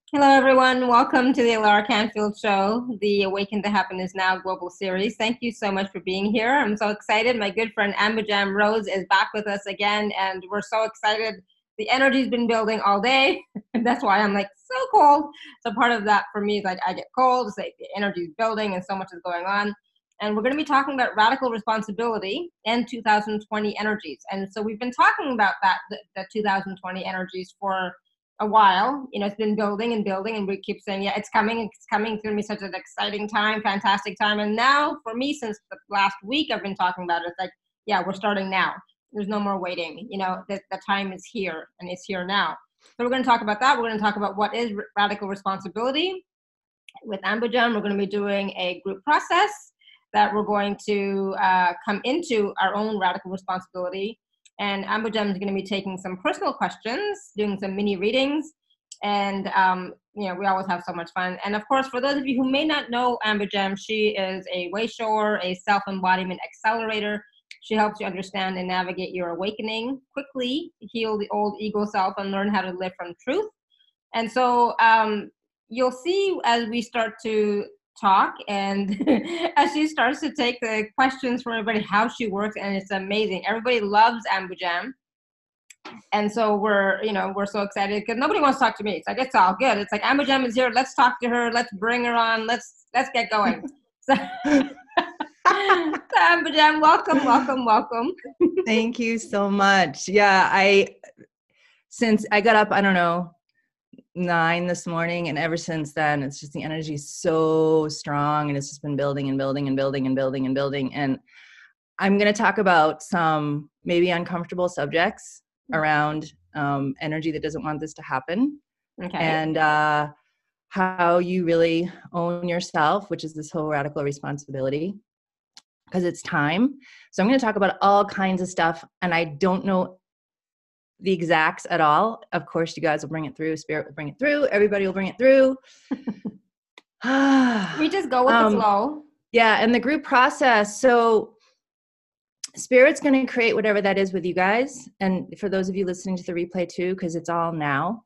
Hello, everyone. Welcome to the Alara Canfield Show, the Awaken to Happiness Now global series. Thank you so much for being here. I'm so excited. My good friend Ambujam Rose is back with us again, and we're so excited. The energy's been building all day. That's why I'm like so cold. So part of that for me is like I get cold. It's like the energy's building and so much is going on. And we're going to be talking about radical responsibility and 2020 energies. And so we've been talking about the 2020 energies for a while. It's been building and building, and we keep saying, yeah, it's coming, it's coming. It's going to be such an exciting time, fantastic time. And now, for me, since the last week, I've been talking about it. It's like, yeah, we're starting now. There's no more waiting. The time is here, and it's here now. So we're going to talk about that. We're going to talk about what is radical responsibility. With Ambujam, we're going to be doing a group process that we're going to come into our own radical responsibility. And Ambujam is going to be taking some personal questions, doing some mini readings, and we always have so much fun. And of course, for those of you who may not know Ambujam, she is a way shower, a self-embodiment accelerator. She helps you understand and navigate your awakening quickly, heal the old ego self, and learn how to live from truth. And so you'll see as we start to talk and as she starts to take the questions from everybody how she works, and it's amazing. Everybody loves Ambujam, and so we're so excited because nobody wants to talk to me. It's like, it's all good. It's like, Ambujam is here, let's talk to her, let's bring her on, let's get going. So Ambujam, welcome. Thank you so much. Yeah, since I got up, I don't know, 9 this morning, and ever since then, it's just the energy is so strong, and it's just been building and building and building and building and building. And I'm going to talk about some maybe uncomfortable subjects around energy that doesn't want this to happen. Okay. And how you really own yourself, which is this whole radical responsibility, because it's time. So I'm going to talk about all kinds of stuff, and I don't know the exacts at all. Of course, you guys will bring it through. Spirit will bring it through. Everybody will bring it through. We just go with the flow. Yeah, and the group process. So Spirit's going to create whatever that is with you guys. And for those of you listening to the replay too, because it's all now,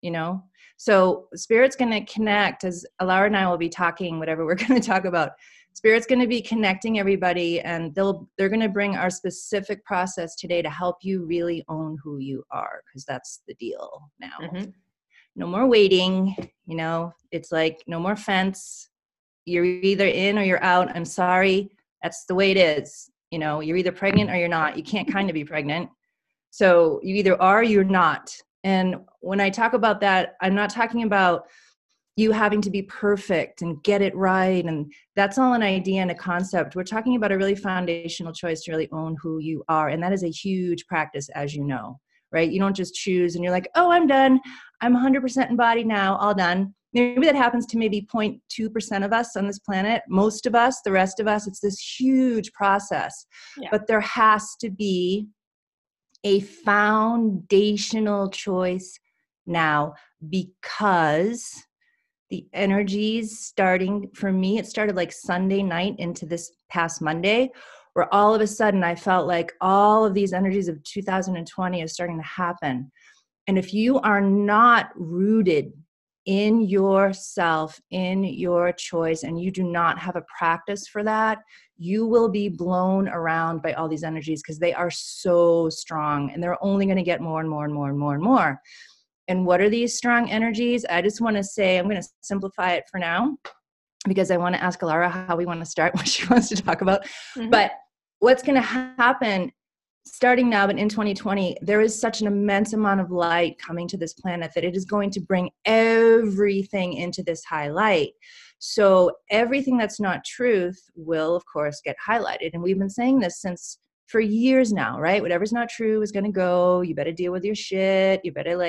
So Spirit's going to connect, as Alara and I will be talking, whatever we're going to talk about. Spirit's going to be connecting everybody, and they're going to bring our specific process today to help you really own who you are, because that's the deal now. Mm-hmm. No more waiting, it's like no more fence. You're either in or you're out. I'm sorry. That's the way it is. You're either pregnant or you're not. You can't kind of be pregnant. So you either are or you're not. And when I talk about that, I'm not talking about you having to be perfect and get it right. And that's all an idea and a concept. We're talking about a really foundational choice to really own who you are. And that is a huge practice, as you know, right? You don't just choose and you're like, oh, I'm done. I'm 100% embodied now, all done. Maybe that happens to maybe 0.2% of us on this planet. Most of us, the rest of us, it's this huge process. Yeah. But there has to be a foundational choice now, because the energies starting, for me, it started like Sunday night into this past Monday, where all of a sudden I felt like all of these energies of 2020 are starting to happen. And if you are not rooted in yourself, in your choice, and you do not have a practice for that, you will be blown around by all these energies, because they are so strong, and they're only going to get more and more and more and more and more. And what are these strong energies? I just want to say, I'm going to simplify it for now, because I want to ask Alara how we want to start, what she wants to talk about. Mm-hmm. But what's going to happen starting now, but in 2020, there is such an immense amount of light coming to this planet that it is going to bring everything into this high light. So everything that's not truth will, of course, get highlighted. And we've been saying this for years now, right? Whatever's not true is going to go. You better deal with your shit. You better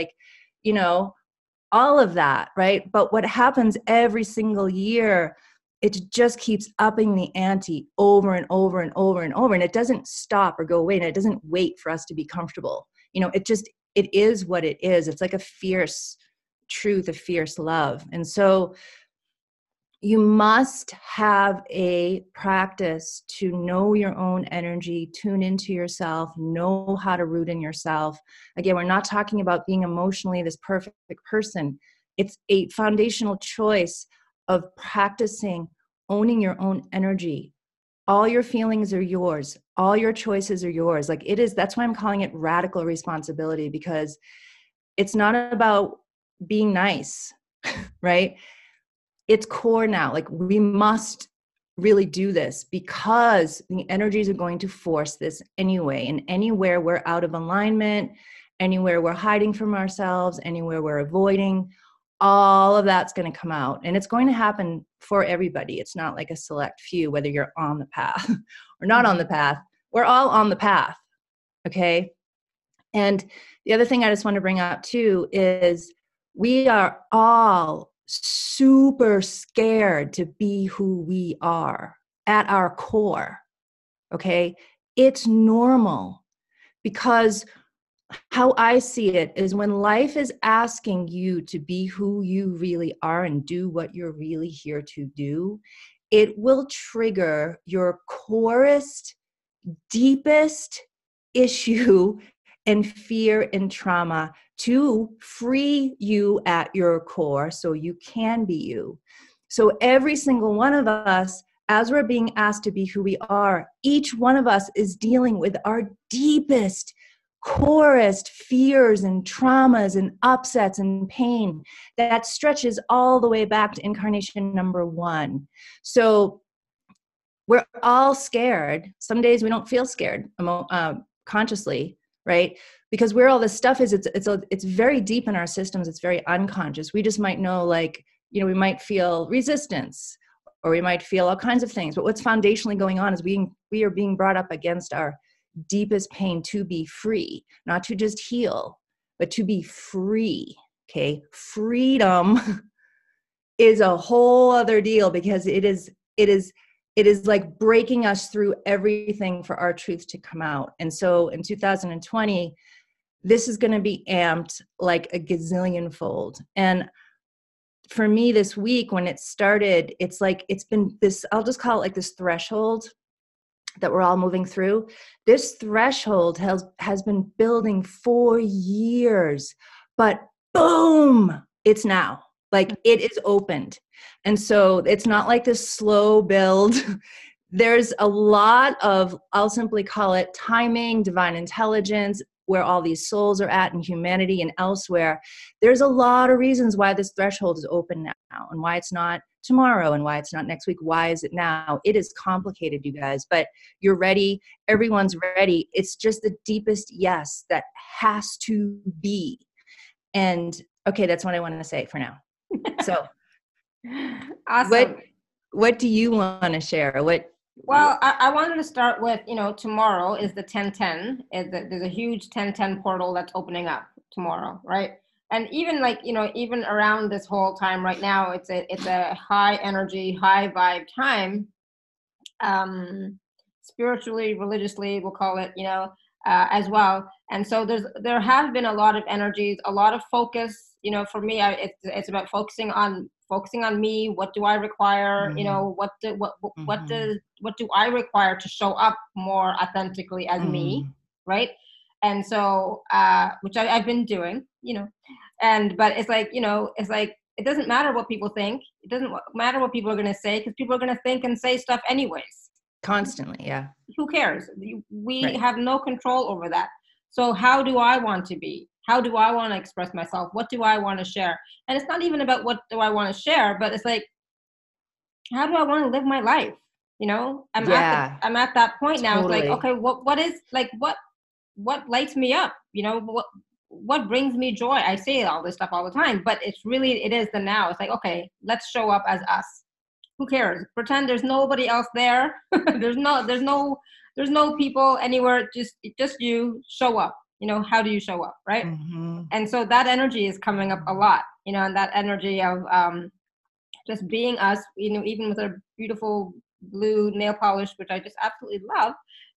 all of that, right? But what happens every single year, it just keeps upping the ante over and over and over and over. And it doesn't stop or go away. And it doesn't wait for us to be comfortable. It is what it is. It's like a fierce truth, a fierce love. And so you must have a practice to know your own energy, tune into yourself, know how to root in yourself. Again, we're not talking about being emotionally this perfect person. It's a foundational choice of practicing owning your own energy. All your feelings are yours. All your choices are yours. Like it is, that's why I'm calling it radical responsibility, because it's not about being nice, right? It's core now. Like we must really do this because the energies are going to force this anyway. And anywhere we're out of alignment, anywhere we're hiding from ourselves, anywhere we're avoiding, all of that's going to come out. And it's going to happen for everybody. It's not like a select few, whether you're on the path or not on the path. We're all on the path. Okay. And the other thing I just want to bring up too is we are all super scared to be who we are at our core. Okay. It's normal, because how I see it is when life is asking you to be who you really are and do what you're really here to do, it will trigger your corest, deepest issue and fear and trauma to free you at your core so you can be you. So every single one of us, as we're being asked to be who we are, each one of us is dealing with our deepest, corest fears and traumas and upsets and pain that stretches all the way back to incarnation number 1. So we're all scared. Some days we don't feel scared consciously, right? Because where all this stuff is, it's very deep in our systems. It's very unconscious. We just might know, like, we might feel resistance, or we might feel all kinds of things. But what's foundationally going on is we are being brought up against our deepest pain to be free, not to just heal, but to be free. Okay. Freedom is a whole other deal, because it is like breaking us through everything for our truth to come out. And so in 2020, this is going to be amped like a gazillion fold. And for me this week, when it started, it's like, it's been this, I'll just call it like this threshold that we're all moving through. This threshold has been building for years, but boom, it's now. Like it is opened. And so it's not like this slow build. There's a lot of, I'll simply call it timing, divine intelligence, where all these souls are at in humanity and elsewhere. There's a lot of reasons why this threshold is open now, and why it's not tomorrow, and why it's not next week. Why is it now? It is complicated, you guys, but you're ready. Everyone's ready. It's just the deepest yes that has to be. And okay, that's what I want to say for now. So awesome. What do you want to share? Well, I wanted to start with, tomorrow is the 1010. There's a huge 1010 portal that's opening up tomorrow, right? And even even around this whole time right now, it's a high energy, high vibe time, spiritually, religiously, we'll call it, as well. And so there have been a lot of energies, a lot of focus. For me, it's about focusing on me. What do I require? Mm-hmm. What do I require to show up more authentically as me, right? And so, which I've been doing, but it's like, it doesn't matter what people think. It doesn't matter what people are going to say, because people are going to think and say stuff anyways. Constantly, yeah. Who cares? We Right. have no control over that. So how do I want to be? How do I want to express myself? What do I want to share? And it's not even about what do I want to share, but it's like, how do I want to live my life? I'm at that point now. Totally. It's like, okay, what is, like, what lights me up? What brings me joy? I say all this stuff all the time, but it is the now. It's like, okay, let's show up as us. Who cares? Pretend there's nobody else there. there's no people anywhere. Just you show up. How do you show up, right? Mm-hmm. And so that energy is coming up a lot. And that energy of just being us. Even with our beautiful blue nail polish, which I just absolutely love.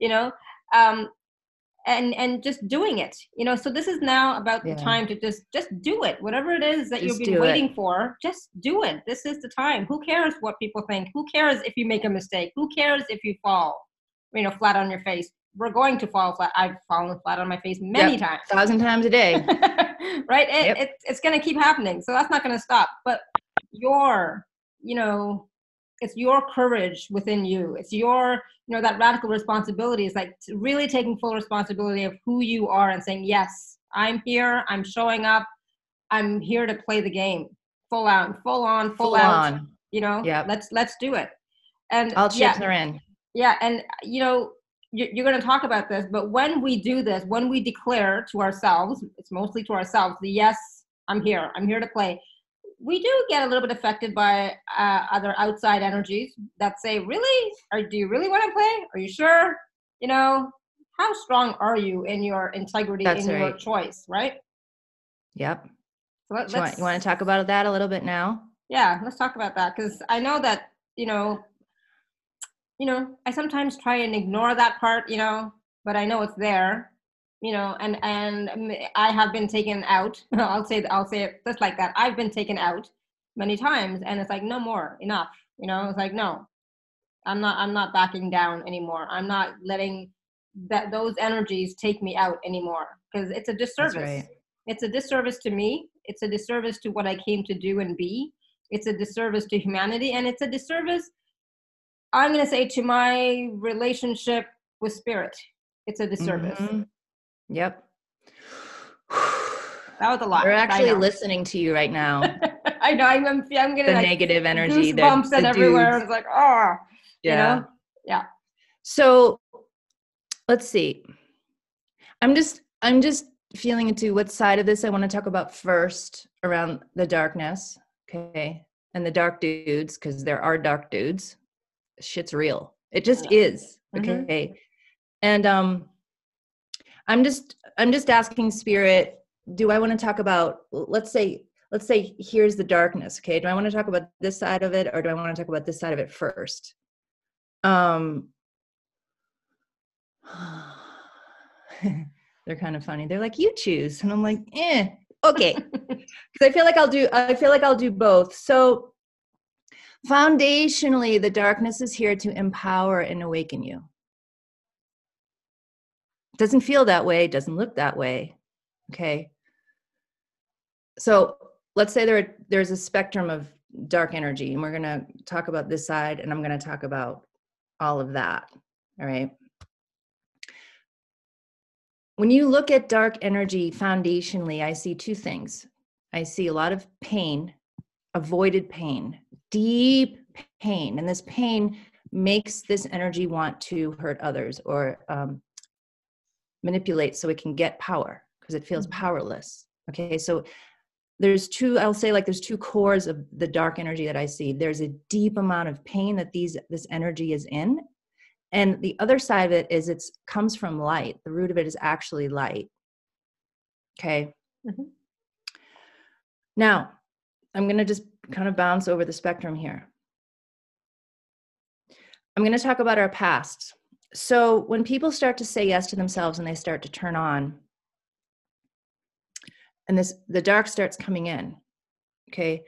And just doing it. So this is now about the time to just do it. Whatever it is that you've been waiting for, just do it. This is the time. Who cares what people think? Who cares if you make a mistake? Who cares if you fall, flat on your face? We're going to fall flat. I've fallen flat on my face many times. 1,000 times a day. right? Yep. It's going to keep happening. So that's not going to stop. But your, you know, it's your courage within you. It's your, you know, that radical responsibility is like really taking full responsibility of who you are and saying, yes, I'm here. I'm showing up. I'm here to play the game full out, full on, full out, on. you know, Yep. let's do it. And All chips are in. yeah. And, you know, you're going to talk about this, but when we do this, when we declare to ourselves, it's mostly to ourselves, the yes, I'm here to play. We do get a little bit affected by other outside energies that say, really? Or do you really want to play? Are you sure? You know, how strong are you in your integrity, That's in your right. choice, right? Yep. So you want to talk about that a little bit now? Yeah, let's talk about that, because I know that, you know, I sometimes try and ignore that part, you know, but I know it's there, you know, and I have been taken out. I'll say it just like that. I've been taken out many times, and it's like, no more, enough, you know. It's like, no, I'm not backing down anymore. I'm not letting those energies take me out anymore, because it's a That's disservice. right. It's a disservice to me. It's a disservice to what I came to do and be. It's a disservice to humanity, and it's a disservice, I'm going to say, to my relationship with spirit. It's a disservice. Mm-hmm. Yep. That was a lot. We're actually listening to you right now. I know. I'm getting the like negative energy, goosebumps and everywhere. It's like, oh, yeah. You know? Yeah. So let's see. I'm just feeling into what side of this I want to talk about first around the darkness. Okay. And the dark dudes, because there are dark dudes. Shit's real. It just is. Okay. Mm-hmm. And I'm just asking spirit, do I want to talk about, let's say here's the darkness. Okay. Do I want to talk about this side of it, or do I want to talk about this side of it first? They're kind of funny. They're like, you choose. And I'm like, okay. Because I feel like I'll do both. So foundationally, the darkness is here to empower and awaken you. It doesn't feel that way. It doesn't look that way. Okay. So let's say there's a spectrum of dark energy, and we're going to talk about this side, and I'm going to talk about all of that. All right. When you look at dark energy foundationally, I see two things. I see a lot of pain, avoided pain, deep pain. And this pain makes this energy want to hurt others or manipulate so it can get power, because it feels powerless. Okay, so there's two cores of the dark energy that I see. There's a deep amount of pain that this energy is in. And the other side of it is it comes from light. The root of it is actually light. Okay. Mm-hmm. Now, I'm going to just kind of bounce over the spectrum here. I'm going to talk about our past. So when people start to say yes to themselves and they start to turn on, and the dark starts coming in. Okay.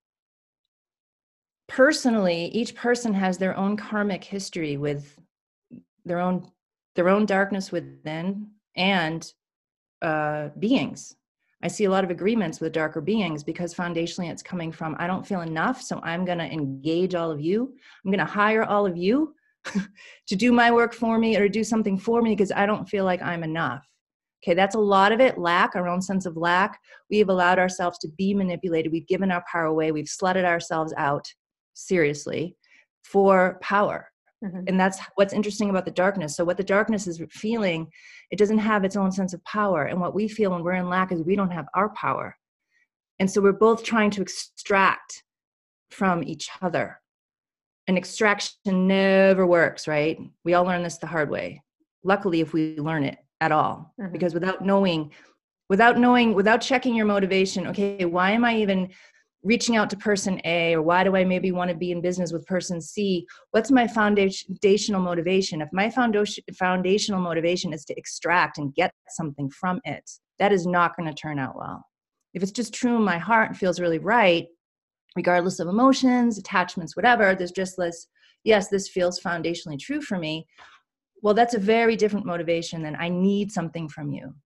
Personally, each person has their own karmic history with their own darkness within and beings. I see a lot of agreements with darker beings because foundationally it's coming from, I don't feel enough, so I'm going to engage all of you. I'm going to hire all of you to do my work for me or do something for me because I don't feel like I'm enough. Okay, that's a lot of it. Lack, our own sense of lack. We have allowed ourselves to be manipulated. We've given our power away. We've slutted ourselves out, seriously, for power. Mm-hmm. And that's what's interesting about the darkness. So what the darkness is feeling, it doesn't have its own sense of power. And what we feel when we're in lack is we don't have our power. And so we're both trying to extract from each other. And extraction never works, right? We all learn this the hard way. Luckily, if we learn it at all, mm-hmm. because without checking your motivation, okay, why am I even reaching out to person A, or why do I maybe want to be in business with person C? What's my foundational motivation? If my foundational motivation is to extract and get something from it, that is not going to turn out well. If it's just true in my heart and feels really right, regardless of emotions, attachments, whatever, there's just this, yes, this feels foundationally true for me. Well, that's a very different motivation than I need something from you.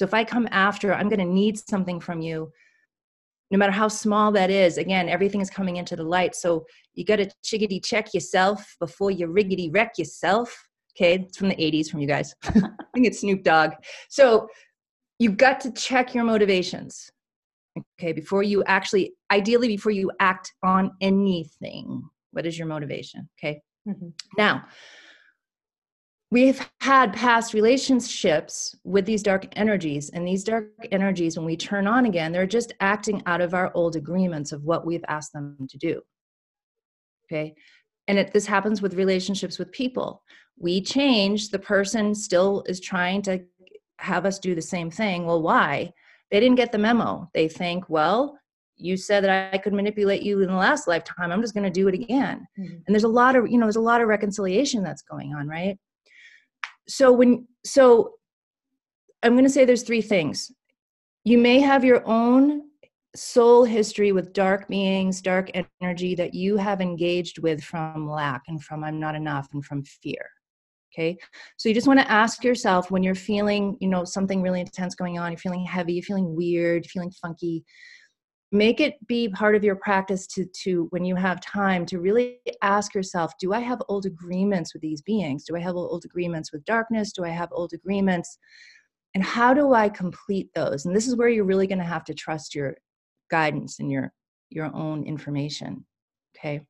So if I come after, I'm going to need something from you, no matter how small that is. Again, everything is coming into the light. So you got to chickadee check yourself before you riggedy wreck yourself. Okay. It's from the 80s from you guys. I think it's Snoop Dogg. So you've got to check your motivations. Okay. Ideally before you act on anything, what is your motivation? Okay. Mm-hmm. Now, we've had past relationships with these dark energies, and these dark energies, when we turn on again, they're just acting out of our old agreements of what we've asked them to do. Okay. And this happens with relationships with people. We change, the person still is trying to have us do the same thing. Well, why? They didn't get the memo. They think, well, you said that I could manipulate you in the last lifetime. I'm just going to do it again. Mm-hmm. And there's a lot of reconciliation that's going on, right? So I'm going to say there's three things. You may have your own soul history with dark beings, dark energy that you have engaged with from lack and from I'm not enough and from fear. Okay. So you just want to ask yourself when you're feeling, something really intense going on, you're feeling heavy, you're feeling weird, feeling funky, make it be part of your practice to when you have time to really ask yourself, do I have old agreements with these beings? Do I have old agreements with darkness? Do I have old agreements? And how do I complete those? And this is where you're really going to have to trust your guidance and your own information. Okay.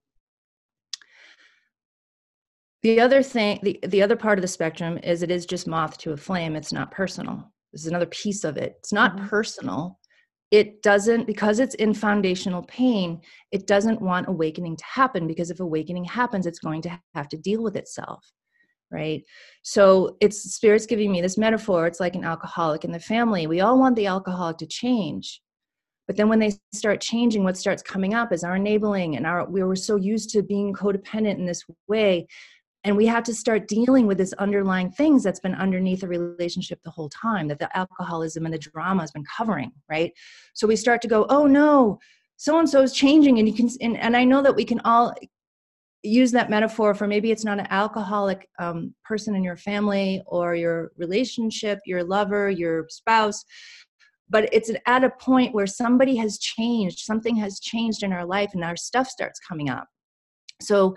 The other thing, the other part of the spectrum is it is just moth to a flame. It's not personal. This is another piece of it. It's not personal. It doesn't, because it's in foundational pain, it doesn't want awakening to happen, because if awakening happens, it's going to have to deal with itself, right? So it's Spirit's giving me this metaphor. It's like an alcoholic in the family. We all want the alcoholic to change. But then when they start changing, what starts coming up is our enabling, and we were so used to being codependent in this way. And we have to start dealing with this underlying things that's been underneath a relationship the whole time, that the alcoholism and the drama has been covering, right? So we start to go, oh no, so-and-so is changing. And you can, and I know that we can all use that metaphor for, maybe it's not an alcoholic person in your family or your relationship, your lover, your spouse, but it's at a point where somebody has changed, something has changed in our life, and our stuff starts coming up. So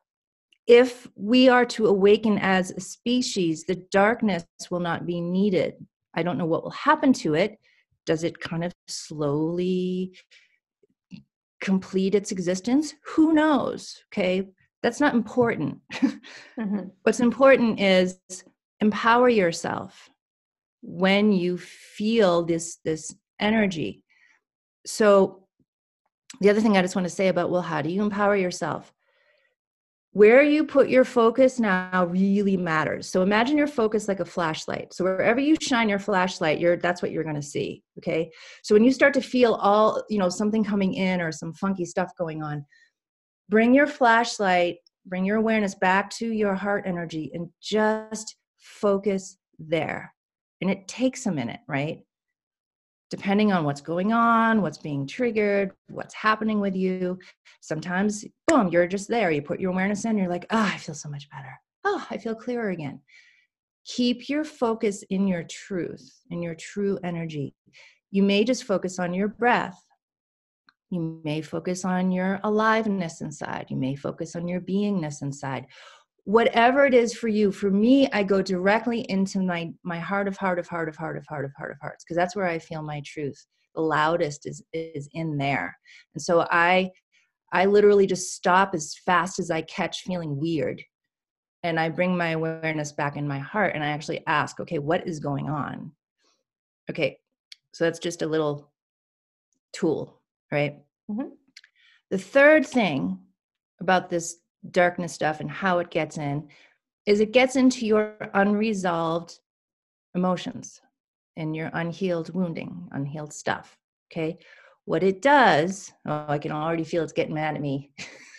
if we are to awaken as a species, the darkness will not be needed. I don't know what will happen to it. Does it kind of slowly complete its existence? Who knows? Okay, that's not important. What's important is empower yourself when you feel this energy. So the other thing I just want to say about, well, how do you empower yourself? Where you put your focus now really matters. So imagine your focus like a flashlight. So wherever you shine your flashlight, that's what you're going to see. Okay. So when you start to feel all, something coming in or some funky stuff going on, bring your flashlight, bring your awareness back to your heart energy and just focus there. And it takes a minute, right? Depending on what's going on, what's being triggered, what's happening with you. Sometimes, boom, you're just there. You put your awareness in, you're like, I feel so much better. I feel clearer again. Keep your focus in your truth, in your true energy. You may just focus on your breath. You may focus on your aliveness inside. You may focus on your beingness inside. Whatever it is for you. For me, I go directly into my heart of hearts, because that's where I feel my truth. The loudest is in there. And so I literally just stop as fast as I catch feeling weird. And I bring my awareness back in my heart, and I actually ask, okay, what is going on? Okay, so that's just a little tool, right? Mm-hmm. The third thing about this darkness stuff and how it gets in is it gets into your unresolved emotions and your unhealed wounding, unhealed stuff. Okay. What it does, I can already feel it's getting mad at me.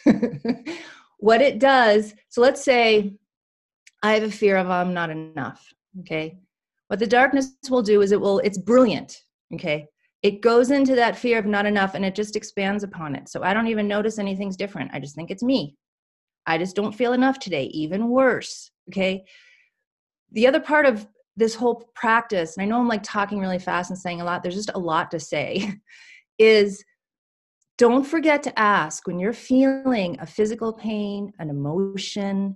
What it does, so let's say I have a fear of I'm not enough. Okay. What the darkness will do is it's brilliant. Okay. It goes into that fear of not enough and it just expands upon it. So I don't even notice anything's different. I just think it's me. I just don't feel enough today, even worse. Okay. The other part of this whole practice, and I know I'm like talking really fast and saying a lot, there's just a lot to say, is don't forget to ask when you're feeling a physical pain, an emotion,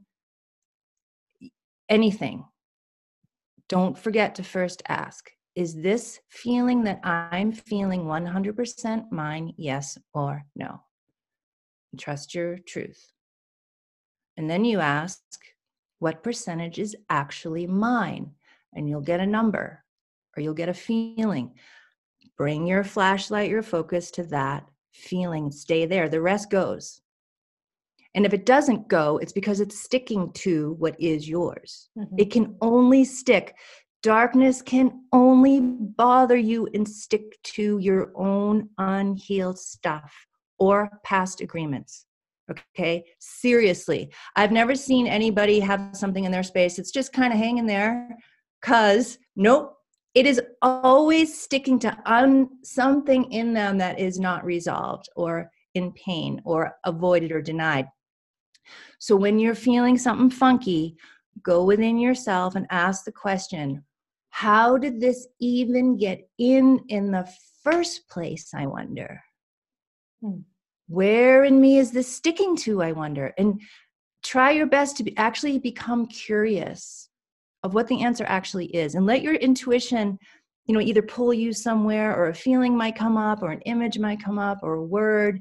anything. Don't forget to first ask, is this feeling that I'm feeling 100% mine, yes or no? Trust your truth. And then you ask, what percentage is actually mine? And you'll get a number or you'll get a feeling. Bring your flashlight, your focus to that feeling. Stay there. The rest goes. And if it doesn't go, it's because it's sticking to what is yours. Mm-hmm. It can only stick. Darkness can only bother you and stick to your own unhealed stuff or past agreements. Okay, seriously. I've never seen anybody have something in their space. It's just kind of hanging there because nope, it is always sticking to something in them that is not resolved or in pain or avoided or denied. So when you're feeling something funky, go within yourself and ask the question, how did this even get in the first place, I wonder? Where in me is this sticking to, I wonder? And try your best to actually become curious of what the answer actually is. And let your intuition, either pull you somewhere, or a feeling might come up, or an image might come up, or a word.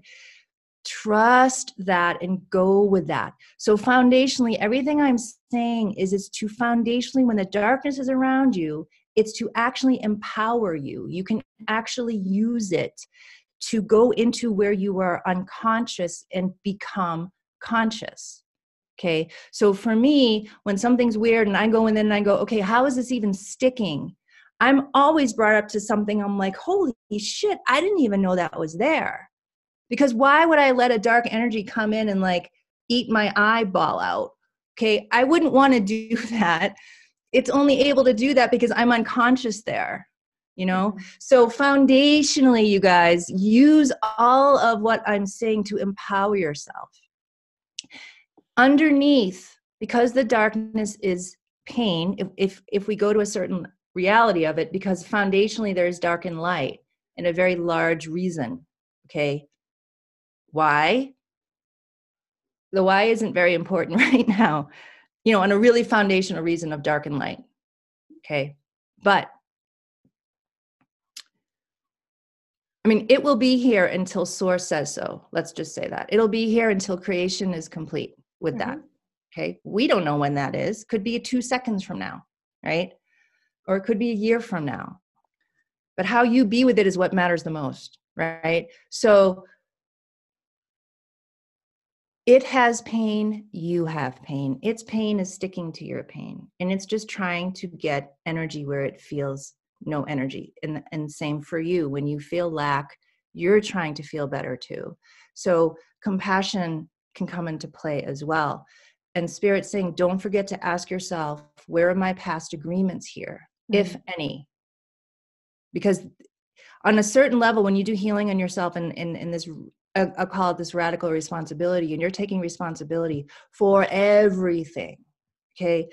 Trust that and go with that. So foundationally, everything I'm saying is to foundationally, when the darkness is around you, it's to actually empower you. You can actually use it to go into where you are unconscious and become conscious. Okay. So for me, when something's weird and I go in and I go, okay, how is this even sticking? I'm always brought up to something. I'm like, holy shit, I didn't even know that was there. Because why would I let a dark energy come in and like eat my eyeball out? Okay. I wouldn't want to do that. It's only able to do that because I'm unconscious there. So foundationally, you guys, use all of what I'm saying to empower yourself. Underneath, because the darkness is pain, if we go to a certain reality of it, because foundationally there's dark and light, and a very large reason. Okay. Why? The why isn't very important right now, on a really foundational reason of dark and light. Okay. But it will be here until Source says so. Let's just say that. It'll be here until creation is complete with that. Okay. We don't know when that is. Could be 2 seconds from now, right? Or it could be a year from now. But how you be with it is what matters the most, right? So it has pain, you have pain. Its pain is sticking to your pain. And it's just trying to get energy where it feels no energy. And same for you. When you feel lack, you're trying to feel better too. So compassion can come into play as well. And Spirit's saying, don't forget to ask yourself, where are my past agreements here, if any? Because on a certain level, when you do healing on yourself and in this, I'll call it this radical responsibility, and you're taking responsibility for everything, okay?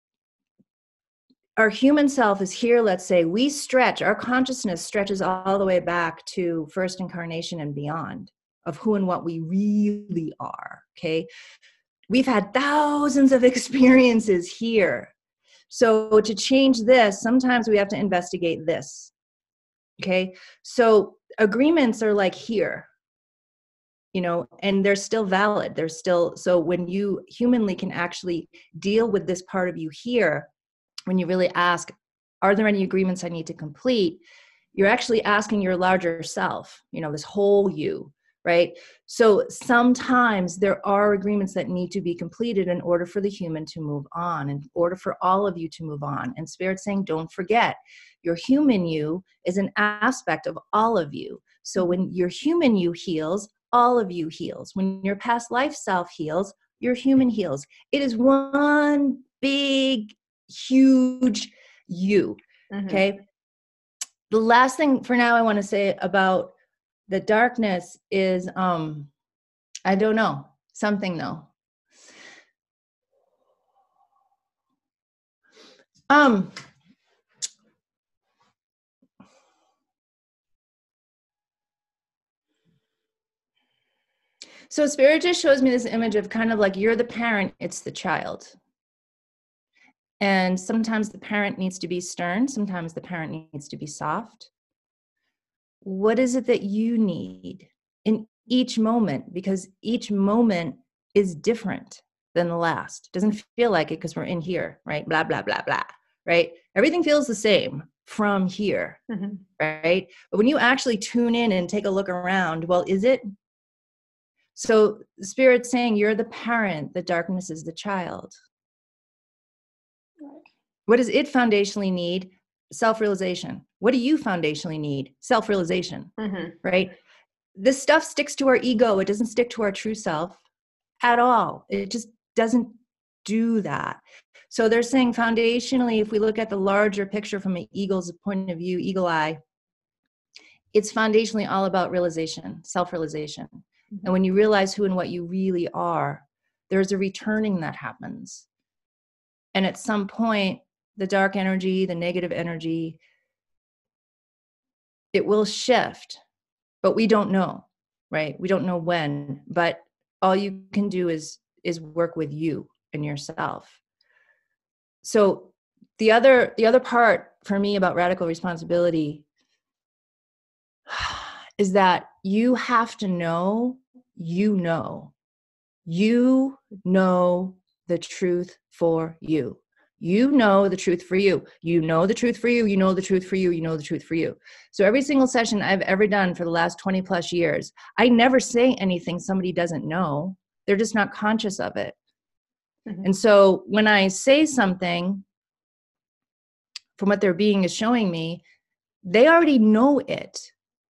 Our human self is here, let's say, we stretch, our consciousness stretches all the way back to first incarnation and beyond of who and what we really are, okay? We've had thousands of experiences here. So to change this, sometimes we have to investigate this, okay? So agreements are like here, and they're still valid. They're still, so when you humanly can actually deal with this part of you here, when you really ask, are there any agreements I need to complete? You're actually asking your larger self, this whole you, right? So sometimes there are agreements that need to be completed in order for the human to move on, in order for all of you to move on. And Spirit's saying, don't forget, your human you is an aspect of all of you. So when your human you heals, all of you heals. When your past life self heals, your human heals. It is one big, huge you. Okay. The last thing for now I want to say about the darkness is, I don't know, something though. So Spirit just shows me this image of kind of like you're the parent, it's the child. And sometimes the parent needs to be stern. Sometimes the parent needs to be soft. What is it that you need in each moment? Because each moment is different than the last. Doesn't feel like it because we're in here, right? Blah, blah, blah, blah, right? Everything feels the same from here, right? But when you actually tune in and take a look around, well, is it? So Spirit's saying you're the parent, the darkness is the child. What does it foundationally need? Self-realization. What do you foundationally need? Self-realization, right? This stuff sticks to our ego. It doesn't stick to our true self at all. It just doesn't do that. So they're saying foundationally, if we look at the larger picture from an eagle's point of view, eagle eye, it's foundationally all about realization, self-realization. And when you realize who and what you really are, there's a returning that happens. And at some point, the dark energy, the negative energy, it will shift, but we don't know, right? We don't know when, but all you can do is work with you and yourself. So the other part for me about radical responsibility is that you have to know, you know the truth for you. You know the truth for you. You know the truth for you. You know the truth for you. You know the truth for you. So every single session I've ever done for the last 20 plus years, I never say anything somebody doesn't know. They're just not conscious of it. And so when I say something from what their being is showing me, they already know it.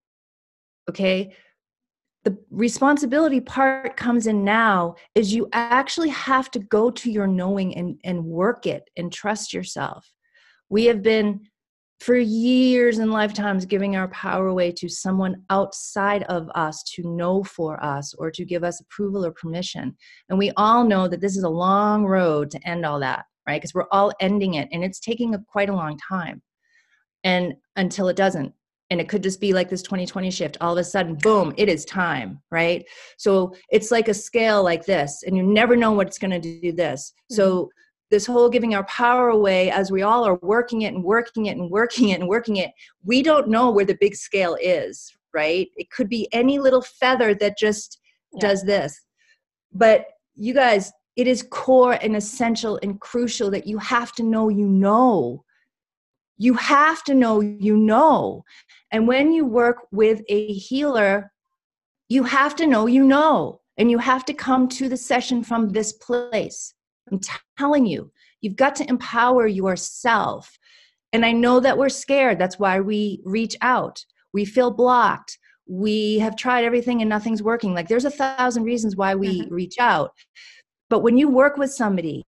Okay. The responsibility part comes in now is you actually have to go to your knowing and work it and trust yourself. We have been for years and lifetimes giving our power away to someone outside of us to know for us or to give us approval or permission. And we all know that this is a long road to end all that, right? Because we're all ending it and it's taking quite a long time. And until it doesn't. And it could just be like this 2020 shift. All of a sudden, boom, it is time, right? So it's like a scale like this, and you never know what's going to do this. So this whole giving our power away as we all are working it and working it and working it and working it, we don't know where the big scale is, right? It could be any little feather that just does this. But you guys, it is core and essential and crucial that you have to know you know. You have to know you know. And when you work with a healer, you have to know you know. And you have to come to the session from this place. I'm telling you, you've got to empower yourself. And I know that we're scared. That's why we reach out. We feel blocked. We have tried everything and nothing's working. Like there's 1,000 reasons why we reach out. But when you work with somebody,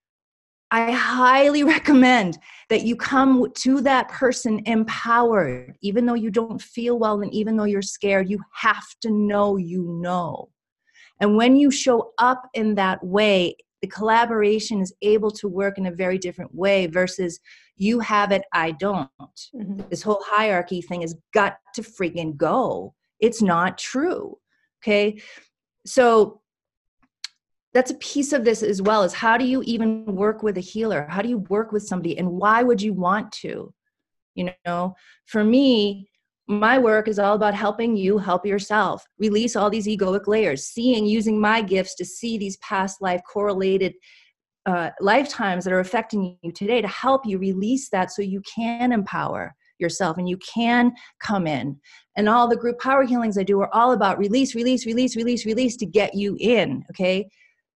I highly recommend that you come to that person empowered, even though you don't feel well and even though you're scared, you have to know you know. And when you show up in that way, the collaboration is able to work in a very different way versus you have it, I don't. This whole hierarchy thing has got to freaking go. It's not true. Okay. So that's a piece of this as well, is how do you even work with a healer? How do you work with somebody and why would you want to? You know, for me, my work is all about helping you help yourself, release all these egoic layers, using my gifts to see these past life correlated lifetimes that are affecting you today to help you release that so you can empower yourself and you can come in. And all the group power healings I do are all about release, release, release, release, release to get you in, okay?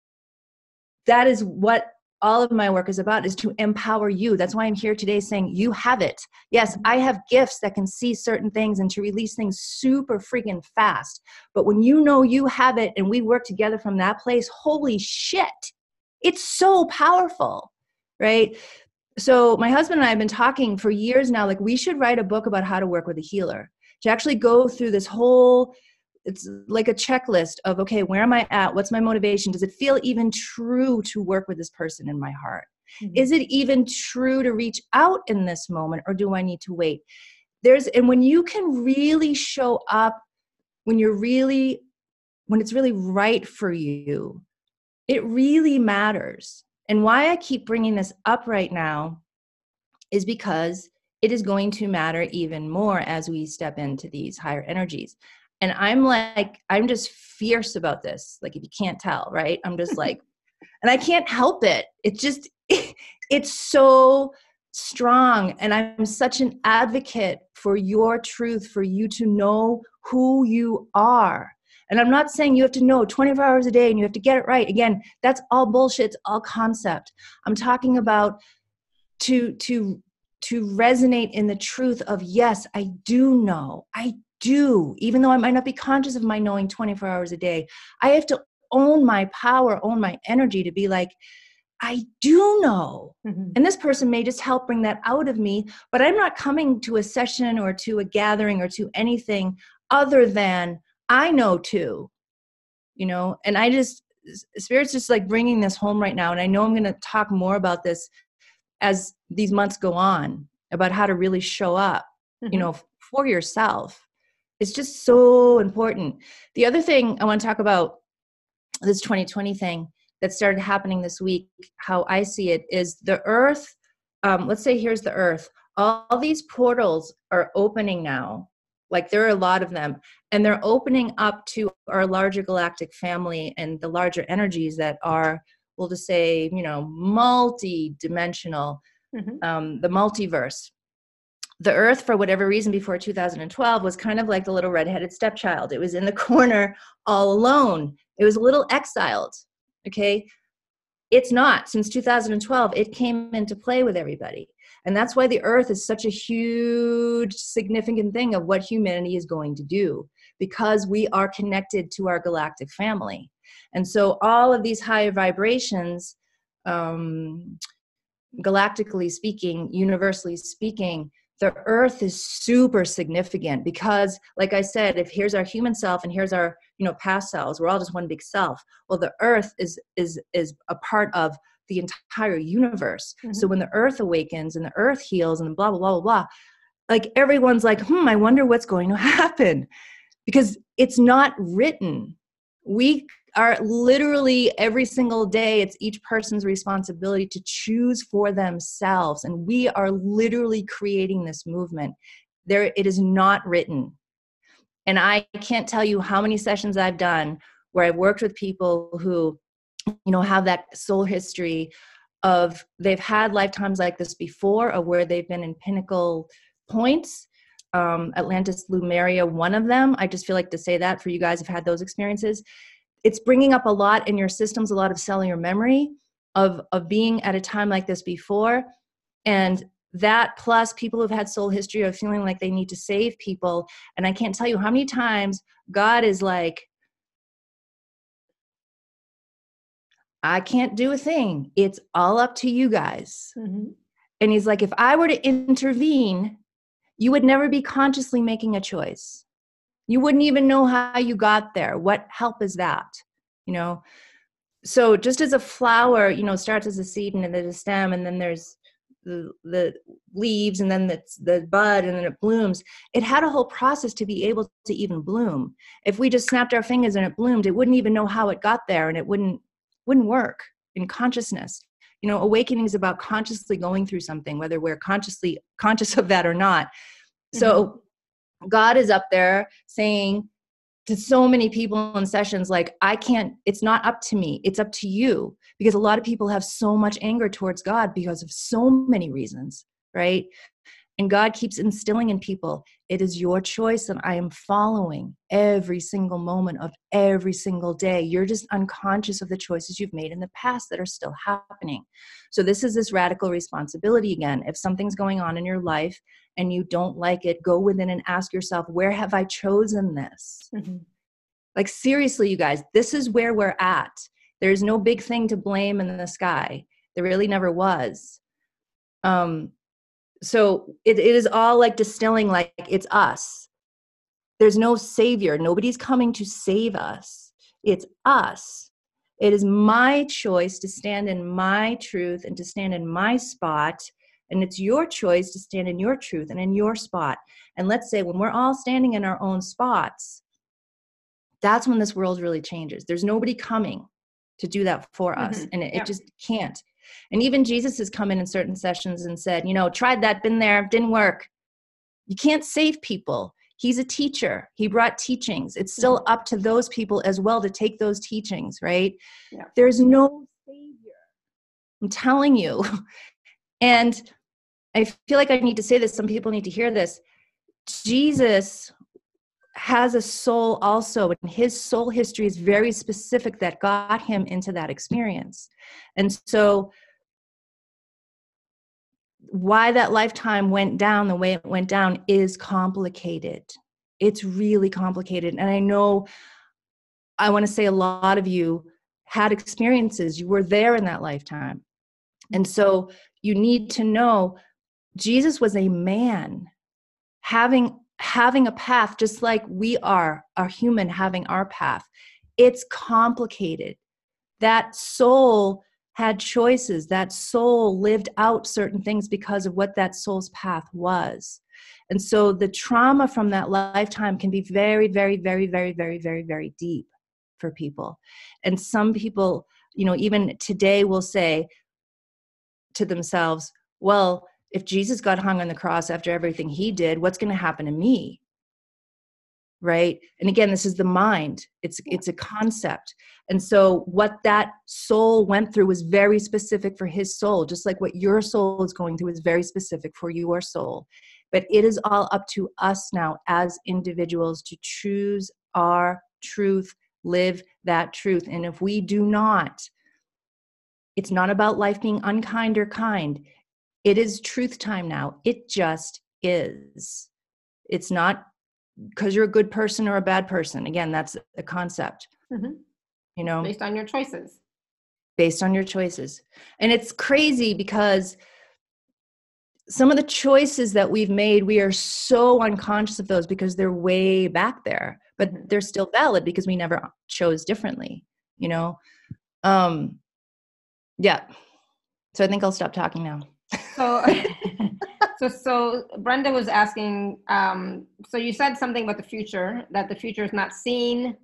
That is what all of my work is about, is to empower you. That's why I'm here today saying you have it. Yes, I have gifts that can see certain things and to release things super freaking fast. But when you know you have it and we work together from that place, holy shit, it's so powerful, right? So my husband and I have been talking for years now, like we should write a book about how to work with a healer, to actually go through this whole, it's like a checklist of, okay, where am I at? What's my motivation? Does it feel even true to work with this person in my heart? Is it even true to reach out in this moment, or do I need to wait? And when you can really show up, when you're really when it's really right for you, it really matters. And why I keep bringing this up right now is because it is going to matter even more as we step into these higher energies. And I'm just fierce about this. Like, if you can't tell, right? I'm just like, and I can't help it. It's just, it's so strong. And I'm such an advocate for your truth, for you to know who you are. And I'm not saying you have to know 24 hours a day and you have to get it right. Again, that's all bullshit. It's all concept. I'm talking about to resonate in the truth of, yes, I do know. I do. Even though I might not be conscious of my knowing 24 hours a day, I have to own my power, own my energy to be like, I do know. Mm-hmm. And this person may just help bring that out of me, but I'm not coming to a session or to a gathering or to anything other than I know too, and Spirit's just like bringing this home right now. And I know I'm going to talk more about this as these months go on, about how to really show up, mm-hmm. For yourself. It's just so important. The other thing I want to talk about, this 2020 thing that started happening this week, how I see it is the earth. Let's say here's the earth. All these portals are opening now. Like, there are a lot of them, and they're opening up to our larger galactic family and the larger energies that are, we'll just say, multi-dimensional, mm-hmm. The multiverse. The earth, for whatever reason, before 2012 was kind of like the little redheaded stepchild. It was in the corner all alone. It was a little exiled. Okay. It's not. Since 2012, it came into play with everybody. And that's why the earth is such a huge, significant thing of what humanity is going to do, because we are connected to our galactic family. And so all of these higher vibrations, galactically speaking, universally speaking, the earth is super significant because, like I said, if here's our human self and here's our, past selves, we're all just one big self. Well, the earth is a part of the entire universe. Mm-hmm. So when the earth awakens and the earth heals and blah, blah, blah, blah, blah, like everyone's like, I wonder what's going to happen, because it's not written. We are literally every single day, it's each person's responsibility to choose for themselves. And we are literally creating this movement. It is not written. And I can't tell you how many sessions I've done where I've worked with people who, have that soul history of they've had lifetimes like this before, or where they've been in pinnacle points. Atlantis, Lemuria, one of them. I just feel like to say that for you guys have had those experiences. It's bringing up a lot in your systems, a lot of cellular memory of being at a time like this before. And that plus people who've had soul history of feeling like they need to save people. And I can't tell you how many times God is like, I can't do a thing. It's all up to you guys. Mm-hmm. And he's like, if I were to intervene, you would never be consciously making a choice. You wouldn't even know how you got there. What help is that? So just as a flower, starts as a seed and then there's a stem, and then there's the leaves, and then it's the bud, and then it blooms. It had a whole process to be able to even bloom. If we just snapped our fingers and it bloomed, it wouldn't even know how it got there, and it wouldn't work in consciousness. Awakening is about consciously going through something, whether we're consciously conscious of that or not. Mm-hmm. So God is up there saying to so many people in sessions, like, it's not up to me, it's up to you. Because a lot of people have so much anger towards God because of so many reasons, right? And God keeps instilling in people, it is your choice and I am following every single moment of every single day. You're just unconscious of the choices you've made in the past that are still happening. So this is this radical responsibility again. If something's going on in your life and you don't like it, go within and ask yourself, where have I chosen this? Mm-hmm. Like, seriously, you guys, this is where we're at. There's no big thing to blame in the sky. There really never was. So it is all like distilling, like it's us. There's no savior. Nobody's coming to save us. It's us. It is my choice to stand in my truth and to stand in my spot. And it's your choice to stand in your truth and in your spot. And let's say when we're all standing in our own spots, that's when this world really changes. There's nobody coming to do that for us. And it just can't. And even Jesus has come in certain sessions and said, tried that, been there, didn't work. You can't save people. He's a teacher. He brought teachings. It's still up to those people as well to take those teachings, right? Yeah. There's no savior. I'm telling you. And I feel like I need to say this. Some people need to hear this. Jesus has a soul also, and his soul history is very specific that got him into that experience. And so why that lifetime went down the way it went down is complicated. It's really complicated. And I know, I want to say a lot of you had experiences. You were there in that lifetime. And so you need to know Jesus was a man having a path, just like we are human having our path. It's complicated. That soul had choices. That soul lived out certain things because of what that soul's path was. And so the trauma from that lifetime can be very, very, very, very, very, very, very deep for people. And some people, even today will say to themselves, well, if Jesus got hung on the cross after everything he did, what's going to happen to me? Right? And again, this is the mind. It's a concept. And so what that soul went through was very specific for his soul, just like what your soul is going through is very specific for your soul. But it is all up to us now as individuals to choose our truth, live that truth. And if we do not, it's not about life being unkind or kind. It is truth time now. It just is. It's not because you're a good person or a bad person. Again, that's a concept. Based on your choices. Based on your choices. And it's crazy because some of the choices that we've made, we are so unconscious of those because they're way back there, but they're still valid because we never chose differently, Yeah. So I think I'll stop talking now. So Brenda was asking, so you said something about the future, that the future is not seen,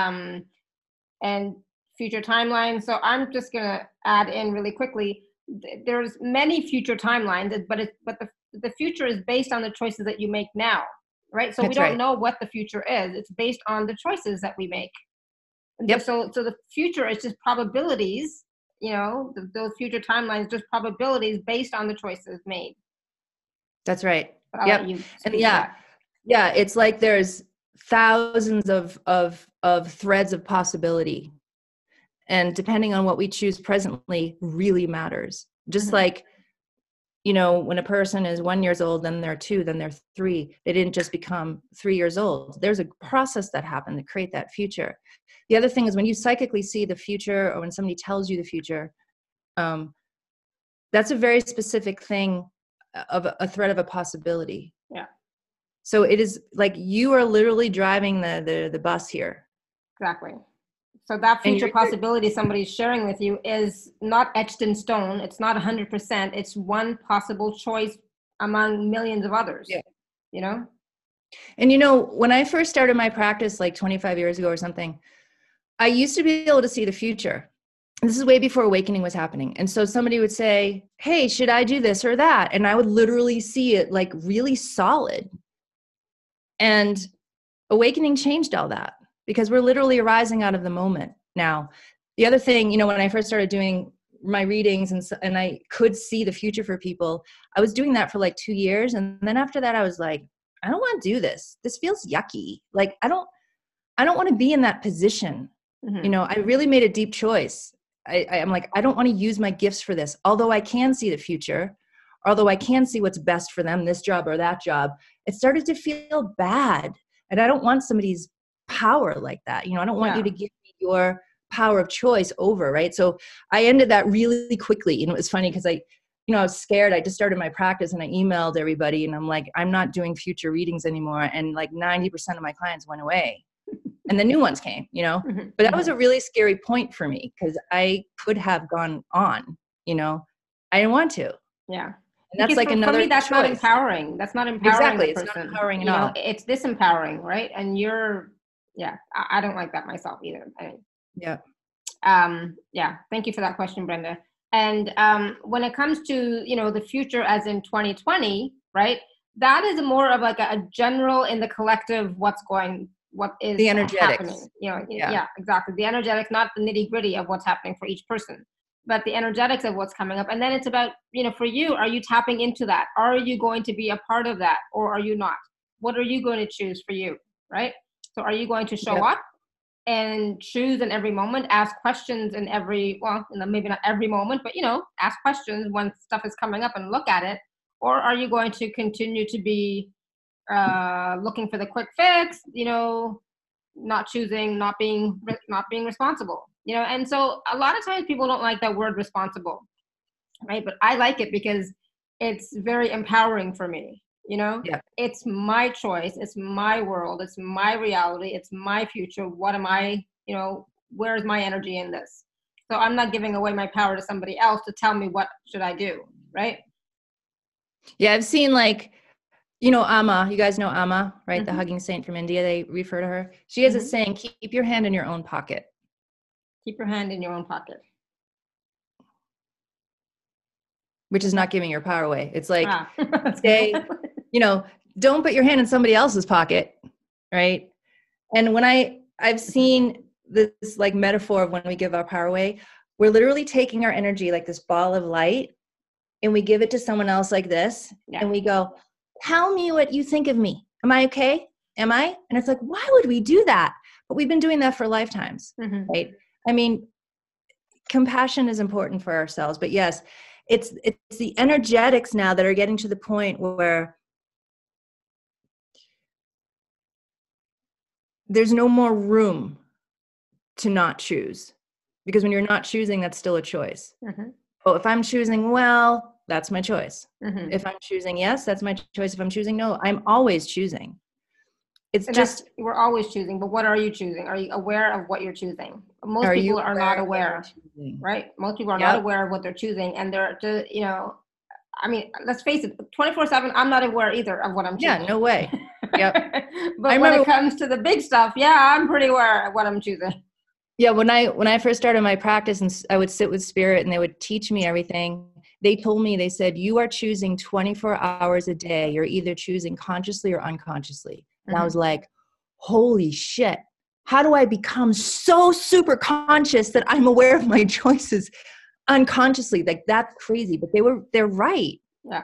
and future timelines. So I'm just going to add in really quickly. There's many future timelines, but the future is based on the choices that you make now, right? So we don't know what the future is. It's based on the choices that we make. Yep. So the future is just probabilities, those future timelines, just probabilities based on the choices made. That's right. Yep. And yeah, it's like there's thousands of threads of possibility. And depending on what we choose presently really matters. Just like, when a person is 1 year old, then they're 2, then they're 3. They didn't just become 3 years old. There's a process that happened to create that future. The other thing is when you psychically see the future or when somebody tells you the future, that's a very specific thing of a thread of a possibility. Yeah. So it is like you are literally driving the bus here. Exactly. So that future possibility somebody's sharing with you is not etched in stone. It's not 100%. It's one possible choice among millions of others. Yeah. And when I first started my practice like 25 years ago or something, I used to be able to see the future. This is way before awakening was happening. And so somebody would say, hey, should I do this or that? And I would literally see it like really solid. And awakening changed all that because we're literally arising out of the moment now. The other thing, when I first started doing my readings and I could see the future for people, I was doing that for like 2 years. And then after that, I was like, I don't want to do this. This feels yucky. Like, I don't want to be in that position. I really made a deep choice. I'm like, I don't want to use my gifts for this. Although I can see the future, although I can see what's best for them, this job or that job, it started to feel bad. And I don't want somebody's power like that. I don't want you to give me your power of choice over, right? So I ended that really quickly. And it was funny because I was scared. I just started my practice and I emailed everybody and I'm like, I'm not doing future readings anymore. And like 90% of my clients went away. And the new ones came, but that was a really scary point for me because I could have gone on, I didn't want to. Yeah. And that's like another for me, that's choice. Not empowering. That's not empowering. Exactly. The person. It's not empowering at all. It's disempowering, right? And you're Yeah, I don't like that myself either. I mean, Yeah. yeah, thank you for that question, Brenda. And when it comes to, the future as in 2020, right? That is more of like a general in the collective, what is The happening. energetics. Yeah. Yeah, exactly. The energetics, not the nitty gritty of what's happening for each person, but the energetics of what's coming up. And then it's about, for you, are you tapping into that? Are you going to be a part of that, or are you not? What are you going to choose for you, right? So are you going to show Yep. up and choose in every moment, ask questions in every, well, maybe not every moment, but ask questions when stuff is coming up and look at it? Or are you going to continue to be looking for the quick fix, not choosing, not being responsible, and so a lot of times people don't like that word responsible, right? But I like it because it's very empowering for me. Yeah. It's my choice, it's my world, it's my reality, it's my future. What am I, where's my energy in this? So I'm not giving away my power to somebody else to tell me what should I do, right? Yeah, I've seen like, Amma, you guys know Amma, right? The Mm-hmm. hugging saint from India, they refer to her. She has a Mm-hmm. saying, keep your hand in your own pocket. Keep your hand in your own pocket. Which is not giving your power away. It's like, That's say, good. Don't put your hand in somebody else's pocket, right? And when I've seen this like metaphor of when we give our power away, we're literally taking our energy like this ball of light and we give it to someone else like this. Yeah. And we go, tell me what you think of me. Am I okay? Am I? And it's like, why would we do that? But we've been doing that for lifetimes, Mm-hmm. right? I mean, compassion is important for ourselves, but yes, it's the energetics now that are getting to the point where there's no more room to not choose, because when you're not choosing, that's still a choice. Mm-hmm. Oh, if I'm choosing well, that's my choice. Mm-hmm. If I'm choosing yes, that's my choice. If I'm choosing no, I'm always choosing. It's And just, we're always choosing, but what are you choosing? Are you aware of what you're choosing? Most are you people are aware not of what you're aware, choosing? right? Most people are not Yep. aware of what they're choosing, and they're just, I mean, let's face it, 24/7, I'm not aware either of what I'm choosing. Yeah, no way. Yep. But when it comes to the big stuff, yeah, I'm pretty aware of what I'm choosing. Yeah, when I first started my practice and I would sit with spirit and they would teach me everything, they said, you are choosing 24 hours a day. You're either choosing consciously or unconsciously. And I was like, holy shit. How do I become so super conscious that I'm aware of my choices unconsciously? Like, that's crazy. But they're right. Yeah.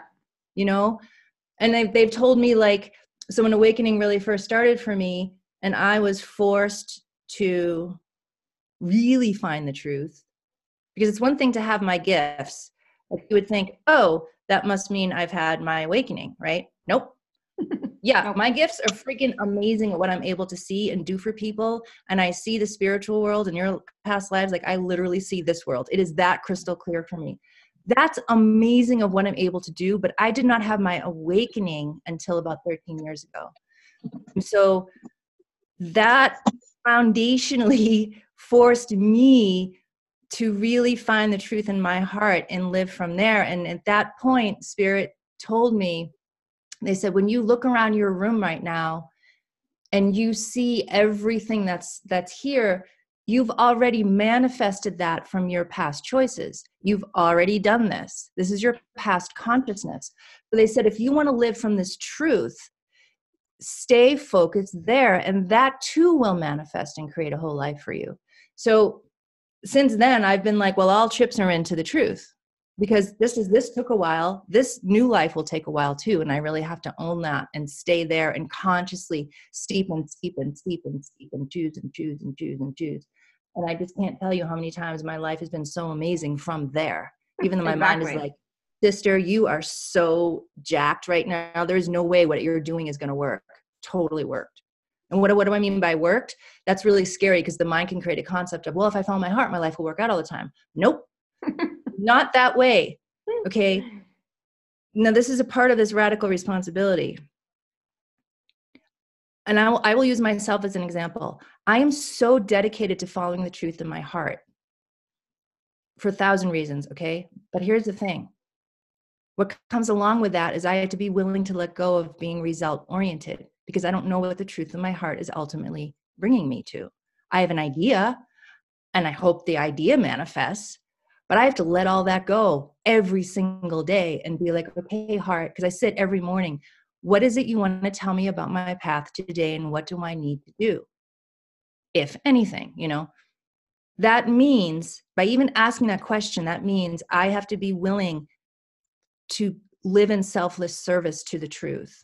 And they've told me, like, so when awakening really first started for me and I was forced to really find the truth, because it's one thing to have my gifts. Like, you would think, oh, that must mean I've had my awakening, right? Nope. Yeah, Nope. my gifts are freaking amazing at what I'm able to see and do for people. And I see the spiritual world in your past lives. Like, I literally see this world. It is that crystal clear for me. That's amazing of what I'm able to do. But I did not have my awakening until about 13 years ago. And so that foundationally forced me to really find the truth in my heart and live from there. And at that point, Spirit told me, they said, when you look around your room right now and you see everything that's here, you've already manifested that from your past choices. You've already done this. This is your past consciousness. So they said, if you want to live from this truth, stay focused there, and that too will manifest and create a whole life for you. So since then, I've been like, well, all chips are into the truth, because this took a while. This new life will take a while too. And I really have to own that and stay there and consciously steep and steep and steep and steep and choose and choose and choose and choose. And I just can't tell you how many times my life has been so amazing from there, even though my mind is like, sister, you are so jacked right now. There's no way what you're doing is going to work. Totally worked. And what do I mean by worked? That's really scary, because the mind can create a concept of, well, if I follow my heart, my life will work out all the time. Nope. Not that way. Okay. Now, this is a part of this radical responsibility. And I will use myself as an example. I am so dedicated to following the truth in my heart for 1,000 reasons. Okay. But here's the thing. What comes along with that is I have to be willing to let go of being result oriented, because I don't know what the truth of my heart is ultimately bringing me to. I have an idea, and I hope the idea manifests, but I have to let all that go every single day and be like, okay, heart, because I sit every morning. What is it you want to tell me about my path today, and what do I need to do? If anything, that means by even asking that question, that means I have to be willing to live in selfless service to the truth.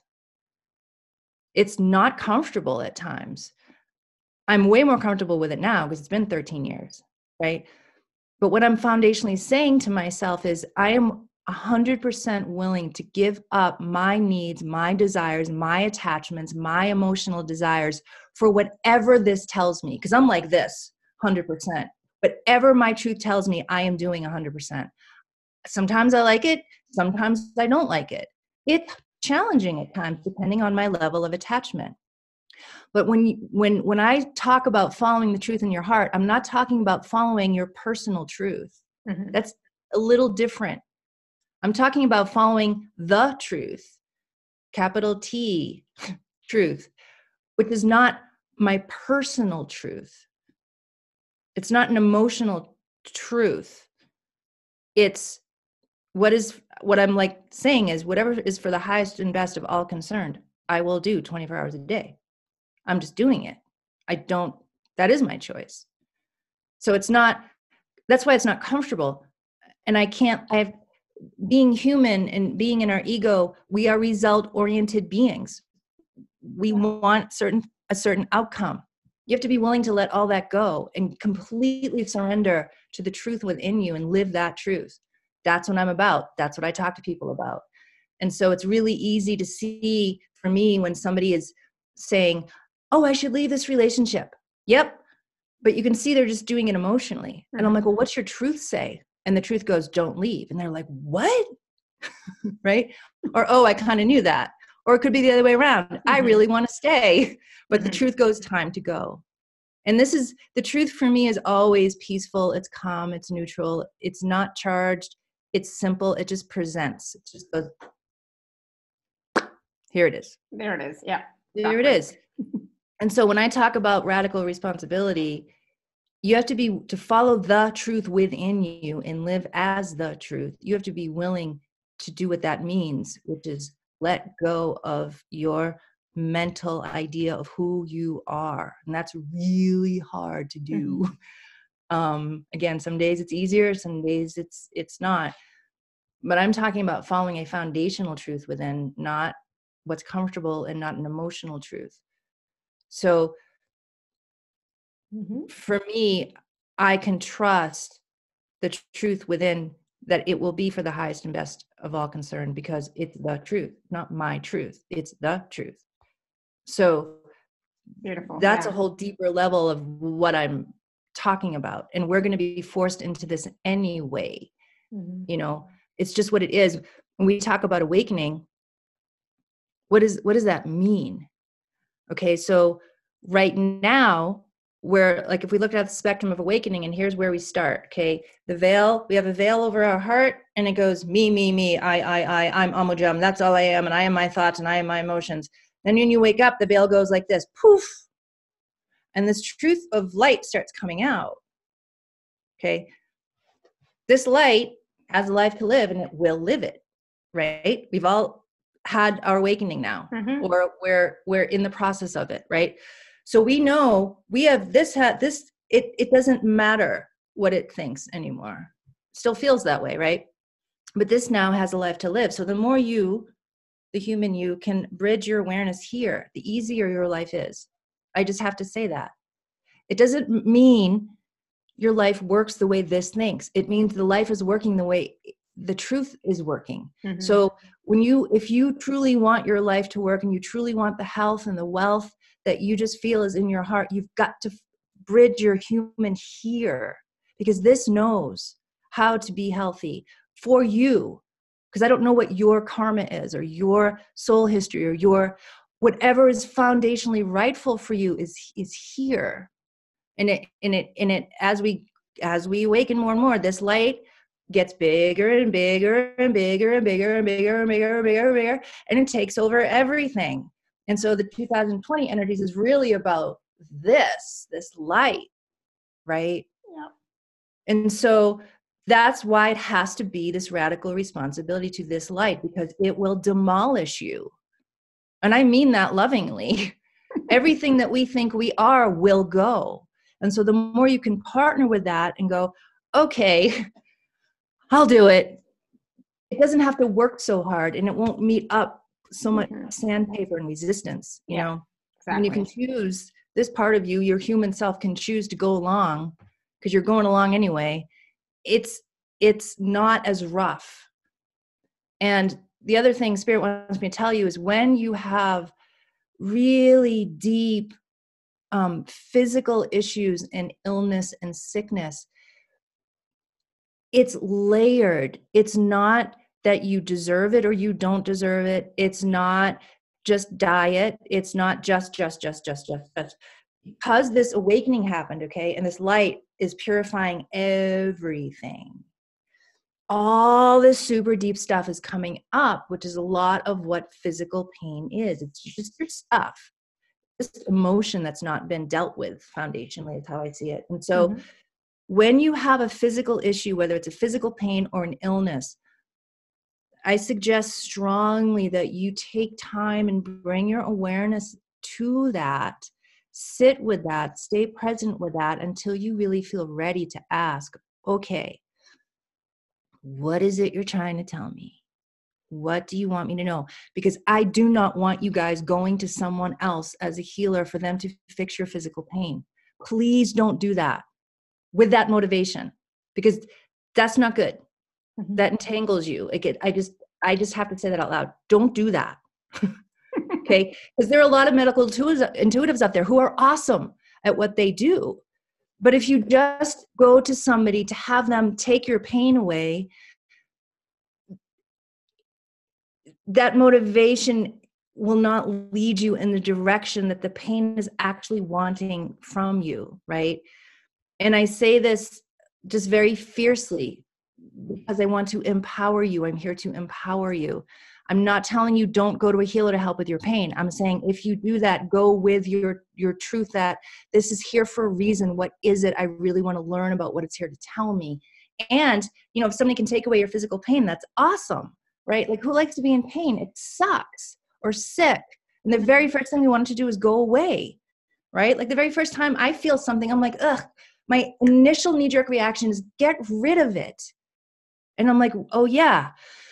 It's not comfortable at times. I'm way more comfortable with it now because it's been 13 years, right? But what I'm foundationally saying to myself is I am 100% willing to give up my needs, my desires, my attachments, my emotional desires for whatever this tells me. Because I'm like this, 100%. Whatever my truth tells me, I am doing 100%. Sometimes I like it. Sometimes I don't like it. It's challenging at times, depending on my level of attachment. But when I talk about following the truth in your heart, I'm not talking about following your personal truth. Mm-hmm. That's a little different. I'm talking about following the truth, capital T, truth, which is not my personal truth. It's not an emotional truth. It's what I'm like saying is whatever is for the highest and best of all concerned, I will do 24 hours a day. I'm just doing it. That is my choice. So that's why it's not comfortable. And being human and being in our ego, we are result-oriented beings. We want a certain outcome. You have to be willing to let all that go and completely surrender to the truth within you and live that truth. That's what I'm about. That's what I talk to people about. And so it's really easy to see for me when somebody is saying, oh, I should leave this relationship. Yep. But you can see they're just doing it emotionally. Mm-hmm. And I'm like, well, what's your truth say? And the truth goes, don't leave. And they're like, what? Right? Or, oh, I kind of knew that. Or it could be the other way around. Mm-hmm. I really want to stay. But mm-hmm. the truth goes, time to go. And the truth for me is always peaceful. It's calm. It's neutral. It's not charged. It's simple. It just presents. It just goes, here it is. There it is. Yeah. There it is. And so when I talk about radical responsibility, you have to follow the truth within you and live as the truth. You have to be willing to do what that means, which is let go of your mental idea of who you are. And that's really hard to do. Mm-hmm. Again, some days it's easier, some days it's not. But I'm talking about following a foundational truth within, not what's comfortable and not an emotional truth. So mm-hmm. for me, I can trust the truth within, that it will be for the highest and best of all concerned, because it's the truth, not my truth. It's the truth. So beautiful. That's a whole deeper level of what I'm talking about. And we're going to be forced into this anyway. Mm-hmm. It's just what it is. When we talk about awakening, what does that mean? Okay, so right now, if we look at the spectrum of awakening, and here's where we start, okay? We have a veil over our heart, and it goes, me, I'm Amujam, that's all I am, and I am my thoughts, and I am my emotions. Then when you wake up, the veil goes like this, poof, and this truth of light starts coming out, okay? This light has a life to live, and it will live it, right? We've all had our awakening now, mm-hmm. or we're in the process of it, right? So we know we have this, it doesn't matter what it thinks anymore. Still feels that way, right? But this now has a life to live. So the more you, the human you, can bridge your awareness here, the easier your life is. I just have to say that. It doesn't mean your life works the way this thinks. It means the life is working the way the truth is working. Mm-hmm. So if you truly want your life to work, and you truly want the health and the wealth that you just feel is in your heart, you've got to bridge your human here, because this knows how to be healthy for you. Because I don't know what your karma is, or your soul history, or your whatever is foundationally rightful for you is here. And it as we awaken more and more, this light gets bigger and bigger and bigger and bigger and bigger and bigger and bigger and bigger, and it takes over everything. And so the 2020 energies is really about this light, right? Yeah. And so that's why it has to be this radical responsibility to this light, because it will demolish you. And I mean that lovingly. Everything that we think we are will go. And so the more you can partner with that and go, okay, I'll do it. It doesn't have to work so hard, and it won't meet up so much sandpaper and resistance, you know? Exactly. When you can choose, this part of you, your human self can choose to go along because you're going along anyway. It's not as rough. And the other thing Spirit wants me to tell you is when you have really deep physical issues and illness and sickness, it's layered. It's not that you deserve it or you don't deserve it. It's not just diet. It's not just. Because this awakening happened, okay, and this light is purifying everything. All this super deep stuff is coming up, which is a lot of what physical pain is. It's just your stuff, just emotion that's not been dealt with foundationally, is how I see it. And so when you have a physical issue, whether it's a physical pain or an illness, I suggest strongly that you take time and bring your awareness to that, sit with that, stay present with that until you really feel ready to ask, okay, what is it you're trying to tell me? What do you want me to know? Because I do not want you guys going to someone else as a healer for them to fix your physical pain. Please don't do that with that motivation, because that's not good. That entangles you. I just have to say that out loud. Don't do that. Okay? Because there are a lot of medical intuitives out there who are awesome at what they do. But if you just go to somebody to have them take your pain away, that motivation will not lead you in the direction that the pain is actually wanting from you, right? And I say this just very fiercely because I want to empower you. I'm here to empower you. I'm not telling you don't go to a healer to help with your pain. I'm saying if you do that, go with your truth that this is here for a reason. What is it? I really want to learn about what it's here to tell me. And, you know, if somebody can take away your physical pain, that's awesome, right? Like, who likes to be in pain? It sucks, or sick. And the very first thing we want to do is go away, right? Like the very first time I feel something, I'm like, ugh, my initial knee-jerk reaction is get rid of it. And I'm like, oh yeah,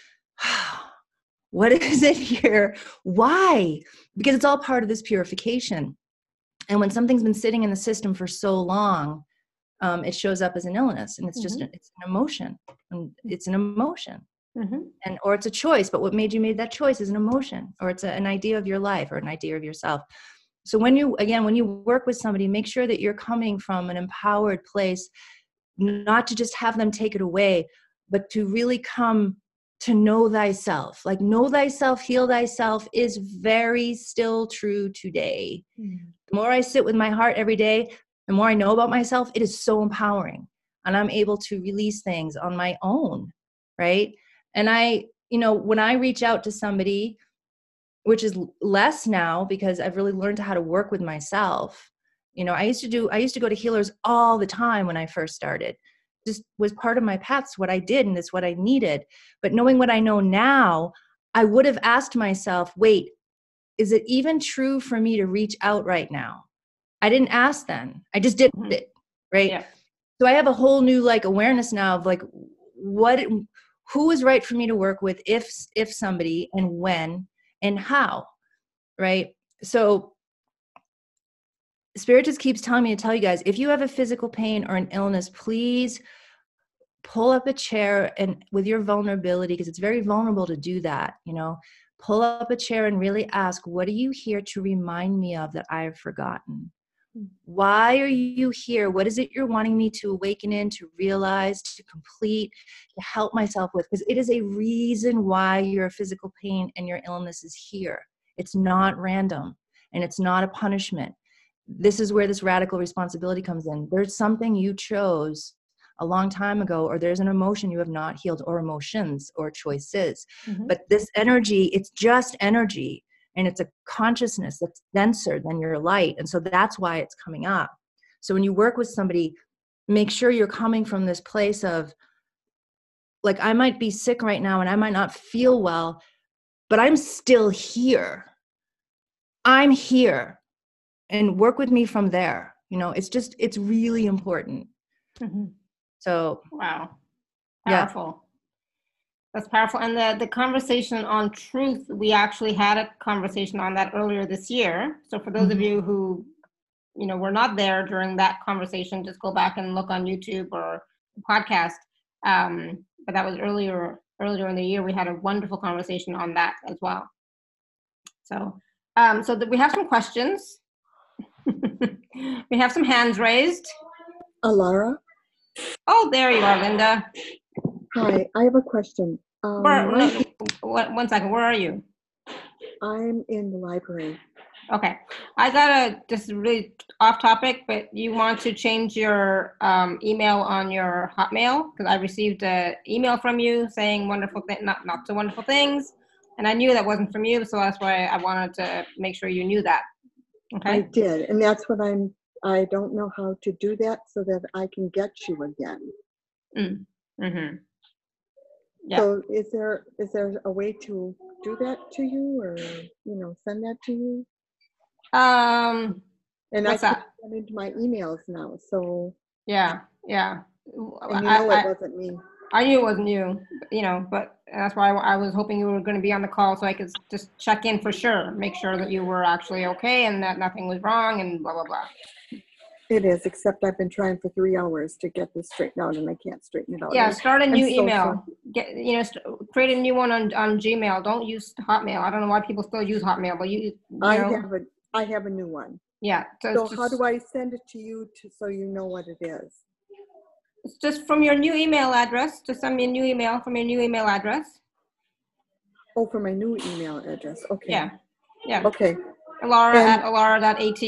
what is it here? Why? Because it's all part of this purification. And when something's been sitting in the system for so long, it shows up as an illness, and it's just it's an emotion, and it's an emotion, and or it's a choice. But what made you make that choice is an emotion, or it's an idea of your life or an idea of yourself. So when you work with somebody, make sure that you're coming from an empowered place, not to just have them take it away, but to really come to know thyself. Like, know thyself, heal thyself is very still true today. The more I sit with my heart every day, the more I know about myself, it is so empowering. And I'm able to release things on my own, right? And when I reach out to somebody, which is less now because I've really learned how to work with myself. You know, I used to go to healers all the time when I first started. Just was part of my path. It's what I did, and it's what I needed. But knowing what I know now, I would have asked myself, wait, is it even true for me to reach out right now? I didn't ask then. I just did it, right? Yeah. So I have a whole new awareness now of who is right for me to work with, if somebody, and when and how, right? So Spirit just keeps telling me to tell you guys, if you have a physical pain or an illness, please pull up a chair and with your vulnerability, because it's very vulnerable to do that, pull up a chair and really ask, what are you here to remind me of that I have forgotten? Why are you here? What is it you're wanting me to awaken in, to realize, to complete, to help myself with? Because it is a reason why your physical pain and your illness is here. It's not random, and it's not a punishment. This is where this radical responsibility comes in. There's something you chose a long time ago, or there's an emotion you have not healed, or emotions or choices. But this energy, it's just energy. and it's a consciousness that's denser than your light. And so that's why it's coming up. So when you work with somebody, make sure you're coming from this place of, like, I might be sick right now and I might not feel well, but I'm still here. I'm here, and work with me from there. It's really important. Mm-hmm. So, wow. Powerful. Yeah. That's powerful. And the conversation on truth, we actually had a conversation on that earlier this year. So for those of you who, were not there during that conversation, just go back and look on YouTube or podcast. But that was earlier in the year. We had a wonderful conversation on that as well. So, we have some questions. We have some hands raised. Alara? Oh, there you are, Linda. Hi, I have a question. One second. Where are you? I'm in the library. Okay. I got just really off topic, but you want to change your email on your Hotmail, because I received an email from you saying wonderful not so wonderful things, and I knew that wasn't from you, so that's why I wanted to make sure you knew that. Okay. I did, and that's what I don't know how to do that so that I can get you again. Mm-hmm. Yeah. So is there a way to do that to you, or send that to you? And I can't get into my emails now. So yeah. And it wasn't me. I knew it wasn't you, but that's why I was hoping you were going to be on the call so I could just check in for sure, make sure that you were actually okay and that nothing was wrong and blah, blah, blah. It is, except I've been trying for 3 hours to get this straightened out and I can't straighten it out. Yeah, start a new email. Create a new one on Gmail. Don't use Hotmail. I don't know why people still use Hotmail, but I have a new one. Yeah. So how do I send it to you so you know what it is? It's just from your new email address. Just send me a new email from your new email address. Oh, for my new email address. Okay. Yeah. Yeah. Okay. Alara at alara.at.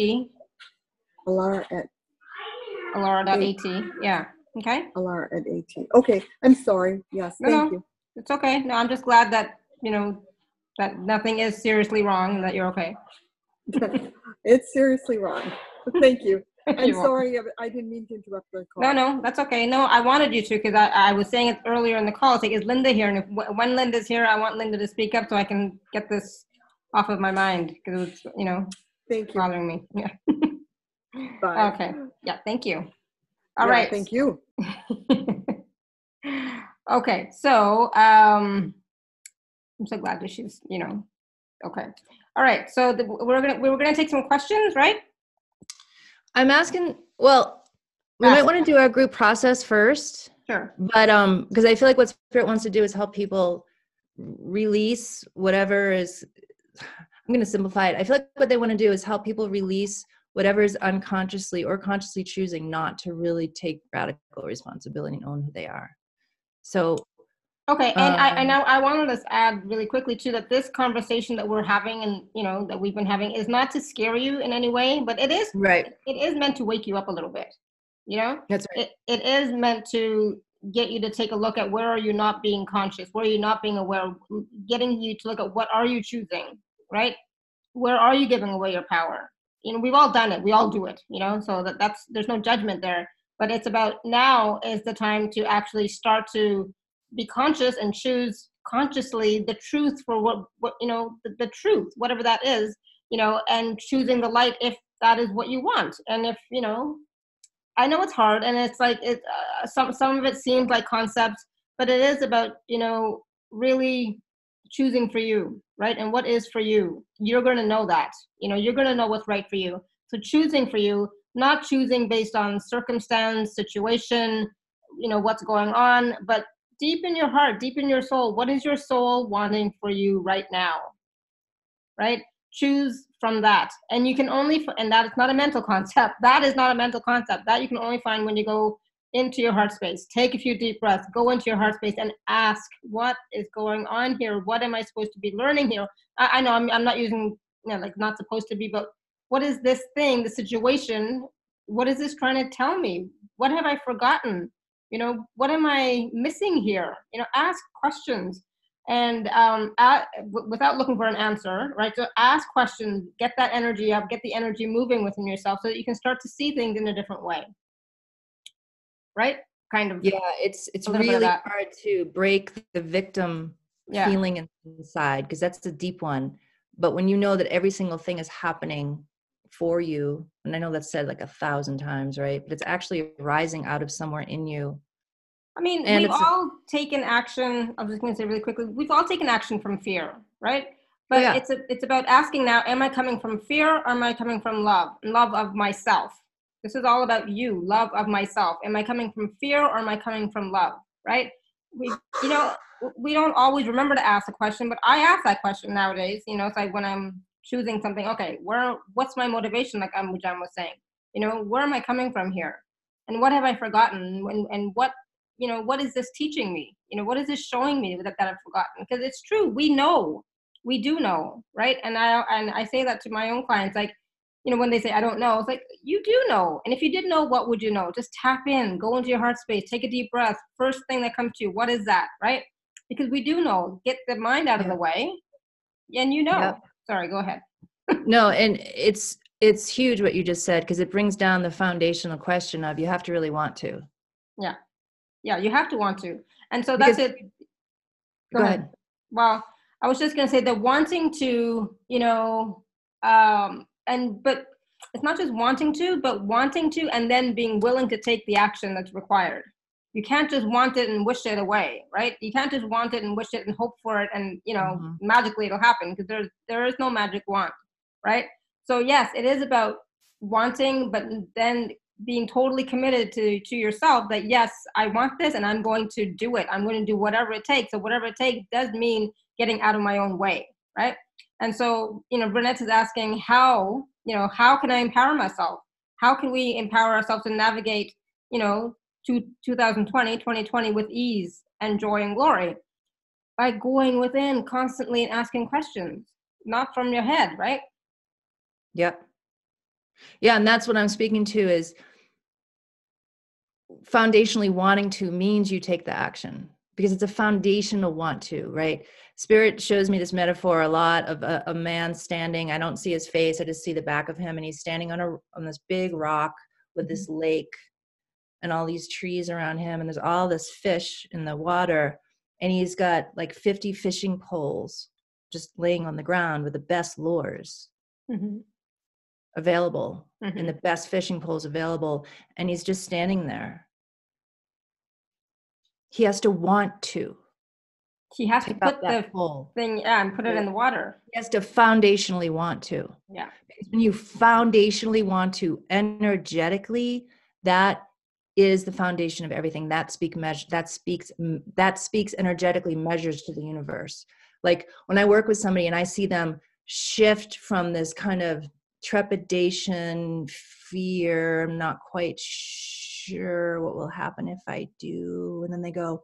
Alara.at. Yeah. Okay. Alara@at. Okay. I'm sorry. Yes. Thank you. It's okay. No, I'm just glad that, that nothing is seriously wrong and that you're okay. It's seriously wrong. Thank you. I'm sorry. I didn't mean to interrupt the call. No, that's okay. No, I wanted you to, because I was saying it earlier in the call. It's like, is Linda here? And when Linda's here, I want Linda to speak up so I can get this off of my mind, because it's, Thank you. bothering me. Yeah. Bye. Okay. Yeah. Thank you. All right. Thank you. Okay. So, I'm so glad that she's, okay. All right. So we're gonna take some questions, right? I'm asking. Well, we might want to do our group process first. Sure. But because I feel like what Spirit wants to do is help people release whatever is. I'm going to simplify it. I feel like what they want to do is help people release whatever is unconsciously or consciously choosing not to really take radical responsibility and own who they are. So. Okay, and I wanted to add really quickly too that this conversation that we're having and that we've been having is not to scare you in any way, but it is right. It is meant to wake you up a little bit. That's right. It is meant to get you to take a look at where are you not being conscious, where are you not being aware, getting you to look at what are you choosing, right? Where are you giving away your power? We've all done it. We all do it. So that's there's no judgment there. But it's about now is the time to actually start to be conscious and choose consciously the truth for what the truth, whatever that is, and choosing the light if that is what you want. And if, I know it's hard and it's like, some of it seems like concepts, but it is about, really choosing for you, right? And what is for you, you're going to know that, you're going to know what's right for you. So choosing for you, not choosing based on circumstance, situation, what's going on, but deep in your heart, deep in your soul, what is your soul wanting for you right now, right? Choose from that. And you can only, and that is not a mental concept. That is not a mental concept. That you can only find when you go into your heart space. Take a few deep breaths, go into your heart space and ask, what is going on here? What am I supposed to be learning here? I know I'm not using, like not supposed to be, but what is this thing, the situation? What is this trying to tell me? What have I forgotten? What am I missing here? Ask questions. And without looking for an answer, right? So ask questions, get that energy up, get the energy moving within yourself so that you can start to see things in a different way. Right? Kind of. Yeah, it's really hard to break the victim feeling inside, because that's the deep one. But when you know that every single thing is happening for you, and I know that's said like 1,000 times, right? But it's actually rising out of somewhere in you. I mean, and we've all taken action. I was just going to say really quickly, we've all taken action from fear, right? But it's about asking now, am I coming from fear or am I coming from love? Love of myself. This is all about you, love of myself. Am I coming from fear or am I coming from love, right? We don't always remember to ask the question, but I ask that question nowadays. It's like when I'm choosing something, okay, what's my motivation, like Amujam was saying? Where am I coming from here? And what have I forgotten? And what is this teaching me? What is this showing me that I've forgotten? Because it's true, we do know, right? And I say that to my own clients, like, when they say, I don't know, it's like, you do know. And if you did know, what would you know? Just tap in, go into your heart space, take a deep breath. First thing that comes to you, what is that, right? Because we do know. Get the mind out of the way, and Sorry, go ahead. No, and it's huge what you just said, because it brings down the foundational question of you have to really want to. Yeah, you have to want to. And so that's it. Go ahead. Well, I was just going to say that wanting to, but it's not just wanting to, but wanting to and then being willing to take the action that's required. You can't just want it and wish it away, right? You can't just want it and wish it and hope for it and, magically it'll happen, because there is no magic wand, right? So yes, it is about wanting, but then being totally committed to yourself that, yes, I want this and I'm going to do it. I'm going to do whatever it takes. So whatever it takes does mean getting out of my own way, right? And so, Burnett is asking how can I empower myself? How can we empower ourselves to navigate, to 2020 with ease and joy and glory? By going within constantly and asking questions, not from your head, right? Yep. Yeah, and that's what I'm speaking to is foundationally wanting to means you take the action, because it's a foundational want to, right? Spirit shows me this metaphor a lot of a man standing. I don't see his face. I just see the back of him. And he's standing on this big rock with this lake and all these trees around him. And there's all this fish in the water. And he's got like 50 fishing poles just laying on the ground with the best lures available and the best fishing poles available. And he's just standing there. He has to want to. He has to put the thing, and put it in the water. He has to foundationally want to. Yeah. Because when you foundationally want to energetically, that is the foundation of everything. That speaks energetically, measures to the universe. Like when I work with somebody and I see them shift from this kind of trepidation, fear, I'm not quite sure what will happen if I do, and then they go,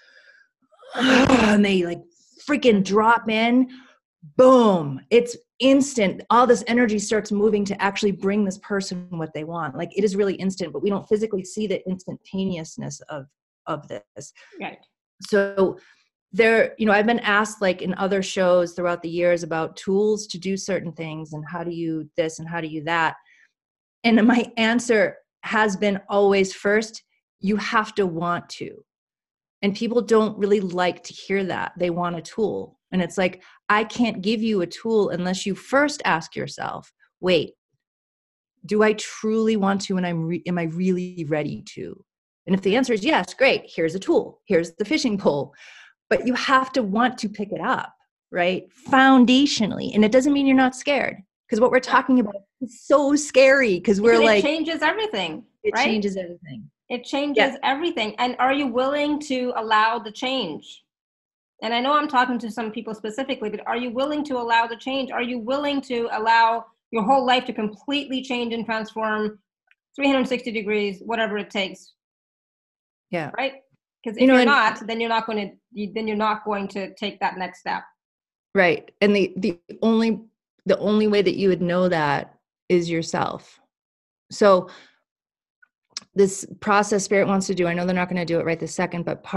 and they like freaking drop in, boom, it's instant. All this energy starts moving to actually bring this person what they want. Like it is really instant, but we don't physically see the instantaneousness of this. Right. So there, I've been asked like in other shows throughout the years about tools to do certain things and how do you this and how do you that. And my answer has been always, first, you have to want to. And people don't really like to hear that. They want a tool. And it's like, I can't give you a tool unless you first ask yourself, wait, do I truly want to, and am I really ready to? And if the answer is yes, great, here's a tool. Here's the fishing pole. But you have to want to pick it up, right? Foundationally. And it doesn't mean you're not scared. Because what we're talking about is so scary, because it changes everything. It changes everything. It changes everything. And are you willing to allow the change? And I know I'm talking to some people specifically, but are you willing to allow the change? Are you willing to allow your whole life to completely change and transform 360 degrees, whatever it takes? Yeah. Right? Because if you're not, then you're not going to take that next step. Right. And the only way that you would know that is yourself. So this process Spirit wants to do, I know they're not going to do it right this second, but part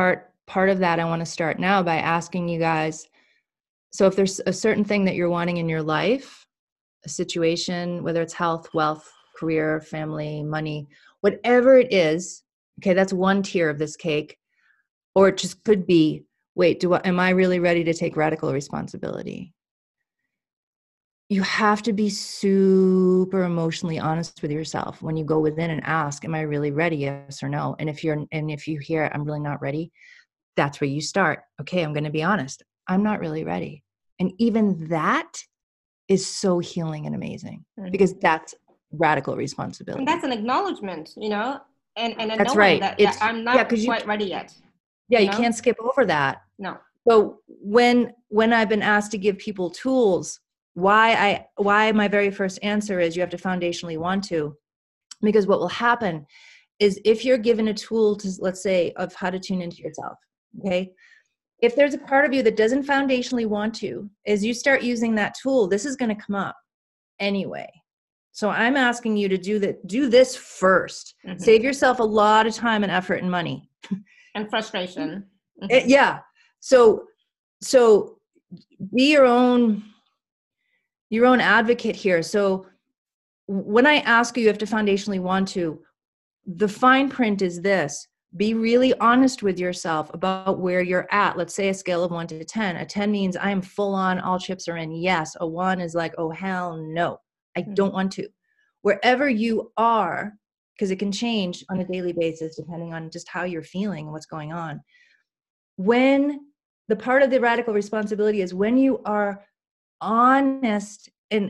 part of that, I want to start now by asking you guys, so if there's a certain thing that you're wanting in your life, a situation, whether it's health, wealth, career, family, money, whatever it is, okay, that's one tier of this cake. Or it just could be, wait, am I really ready to take radical responsibility? You have to be super emotionally honest with yourself when you go within and ask, am I really ready? Yes or no? And if you hear, I'm really not ready, that's where you start. Okay, I'm going to be honest. I'm not really ready. And even that is so healing and amazing, because that's radical responsibility. And that's an acknowledgement, you know, and a that's knowing right. that I'm not quite ready yet. Yeah, you can't skip over that. No. So when I've been asked to give people tools, why my very first answer is you have to foundationally want to, because what will happen is if you're given a tool to, let's say, of how to tune into yourself, okay? If there's a part of you that doesn't foundationally want to, as you start using that tool, this is going to come up anyway. So I'm asking you to do this first. Mm-hmm. Save yourself a lot of time and effort and money. And frustration. Mm-hmm. Yeah. So be your own advocate here. So when I ask you, you have to foundationally want to, the fine print is this: be really honest with yourself about where you're at. Let's say a scale of 1 to 10. A 10 means I am full on, all chips are in. Yes. A 1 is like, oh, hell no, I don't want to. Wherever you are, because it can change on a daily basis depending on just how you're feeling and what's going on. When the part of the radical responsibility is when you are honest and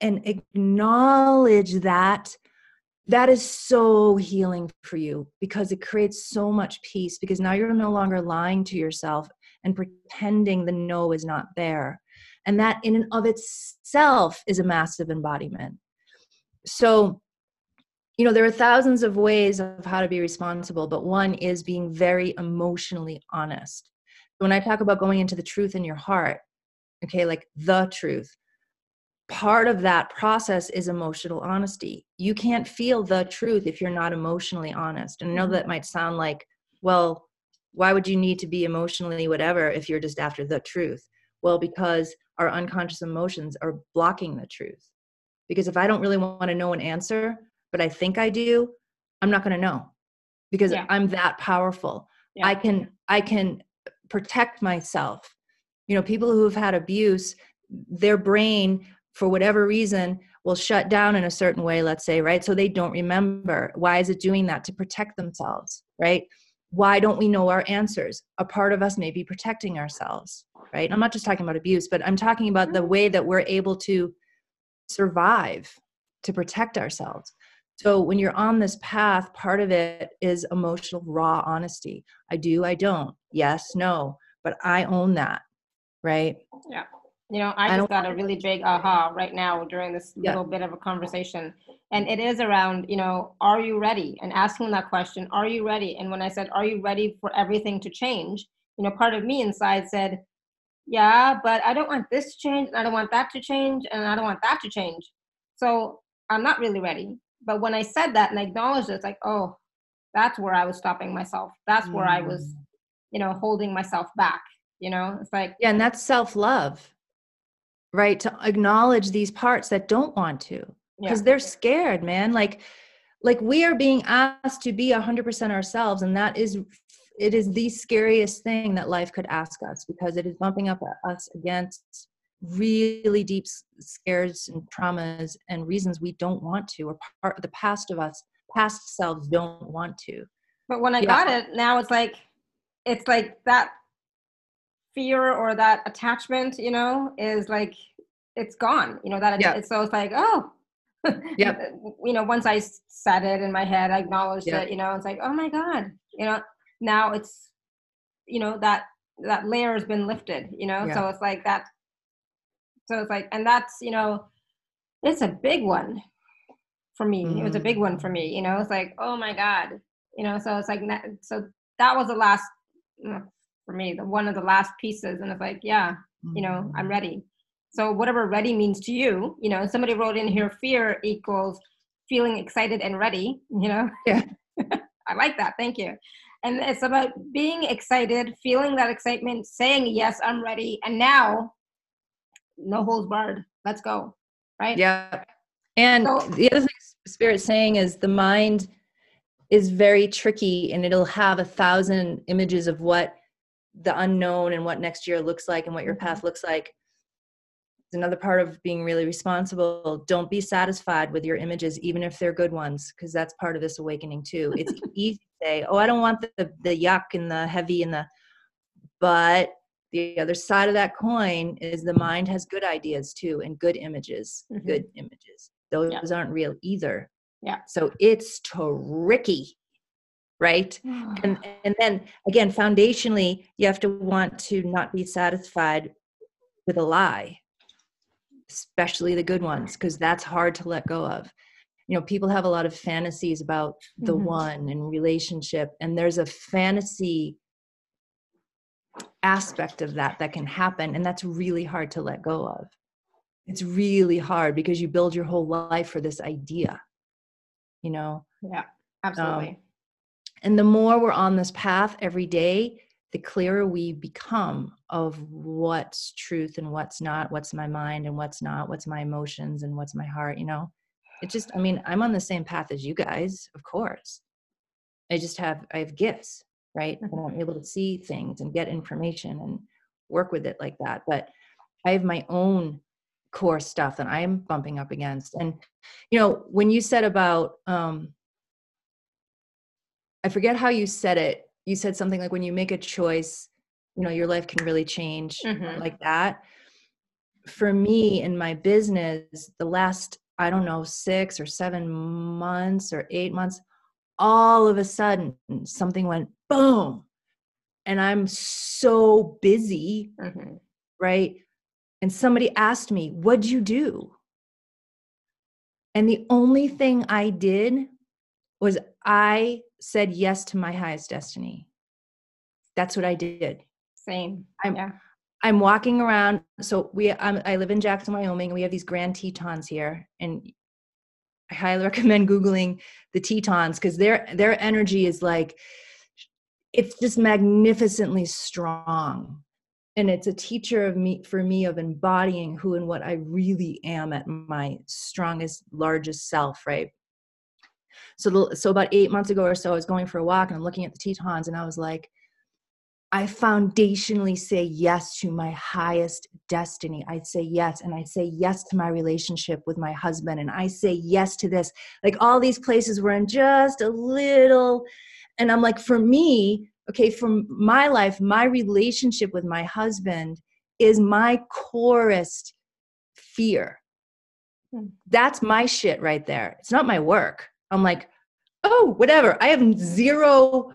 acknowledge that is so healing for you, because it creates so much peace, because now you're no longer lying to yourself and pretending the no is not there. And that in and of itself is a massive embodiment. So, you know, there are thousands of ways of how to be responsible, but one is being very emotionally honest. When I talk about going into the truth in your heart, okay, like the truth, part of that process is emotional honesty. You can't feel the truth if you're not emotionally honest. And I know that might sound like, well, why would you need to be emotionally whatever if you're just after the truth? Well, because our unconscious emotions are blocking the truth. Because if I don't really want to know an answer, but I think I do, I'm not going to know, because I'm that powerful. Yeah. I can protect myself. You know, people who have had abuse, their brain, for whatever reason, will shut down in a certain way, let's say, right? So they don't remember. Why is it doing that? To protect themselves, right? Why don't we know our answers? A part of us may be protecting ourselves, right? I'm not just talking about abuse, but I'm talking about the way that we're able to survive, to protect ourselves. So when you're on this path, part of it is emotional, raw honesty. I do, I don't. Yes, no, but I own that, right? Yeah. You know, I just got a really big aha right now during this little bit of a conversation. And it is around, you know, are you ready? And asking that question, are you ready? And when I said, are you ready for everything to change? You know, part of me inside said, yeah, but I don't want this to change. And I don't want that to change. And I don't want that to change. So I'm not really ready. But when I said that and I acknowledged it, it's like, oh, that's where I was stopping myself. That's where I was, you know, holding myself back. You know, it's like. Yeah, and that's self-love. Right? To acknowledge these parts that don't want to, because they're scared, man. Like we are being asked to be 100% ourselves. And it is the scariest thing that life could ask us, because it is bumping up us against really deep scares and traumas and reasons we don't want to, or part of the past selves don't want to. But when I got it, now it's like that fear or that attachment, you know, is like, it's gone, you know, so it's like, oh, you know, once I said it in my head, I acknowledged it, you know, it's like, oh my God, you know, now it's, you know, that layer has been lifted, you know, so it's like that. So it's like, and that's, you know, it's a big one for me. It was a big one for me, you know, it's like, oh my God, you know, so it's like, so that was the last, for me, one of the last pieces. And it's like, you know, I'm ready. So whatever ready means to you, you know, somebody wrote in here, fear equals feeling excited and ready, you know? Yeah. I like that. Thank you. And it's about being excited, feeling that excitement, saying, yes, I'm ready. And now, no holds barred. Let's go. Right? Yeah. And So, the other thing Spirit's saying is the mind is very tricky, and it'll have 1,000 images of what the unknown and what next year looks like and what your path looks like. It's another part of being really responsible. Don't be satisfied with your images, even if they're good ones, because that's part of this awakening too. It's easy to say, oh, I don't want the yuck and the heavy and but the other side of that coin is the mind has good ideas too, and good images, good images. Those aren't real either. Yeah. So it's tricky, right? And then again, foundationally, you have to want to not be satisfied with a lie, especially the good ones, because that's hard to let go of. You know, people have a lot of fantasies about the one and relationship, and there's a fantasy aspect of that can happen, and that's really hard to let go of. It's really hard because you build your whole life for this idea, you know. Yeah, absolutely. And the more we're on this path every day, the clearer we become of what's truth and what's not, what's my mind and what's not, what's my emotions and what's my heart, you know. It just, I mean, I'm on the same path as you guys, of course. I have gifts, right? And I'm able to see things and get information and work with it like that. But I have my own core stuff that I'm bumping up against. And, you know, when you said about, I forget how you said it. You said something like, when you make a choice, you know, your life can really change like that. For me in my business, the last, I don't know, 6 or 7 months or 8 months, all of a sudden something went boom. And I'm so busy, right? And somebody asked me, what'd you do? And the only thing I did was I said yes to my highest destiny. That's what I did. Same. I'm walking around. So I live in Jackson, Wyoming, and we have these Grand Tetons here. And I highly recommend Googling the Tetons, because their energy is like, it's just magnificently strong. And it's a teacher for me of embodying who and what I really am at my strongest, largest self, right? So about 8 months ago or so, I was going for a walk and I'm looking at the Tetons, and I was like, I foundationally say yes to my highest destiny. I say yes. And I say yes to my relationship with my husband. And I say yes to this. Like, all these places were in just a little. And I'm like, for me, okay, from my life, my relationship with my husband is my corest fear. That's my shit right there. It's not my work. I'm like, oh, whatever. I have zero,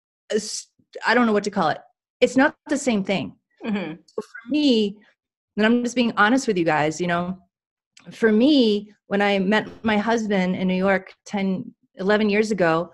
I don't know what to call it. It's not the same thing. So for me, and I'm just being honest with you guys, you know, for me, when I met my husband in New York 11 years ago,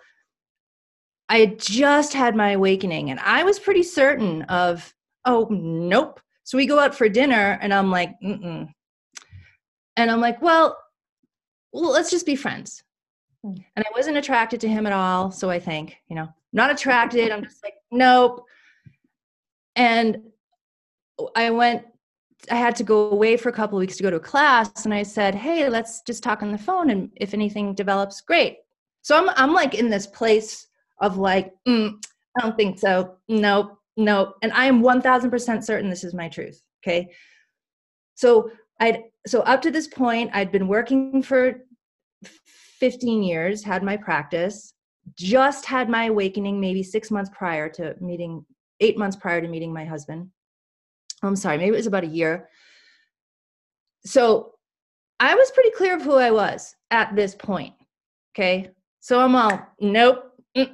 I had just had my awakening, and I was pretty certain of, oh, nope. So we go out for dinner, and I'm like, mm-mm. And I'm like, well, let's just be friends. And I wasn't attracted to him at all. So I think, you know, not attracted. I'm just like, nope. And I had to go away for a couple of weeks to go to a class, and I said, hey, let's just talk on the phone, and if anything develops, great. So I'm like in this place of like, I don't think so. Nope. And I am 1000% certain this is my truth. Okay. So up to this point, I'd been working for 15 years, had my practice, just had my awakening maybe 8 months prior to meeting my husband. I'm sorry, maybe it was about a year. So I was pretty clear of who I was at this point. Okay. So I'm all, nope.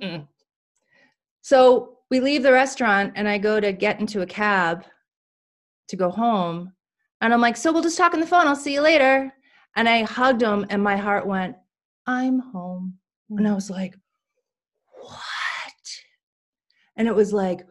So we leave the restaurant, and I go to get into a cab to go home. And I'm like, so we'll just talk on the phone. I'll see you later. And I hugged him, and my heart went, I'm home. And I was like, what? And it was like,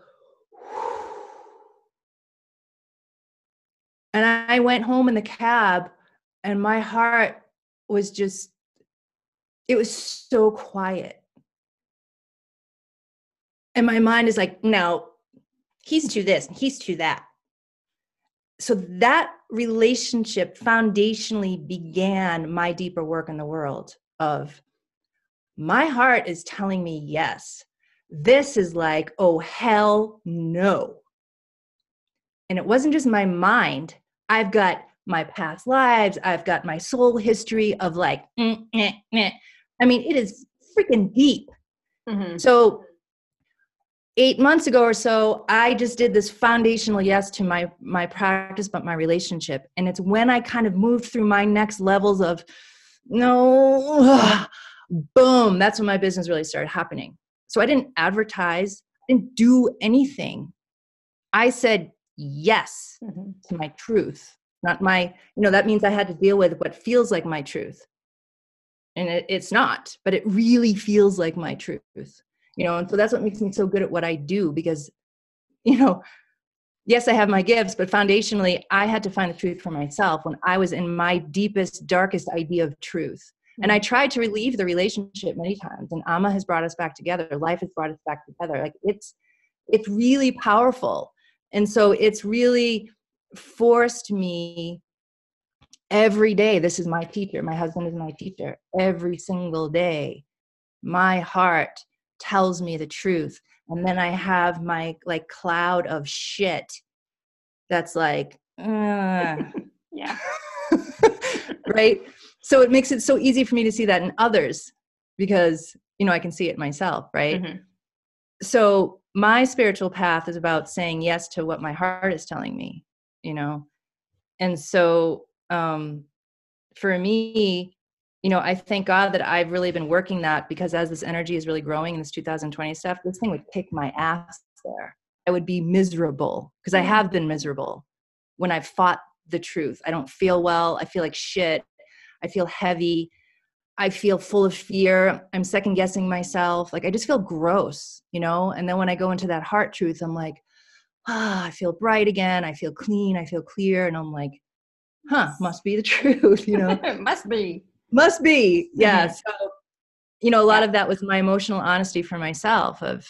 and I went home in the cab, and my heart was just, it was so quiet. And my mind is like, no, he's to this, and he's to that. So that relationship foundationally began my deeper work in the world of my heart is telling me yes. This is like, oh, hell no. And it wasn't just my mind. I've got my past lives. I've got my soul history of like, I mean, it is freaking deep. Mm-hmm. So 8 months ago or so, I just did this foundational yes to my practice, but my relationship. And it's when I kind of moved through my next levels of no, boom, that's when my business really started happening. So I didn't advertise, I didn't do anything. I said yes to my truth, not my, that means I had to deal with what feels like my truth. And it's not, but it really feels like my truth. And so that's what makes me so good at what I do, because, yes, I have my gifts, but foundationally, I had to find the truth for myself when I was in my deepest, darkest idea of truth. Mm-hmm. And I tried to relieve the relationship many times, and Amma has brought us back together. Life has brought us back together. Like it's really powerful. And so it's really forced me every day. This is my teacher. My husband is my teacher. Every single day, my heart tells me the truth. And then I have my cloud of shit that's like, yeah. Right? So it makes it so easy for me to see that in others because, I can see it myself, right? Mm-hmm. So my spiritual path is about saying yes to what my heart is telling me, And so for me, I thank God that I've really been working that, because as this energy is really growing in this 2020 stuff, this thing would kick my ass there. I would be miserable because I have been miserable when I've fought the truth. I don't feel well. I feel like shit. I feel heavy. I feel full of fear. I'm second guessing myself. I just feel gross, And then when I go into that heart truth, I'm like, I feel bright again. I feel clean. I feel clear. And I'm like, must be the truth, Must be. Yeah. Mm-hmm. So, a lot of that was my emotional honesty for myself of,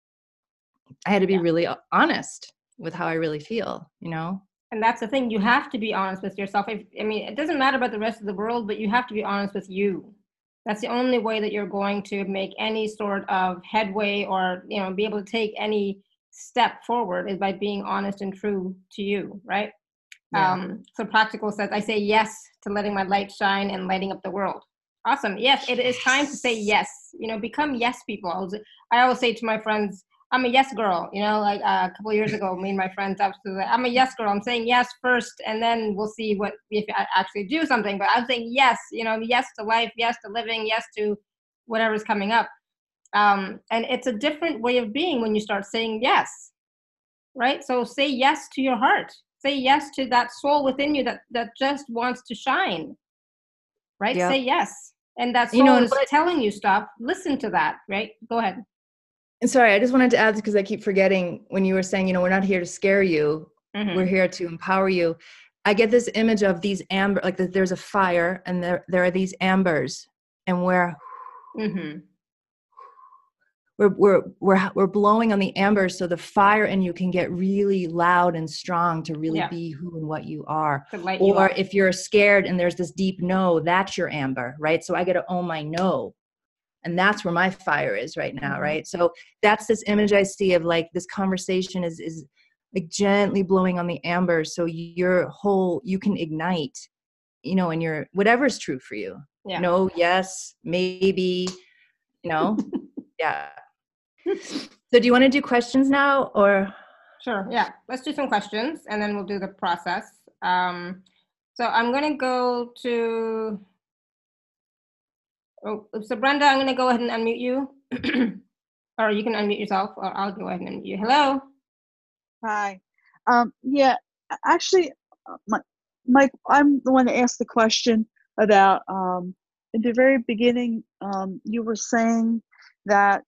I had to be really honest with how I really feel, And that's the thing. You have to be honest with yourself. It doesn't matter about the rest of the world, but you have to be honest with you. That's the only way that you're going to make any sort of headway or, be able to take any step forward, is by being honest and true to you, right? Yeah. So Practical says, I say yes to letting my light shine and lighting up the world. Awesome. Yes, it is time to say yes. Become yes people. I always say to my friends, I'm a yes girl. A couple of years ago, me and my friends, I'm a yes girl. I'm saying yes first, and then we'll see if I actually do something. But I'm saying yes, yes to life, yes to living, yes to whatever's coming up. And it's a different way of being when you start saying yes, right? So say yes to your heart. Say yes to that soul within you that just wants to shine, right? Yep. Say yes. And that soul is telling you stuff. Listen to that, right? Go ahead. And sorry, I just wanted to add, because I keep forgetting, when you were saying, we're not here to scare you. Mm-hmm. We're here to empower you. I get this image of these amber, there's a fire and there are these ambers, and we're blowing on the ambers so the fire in you can get really loud and strong to really be who and what you are. Or if you're scared and there's this deep no, that's your amber, right? So I get to own my no. And that's where my fire is right now, right? So that's this image I see of this conversation is gently blowing on the amber, so you can ignite, and your whatever's true for you. Yeah. No, yes, maybe, yeah. So do you want to do questions now, or? Sure, yeah. Let's do some questions, and then we'll do the process. So I'm going to go to... Oh, so Brenda, I'm going to go ahead and unmute you. Or you can unmute yourself, or I'll go ahead and unmute you. Hello. Hi. Yeah, actually, Mike, I'm the one that asked the question about, in the very beginning, you were saying that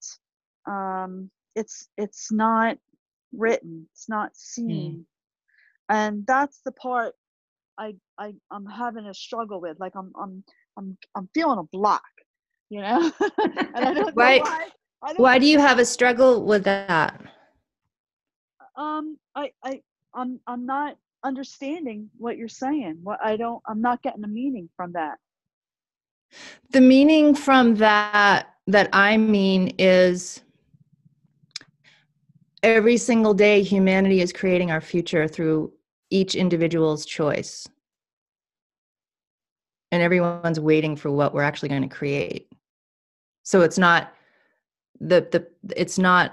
it's not written, it's not seen. And that's the part I'm having a struggle with. I'm feeling a block, and I don't know why. Why do you have a struggle with that? I'm not understanding what you're saying. I'm not getting the meaning from that. The meaning from that I mean is every single day humanity is creating our future through each individual's choice. And everyone's waiting for what we're actually going to create. So it's not it's not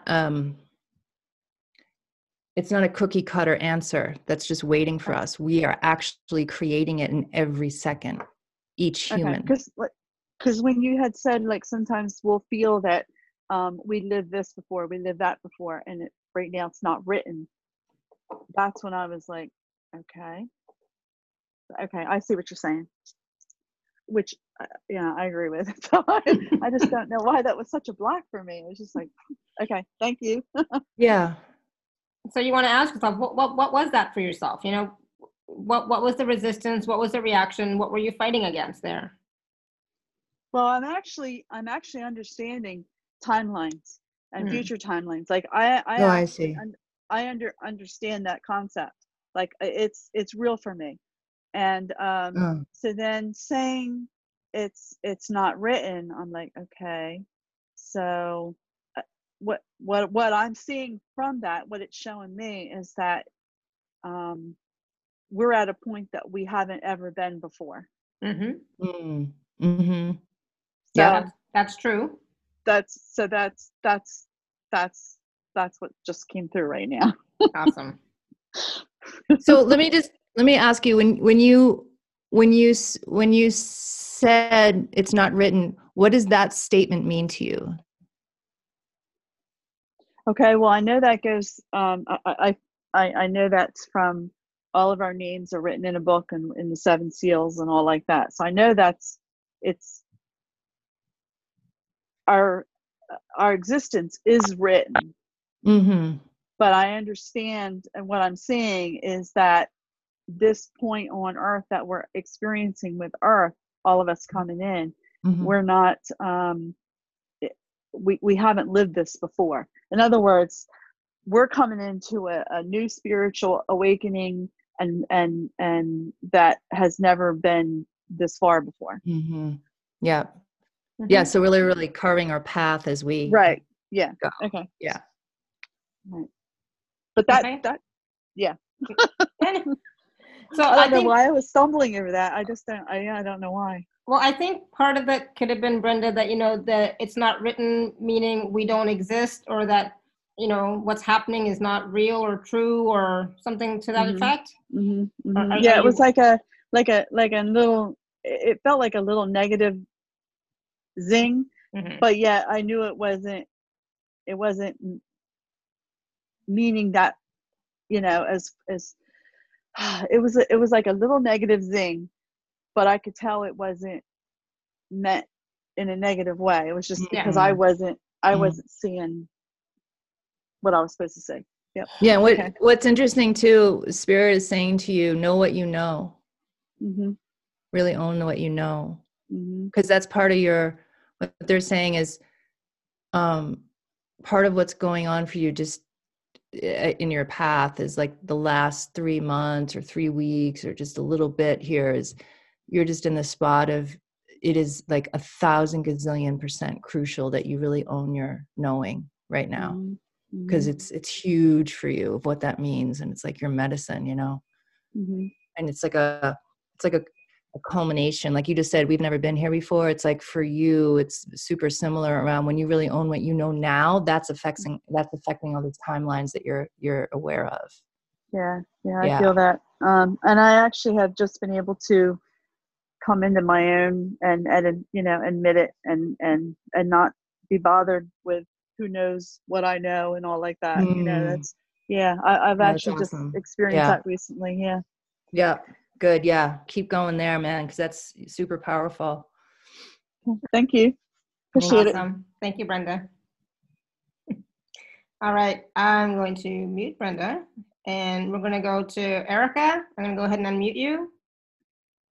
a cookie cutter answer that's just waiting for us. We are actually creating it in every second, each human. Because when you had said, like, sometimes we'll feel that we lived this before, we lived that before, and right now it's not written. That's when I was like, okay, I see what you're saying. Which, yeah, I agree with. So I just don't know why that was such a block for me. It was just like, okay, thank you. Yeah. So you want to ask yourself, what was that for yourself? You know, what was the resistance? What was the reaction? What were you fighting against there? Well, I'm actually understanding timelines and future timelines. Like I see. I understand that concept. Like it's real for me. And so then saying it's not written, I'm like, okay, so what I'm seeing from that, what it's showing me is that we're at a point that we haven't ever been before. Mm-hmm. Mm-hmm. So yeah, that's true. That's what just came through right now. Awesome. So let me ask you, when you said it's not written, what does that statement mean to you? Okay, well, I know that goes. I know that's from all of our names are written in a book and in the 7 seals and all like that. So I know it's our existence is written. Mm-hmm. But I understand, and what I'm seeing is that this point on Earth that we're experiencing with Earth, all of us coming in, we're not. We haven't lived this before. In other words, we're coming into a new spiritual awakening, and that has never been this far before. Mm-hmm. Yeah. Mm-hmm. Yeah. So really carving our path as we Yeah. go. Okay. Yeah. Right. But that yeah. So I don't know why I was stumbling over that. I don't know why. Well, I think part of it could have been, Brenda, that, you know, that it's not written, meaning we don't exist, or that, you know, what's happening is not real or true, or something to that effect. Mm-hmm. Mm-hmm. Yeah, it was like a little. It felt like a little negative zing, but yeah, I knew it wasn't. It wasn't meaning that, you know, as it was like a little negative zing, but I could tell it wasn't meant in a negative way. It was just because I wasn't seeing what I was supposed to say. Yep. Yeah. What's interesting too, Spirit is saying to you, know what you know. Mm-hmm. Really own what you know, because that's part of what they're saying is part of what's going on for you just in your path is like the last 3 months or 3 weeks or just a little bit here is you're just in the spot of it is like 1,000 gazillion% crucial that you really own your knowing right now, because it's huge for you of what that means, and it's like your medicine, you know. And it's like a culmination, like you just said, we've never been here before. It's like for you it's super similar around when you really own what you know now, that's affecting all these timelines that you're aware of. Yeah, I feel that. And I actually have just been able to come into my own and you know, admit it and not be bothered with who knows what I know and all like that. You know, that's I've actually just experienced that recently. Yeah. Good. Yeah. Keep going there, man, because that's super powerful. Thank you. Appreciate it. Thank you, Brenda. All right. I'm going to mute Brenda, and we're going to go to Erica. I'm going to go ahead and unmute you.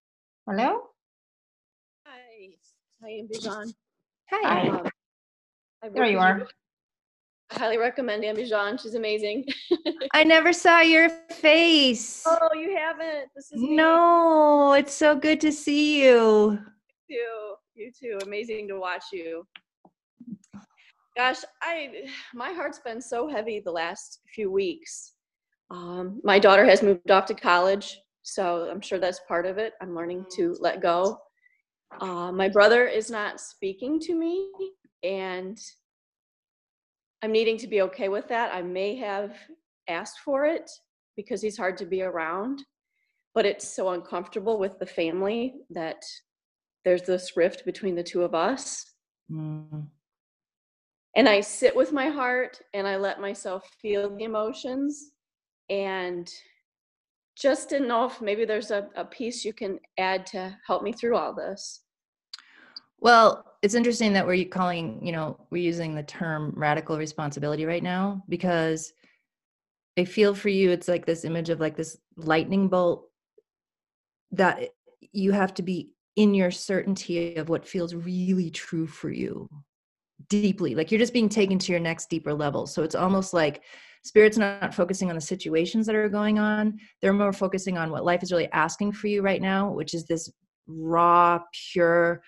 Hello? Hi. Hi, Ambivon. Hi. There you are. I highly recommend Ambijan. She's amazing. I never saw your face. Oh, you haven't? This is me. No, it's so good to see you. You too. Amazing to watch you. Gosh, my heart's been so heavy the last few weeks. My daughter has moved off to college, so I'm sure that's part of it. I'm learning to let go. My brother is not speaking to me, and I'm needing to be okay with that. I may have asked for it because he's hard to be around, but it's so uncomfortable with the family that there's this rift between the two of us. Mm. And I sit with my heart and I let myself feel the emotions, and just didn't know if maybe there's a piece you can add to help me through all this. Well, it's interesting that we're using the term radical responsibility right now, because I feel for you, it's like this image of like this lightning bolt that you have to be in your certainty of what feels really true for you deeply. Like you're just being taken to your next deeper level. So it's almost like Spirit's not focusing on the situations that are going on. They're more focusing on what life is really asking for you right now, which is this raw, pure,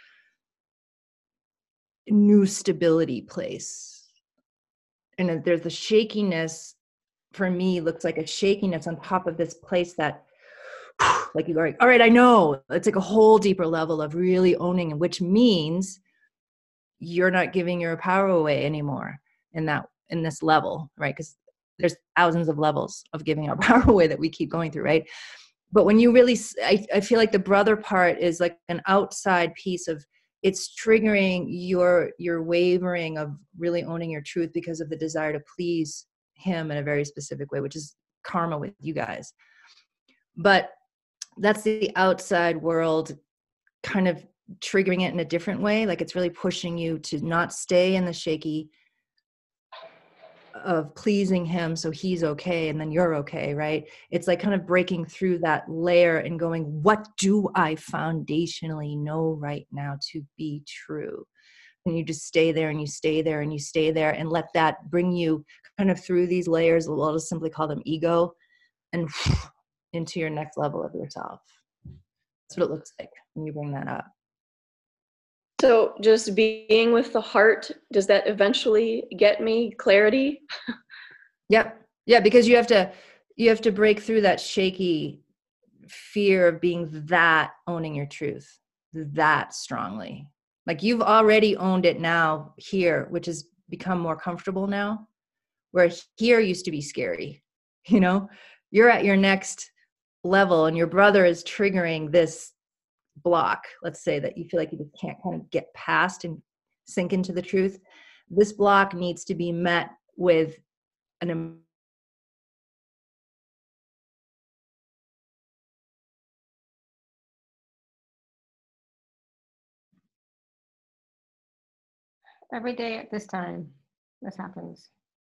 new stability place. And there's the shakiness, for me, looks like a shakiness on top of this place that like you go, all right, I know. It's like a whole deeper level of really owning, which means you're not giving your power away anymore in this level, right? Because there's thousands of levels of giving our power away that we keep going through, right? But when you really, I feel like the brother part is like an outside piece of, it's triggering your wavering of really owning your truth because of the desire to please him in a very specific way, which is karma with you guys. But that's the outside world kind of triggering it in a different way. Like it's really pushing you to not stay in the shaky of pleasing him so he's okay and then you're okay, right? It's like kind of breaking through that layer and going, what do I foundationally know right now to be true? And you just stay there and you stay there and you stay there and let that bring you kind of through these layers. We'll just simply call them ego, and into your next level of yourself. That's what it looks like when you bring that up. So just being with the heart, does that eventually get me clarity? Yep. Yeah, because you have to break through that shaky fear of being that owning your truth that strongly. Like you've already owned it now here, which has become more comfortable now, where here used to be scary. You're at your next level and your brother is triggering this block, let's say, that you feel like you just can't kind of get past and sink into the truth. This block needs to be met with an Every day at this time, this happens.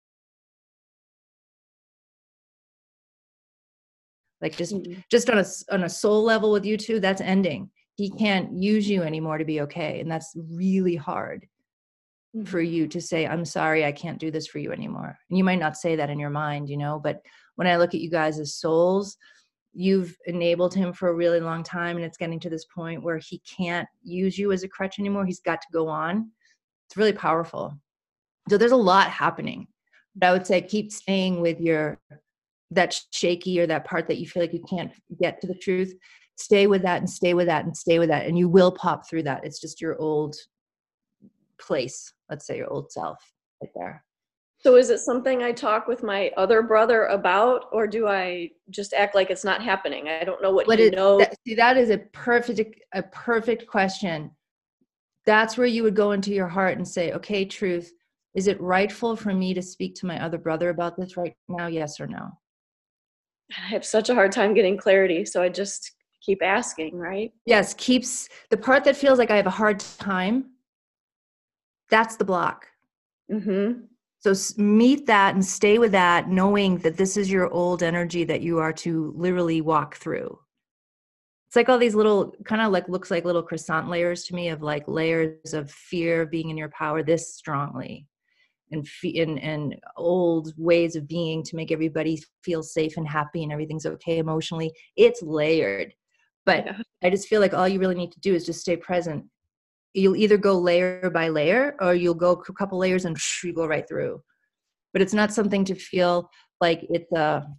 Like just on a soul level with you two, that's ending. He can't use you anymore to be okay. And that's really hard for you to say, I'm sorry, I can't do this for you anymore. And you might not say that in your mind, but when I look at you guys as souls, you've enabled him for a really long time. And it's getting to this point where he can't use you as a crutch anymore. He's got to go on. It's really powerful. So there's a lot happening. But I would say keep staying with that shaky or that part that you feel like you can't get to the truth. Stay with that and stay with that and stay with that. And you will pop through that. It's just your old place, let's say your old self right there. So is it something I talk with my other brother about, or do I just act like it's not happening? I don't know what he knows. That is a perfect question. That's where you would go into your heart and say, okay, truth, is it rightful for me to speak to my other brother about this right now? Yes or no? I have such a hard time getting clarity, so I just keep asking, right? Yes, keeps the part that feels like I have a hard time. That's the block. Mm-hmm. So meet that and stay with that, knowing that this is your old energy that you are to literally walk through. It's like all these little, kind of like, looks like little croissant layers to me, of like layers of fear of being in your power this strongly, and old ways of being to make everybody feel safe and happy and everything's okay emotionally. It's layered. But Yeah. I just feel like all you really need to do is just stay present. You'll either go layer by layer, or you'll go a couple layers and you go right through. But it's not something to feel like it's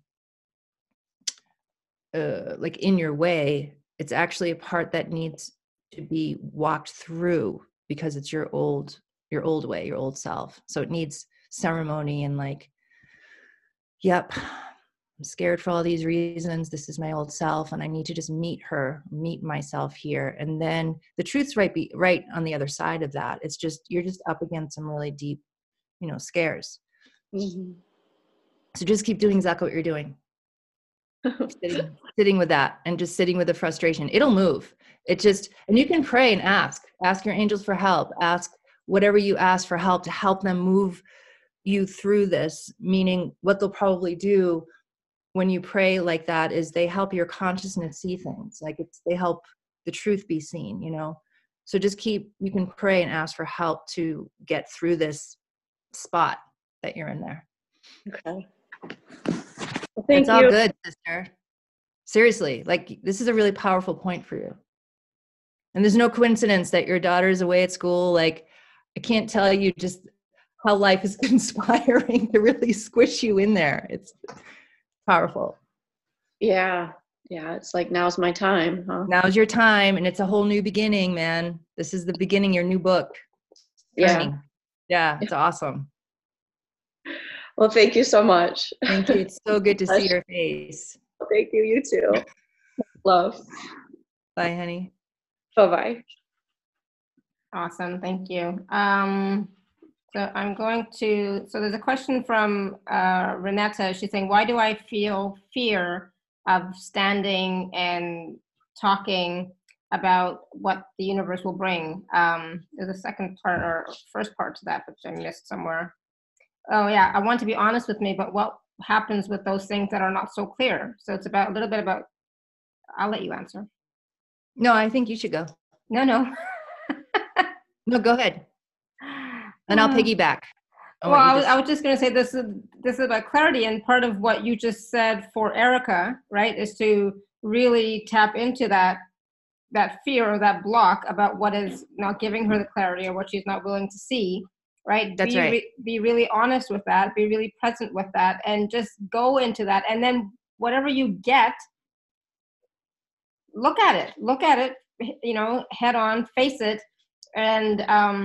like in your way. It's actually a part that needs to be walked through, because it's your old way, your old self. So it needs ceremony and like, yep, I'm scared for all these reasons. This is my old self, and I need to just meet myself here. And then the truth's right on the other side of that. It's just, you're just up against some really deep, scares. Mm-hmm. So just keep doing exactly what you're doing. Sitting with that, and just sitting with the frustration. It'll move. And you can pray and ask your angels for help. Ask whatever you ask for help, to help them move you through this. Meaning, what they'll probably do when you pray like that is they help your consciousness see things. Like they help the truth be seen, So just you can pray and ask for help to get through this spot that you're in there. Okay. Well, thank you. It's all good, sister. Seriously, like, this is a really powerful point for you. And there's no coincidence that your daughter's away at school. Like, I can't tell you just how life is conspiring to really squish you in there. It's powerful. Yeah. It's like, now's my time, huh? Now's your time, and it's a whole new beginning, man. This is the beginning, your new book. Yeah, it's awesome. Well, thank you so much. Thank you. It's so good to see your face. Thank you. You too. Love. Bye, honey. Bye-bye. Awesome. Thank you. So I'm going to, so there's a question from Renetta. She's saying, why do I feel fear of standing and talking about what the universe will bring? There's a second part or first part to that, which I missed somewhere. Oh yeah, I want to be honest with me, but what happens with those things that are not so clear? So it's about a little bit about, I'll let you answer. No, I think you should go. No. No, go ahead. And I'll piggyback. Well, I was just going to say this is about clarity, and part of what you just said for Erica, right, is to really tap into that fear or that block about what is not giving her the clarity or what she's not willing to see, right? That's right. Be really honest with that, be really present with that, and just go into that. And then whatever you get, look at it, head on, face it, and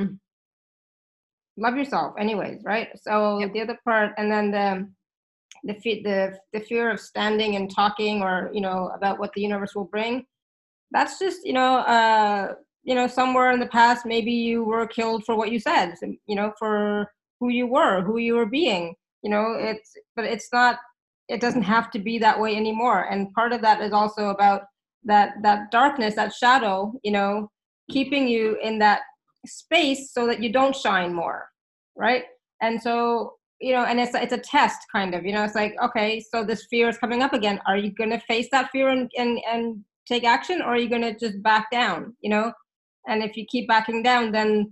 love yourself anyways, right? So yep. The other part, and then the fear of standing and talking, or about what the universe will bring, that's just somewhere in the past maybe you were killed for what you said, for who you were being, it's not, it doesn't have to be that way anymore. And part of that is also about that darkness, that shadow, keeping you in that space so that you don't shine more, right? And so and it's a test, kind of, it's like, okay, so this fear is coming up again. Are you going to face that fear and take action, or are you going to just back down? And if you keep backing down, then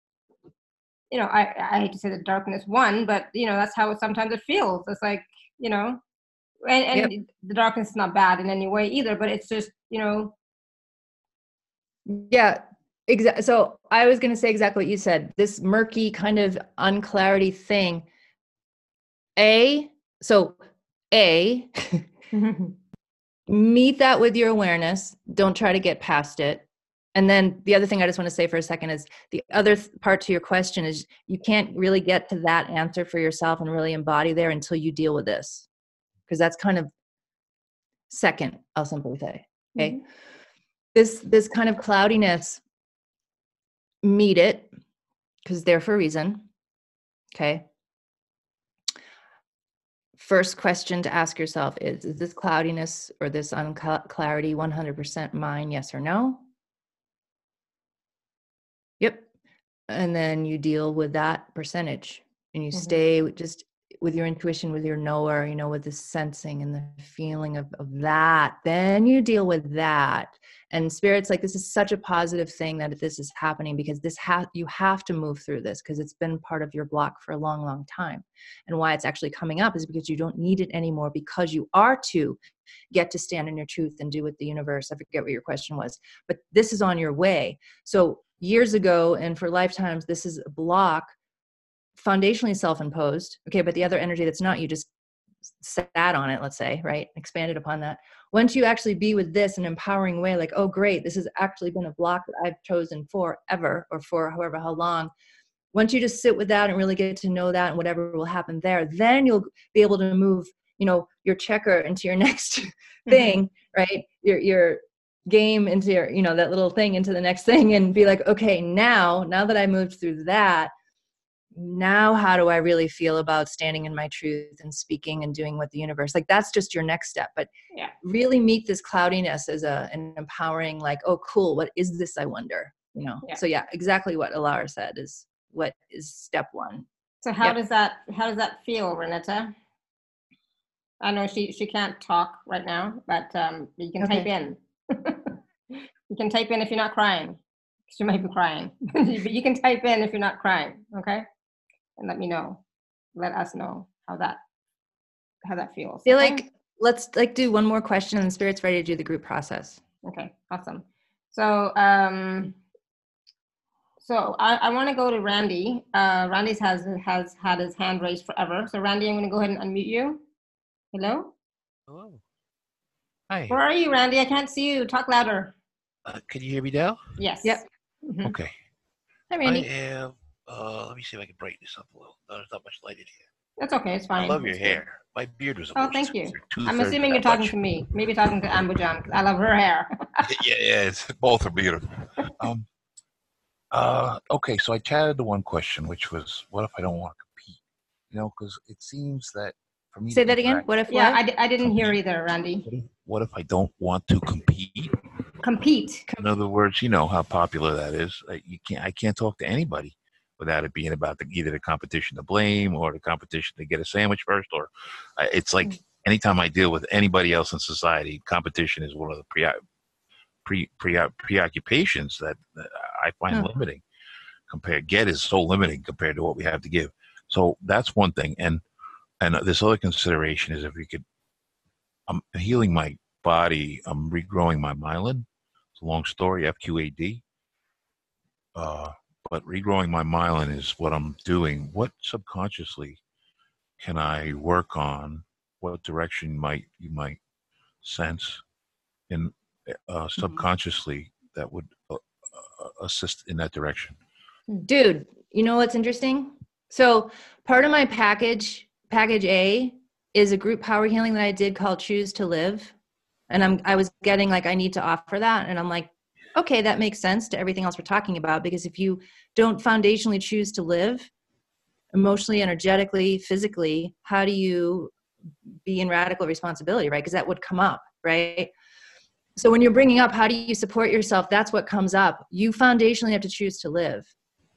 I hate to say the darkness won, but that's how sometimes it feels. It's like, and yep. The darkness is not bad in any way either, but it's just yeah. Exactly. So I was going to say exactly what you said. This murky kind of unclarity thing. Meet that with your awareness. Don't try to get past it. And then the other thing I just want to say for a second is the other part to your question is you can't really get to that answer for yourself and really embody there until you deal with this. Because that's kind of second, I'll simply say. Okay. Mm-hmm. This kind of cloudiness, meet it, because they're for a reason. Okay. First question to ask yourself is this cloudiness or this unclarity 100% mine? Yes or no? Yep. And then you deal with that percentage, and you stay just with your intuition, with your knower, with the sensing and the feeling of that, then you deal with that. And Spirit's like, this is such a positive thing that this is happening, because you have to move through this, because it's been part of your block for a long, long time. And why it's actually coming up is because you don't need it anymore, because you are to get to stand in your truth and do what the universe, I forget what your question was, but this is on your way. So years ago, and for lifetimes, this is a block, foundationally self-imposed. Okay, but the other energy that's not, you just sat on it, let's say, right? Expanded upon that. Once you actually be with this in an empowering way, like, oh, great, this has actually been a block that I've chosen forever, or for however how long. Once you just sit with that and really get to know that and whatever will happen there, then you'll be able to move, your checker into your next thing, right? Your game into your, that little thing into the next thing, and be like, okay, now that I moved through that, now how do I really feel about standing in my truth and speaking and doing what the universe, like, that's just your next step. But yeah, really meet this cloudiness as an empowering, like, oh, cool, what is this, I wonder, Yeah. So yeah, exactly what Alara said is what is step one. So how does that feel, Renata? I know she can't talk right now, but you can type in. You can type in if you're not crying. She might be crying, but you can type in if you're not crying, okay? And let me know. Let us know how that feels. I feel okay? like let's do one more question, and Spirit's ready to do the group process. Okay, awesome. So I want to go to Randy. Randy's has had his hand raised forever. So Randy, I'm going to go ahead and unmute you. Hello? Hello. Hi. Where are you, Randy? I can't see you. Talk louder. Can you hear me now? Yes. Yep. Mhm. Okay. Hi, Randy. I am, let me see if I can brighten this up a little. There's not much light in here. That's okay. It's fine. I love your It's hair. good. My beard was Oh, almost thank you. two-thirds I'm assuming you're that talking much. to me. Maybe talking to Ambujan, because I love her hair. Yeah, both are beautiful. Okay, so I chatted to one question, which was, what if I don't want to compete? Because it seems that for me Say to that again. interact- What if Yeah, what? I didn't hear either, Randy. What if I don't want to compete? Compete. In other words, you know how popular that is. I can't talk to anybody without it being about either the competition to blame or the competition to get a sandwich first. Or it's like anytime I deal with anybody else in society, competition is one of the preoccupations that I find limiting. Get is so limiting compared to what we have to give. So that's one thing. And this other consideration is, if we could, I'm healing my body. I'm regrowing my myelin. It's a long story, FQAD. But regrowing my myelin is what I'm doing. What subconsciously can I work on? What direction you might sense in subconsciously that would assist in that direction? Dude, you know what's interesting? So part of my package A, is a group power healing that I did called Choose to Live. And I was getting like, I need to offer that. And I'm like, okay, that makes sense to everything else we're talking about. Because if you don't foundationally choose to live emotionally, energetically, physically, how do you be in radical responsibility, right? Because that would come up, right? So when you're bringing up, how do you support yourself? That's what comes up. You foundationally have to choose to live.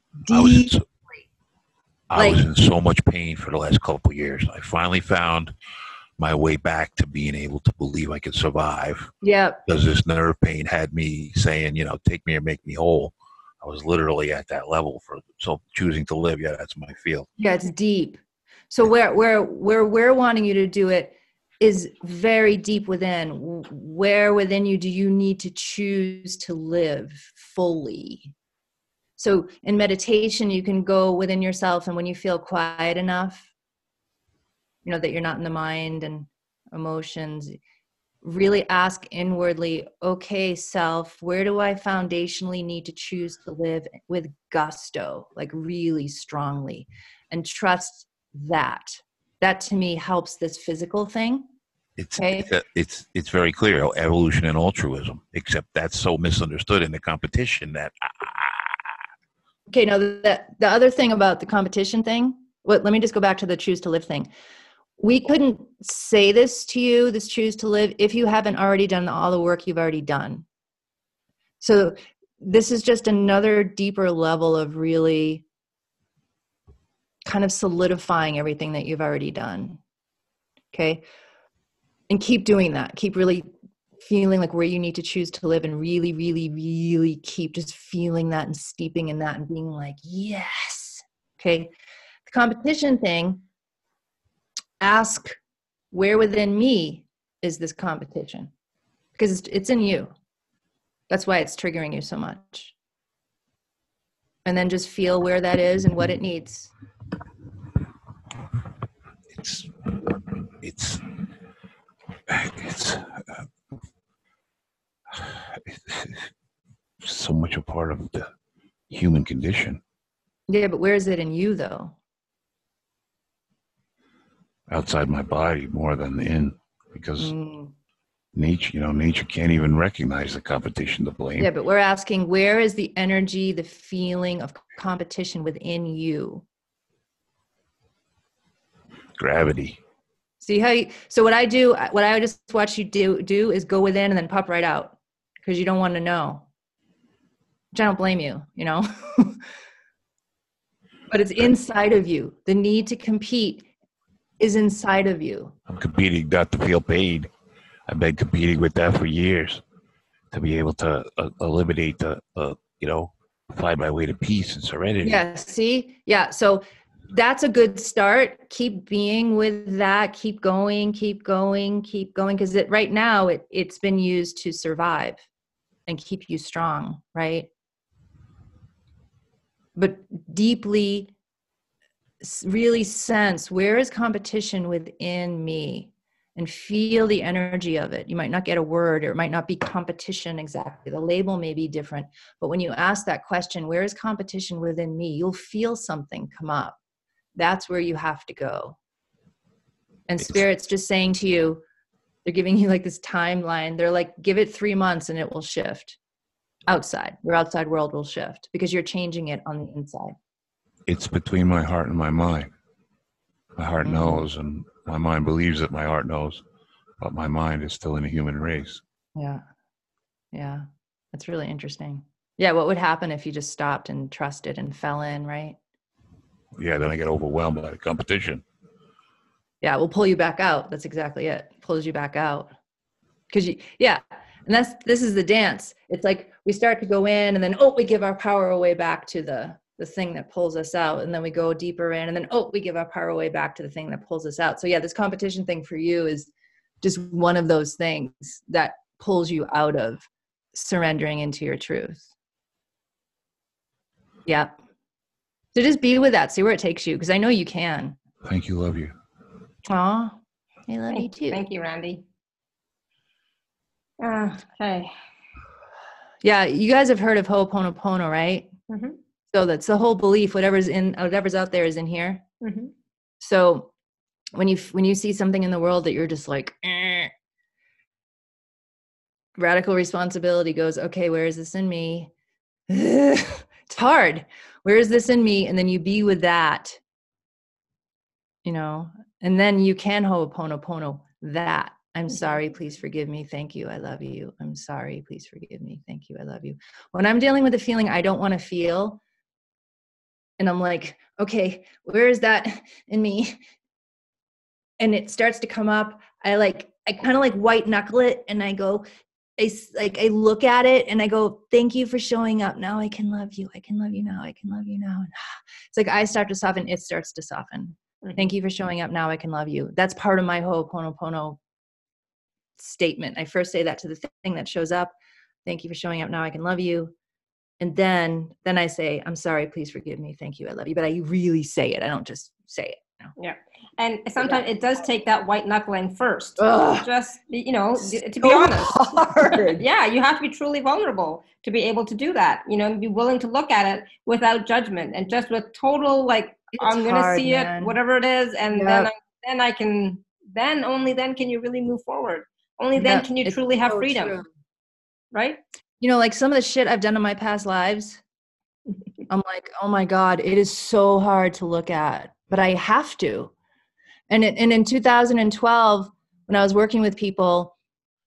I was in so much pain for the last couple of years. I finally found my way back to being able to believe I could survive. Yeah. Because this nerve pain had me saying, take me or make me whole. I was literally at that level so choosing to live. Yeah, that's my field. Yeah, it's deep. So where we're wanting you to do it is very deep within. Where within you do you need to choose to live fully? So in meditation, you can go within yourself, and when you feel quiet enough, that you're not in the mind and emotions, really ask inwardly, okay, self, where do I foundationally need to choose to live with gusto, like really strongly, and trust that. That to me helps this physical thing. It's very clear, evolution and altruism, except that's so misunderstood in the competition that. Okay, now the other thing about the competition thing, let me just go back to the choose to live thing. We couldn't say this to you, this choose to live, if you haven't already done all the work you've already done. So this is just another deeper level of really kind of solidifying everything that you've already done. Okay. And keep doing that. Keep really feeling like where you need to choose to live, and really, really, really keep just feeling that and steeping in that and being like, yes. Okay. The competition thing, ask, where within me is this competition? Because it's in you. That's why it's triggering you so much. And then just feel where that is and what it needs. It's so much a part of the human condition. Yeah, but where is it in you, though? Outside my body more than in, because nature can't even recognize the competition to blame. Yeah, but we're asking, where is the energy, the feeling of competition within you? Gravity. See how so what I just watch you do is go within and then pop right out, because you don't want to know. Which I don't blame you, but it's inside of you. The need to compete is inside of you. I'm competing not to feel pain. I've been competing with that for years, to be able to eliminate find my way to peace and serenity. Yeah, see? Yeah, so that's a good start. Keep being with that. Keep going, because right now it's been used to survive and keep you strong, right? But deeply, really sense, where is competition within me, and feel the energy of it. You might not get a word, or it might not be competition exactly. The label may be different. But when you ask that question, where is competition within me, you'll feel something come up. That's where you have to go. And Spirit's just saying to you, they're giving you like this timeline. They're like, give it 3 months and it will shift. Your outside world will shift, because you're changing it on the inside. It's between my heart and my mind. My heart knows, and my mind believes that my heart knows, but my mind is still in the human race. Yeah. That's really interesting. Yeah, what would happen if you just stopped and trusted and fell in, right? Yeah, then I get overwhelmed by the competition. Yeah, it will pull you back out. That's exactly it. Pulls you back out. And this is the dance. It's like we start to go in, and then, we give our power away back to the thing that pulls us out. And then we go deeper in, and then, we give our power away back to the thing that pulls us out. So yeah, this competition thing for you is just one of those things that pulls you out of surrendering into your truth. Yeah. So just be with that. See where it takes you, because I know you can. Thank you. Love you. Aw, I love you too. Thank you, Randy. Okay. Yeah, you guys have heard of Ho'oponopono, right? Mm-hmm. So that's the whole belief. Whatever's out there is in here. Mm-hmm. So when you see something in the world that you're just like, radical responsibility goes, okay, where is this in me? It's hard. Where is this in me? And then you be with that, and then you can Ho'oponopono that. I'm sorry, please forgive me. Thank you. I love you. I'm sorry, please forgive me. Thank you. I love you. When I'm dealing with a feeling I don't want to feel, and I'm like, okay, where is that in me? And it starts to come up. I kind of like white knuckle it, and I go, I look at it and I go, thank you for showing up. Now I can love you. I can love you now. I can love you now. And it's like I start to soften. It starts to soften. Mm-hmm. Thank you for showing up. Now I can love you. That's part of my Ho'oponopono statement. I first say that to the thing that shows up. Thank you for showing up. Now I can love you. And then I say, I'm sorry, please forgive me. Thank you. I love you. But I really say it. I don't just say it. Yeah. And sometimes it does take that white knuckling first. Ugh. Just, to be honest. Hard. Yeah, you have to be truly vulnerable to be able to do that. Be willing to look at it without judgment and just with total, I'm going to see it, whatever it is. And then only then can you really move forward. Only then can you truly have freedom. True. Right? Like some of the shit I've done in my past lives, I'm like, oh my God, it is so hard to look at, but I have to. And in 2012, when I was working with people,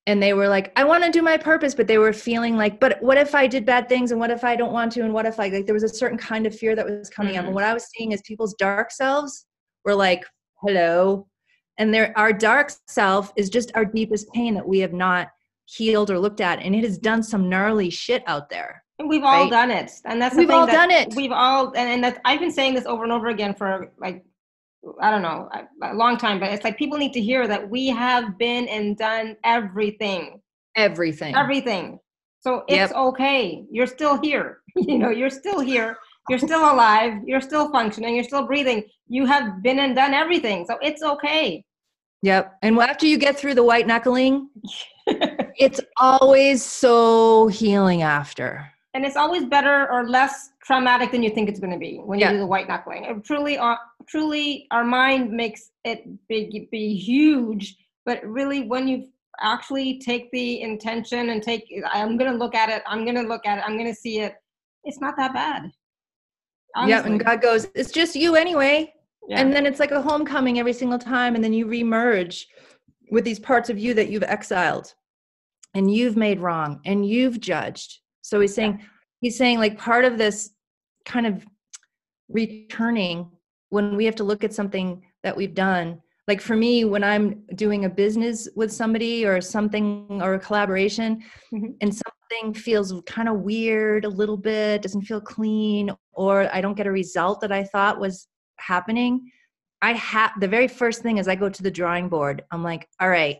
And they were like, I want to do my purpose, but they were feeling like, but what if I did bad things? And what if I don't want to? And what if I, like, there was a certain kind of fear that was coming up. And what I was seeing is people's dark selves were like, hello. And our dark self is just our deepest pain that we have not healed or looked at. And it has done some gnarly shit out there. And we've all done it. And that's the we've thing all that done it. We've all, and that's, I've been saying this over and over again for like, I don't know, a long time, but it's like people need to hear that we have been and done everything. Everything. So it's okay. You're still here. You know, you're still here. You're still alive. You're still functioning. You're still breathing. You have been and done everything. So it's okay. Yep. And after you get through the white knuckling, it's always so healing after. And it's always better or less traumatic than you think it's going to be when you do the white knuckling. And truly, our mind makes it be huge. But really, when you actually take the intention and I'm going to look at it. I'm going to see it. It's not that bad. Yeah. And God goes, it's just you anyway. Yeah. And then it's like a homecoming every single time. And then you remerge with these parts of you that you've exiled and you've made wrong and you've judged. So he's saying like part of this kind of returning when we have to look at something that we've done, like for me, when I'm doing a business with somebody or something or a collaboration and something feels kind of weird a little bit, doesn't feel clean, or I don't get a result that I thought was happening, the very first thing is I go to the drawing board. I'm like, all right,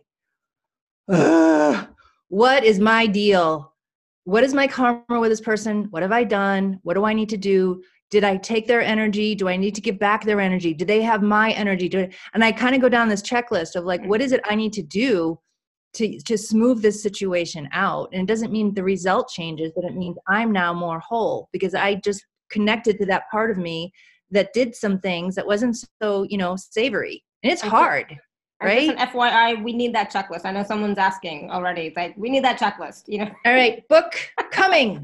what is my deal? What is my karma with this person? What have I done? What do I need to do? Did I take their energy? Do I need to give back their energy? Do they have my energy? And I kind of go down this checklist of like, what is it I need to do to smooth this situation out? And it doesn't mean the result changes, but it means I'm now more whole because I just connected to that part of me that did some things that wasn't so, savory. And it's hard, right? Just an FYI, we need that checklist. I know someone's asking already. It's like, we need that checklist, All right, book coming.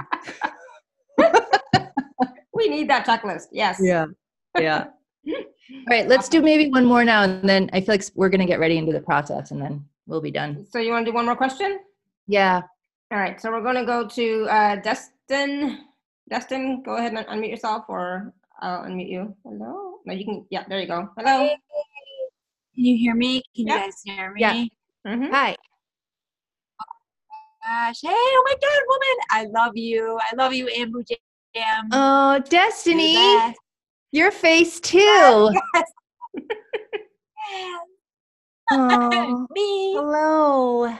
We need that checklist. Yes. Yeah. All right, let's do maybe one more now. And then I feel like we're going to get ready into the process and then we'll be done. So you want to do one more question? Yeah. All right. So we're going to go to Destin. Destin, go ahead and unmute yourself or I'll unmute you. Hello? No, you can. Yeah, there you go. Hello. Hey. Can you hear me? Can you guys hear me? Yeah. Mm-hmm. Hi. Gosh. Hey, oh my God, woman. I love you, Ambu Jam. Oh, Destiny. Your face too. Yes. Oh, me. hello.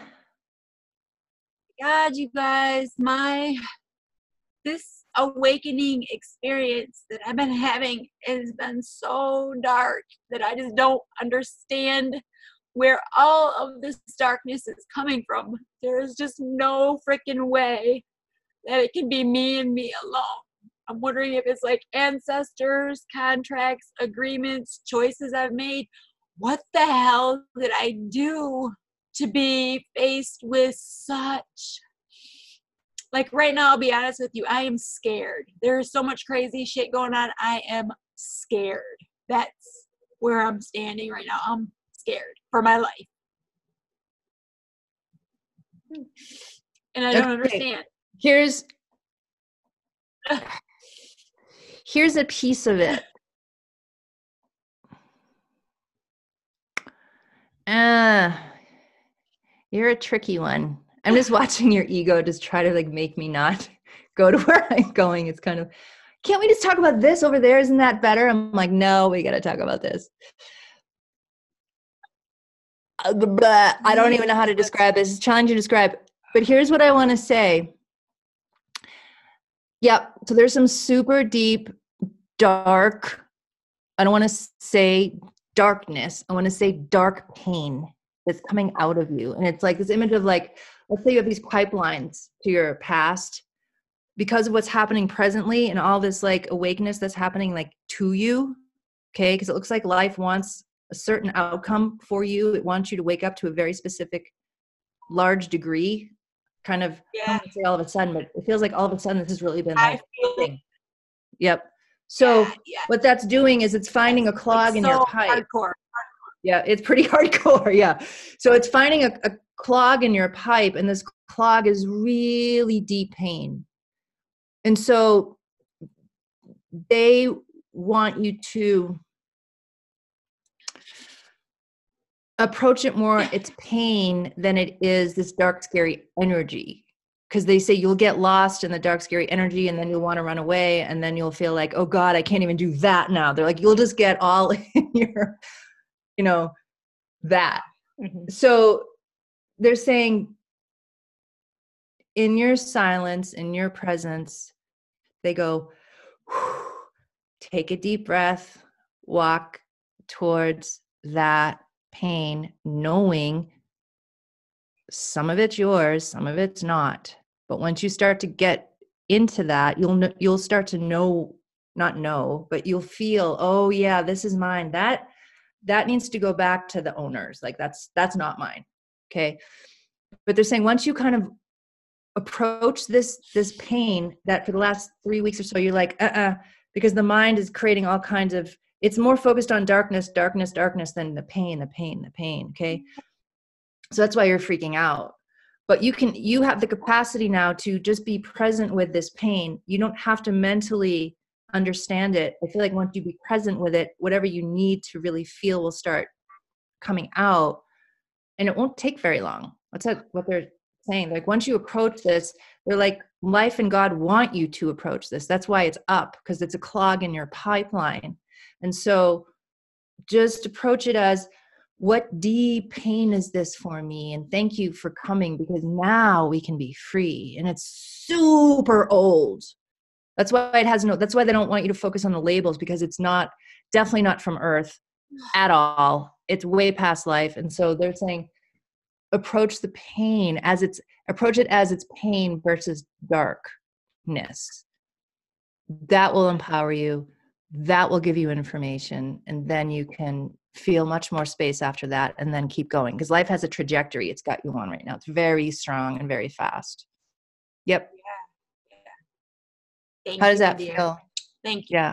God, you guys, this awakening experience that I've been having has been so dark that I just don't understand where all of this darkness is coming from. There is just no freaking way that it can be me and me alone. I'm wondering if it's like ancestors, contracts, agreements, choices I've made. What the hell did I do to be faced with such, like right now, I'll be honest with you, I am scared. There's so much crazy shit going on. I am scared. That's where I'm standing right now. I'm scared for my life. And I don't understand. Here's a piece of it. You're a tricky one. I'm just watching your ego just try to like make me not go to where I'm going. It's kind of, can't we just talk about this over there? Isn't that better? I'm like, no, we got to talk about this. I don't even know how to describe this. It's challenging to describe. But here's what I want to say. Yep. So there's some super deep, dark, I don't want to say darkness. I want to say dark pain that's coming out of you. And it's like this image of like, let's say you have these pipelines to your past because of what's happening presently and all this like awakeness that's happening like to you. Okay. Because it looks like life wants a certain outcome for you. It wants you to wake up to a very specific, large degree. Kind of, I don't want to say all of a sudden, but it feels like all of a sudden this has really been like, yep. So what that's doing is it's finding a clog in your pipe. Hardcore. Yeah, it's pretty hardcore. Yeah. So it's finding a clog in your pipe, and this clog is really deep pain. And so they want you to approach it more, it's pain, than it is this dark, scary energy. Because they say you'll get lost in the dark, scary energy, and then you'll want to run away, and then you'll feel like, oh God, I can't even do that now. They're like, you'll just get all in your, that. Mm-hmm. So they're saying in your silence, in your presence, they go, take a deep breath, walk towards that pain, knowing some of it's yours, some of it's not. But once you start to get into that, you'll start to not know, but you'll feel, oh yeah, this is mine. That needs to go back to the owners. Like that's not mine. Okay. But they're saying once you kind of approach this pain that for the last 3 weeks or so, you're like, because the mind is creating all kinds of, it's more focused on darkness than the pain. Okay. So that's why you're freaking out. But you have the capacity now to just be present with this pain. You don't have to mentally understand it. I feel like once you be present with it, whatever you need to really feel will start coming out, and it won't take very long. That's what they're saying. Like once you approach this, they're like, life and God want you to approach this. That's why it's up, because it's a clog in your pipeline. And so just approach it as, what deep pain is this for me? And thank you for coming, because now we can be free. And it's super old. That's why that's why they don't want you to focus on the labels, because it's definitely not from Earth at all. It's way past life. And so they're saying, approach the pain approach it as it's pain versus darkness. That will empower you. That will give you information. And then you can feel much more space after that, and then keep going, because life has a trajectory it's got you on right now. It's very strong and very fast. Yep. Yeah. How does that feel? Thank you. Yeah.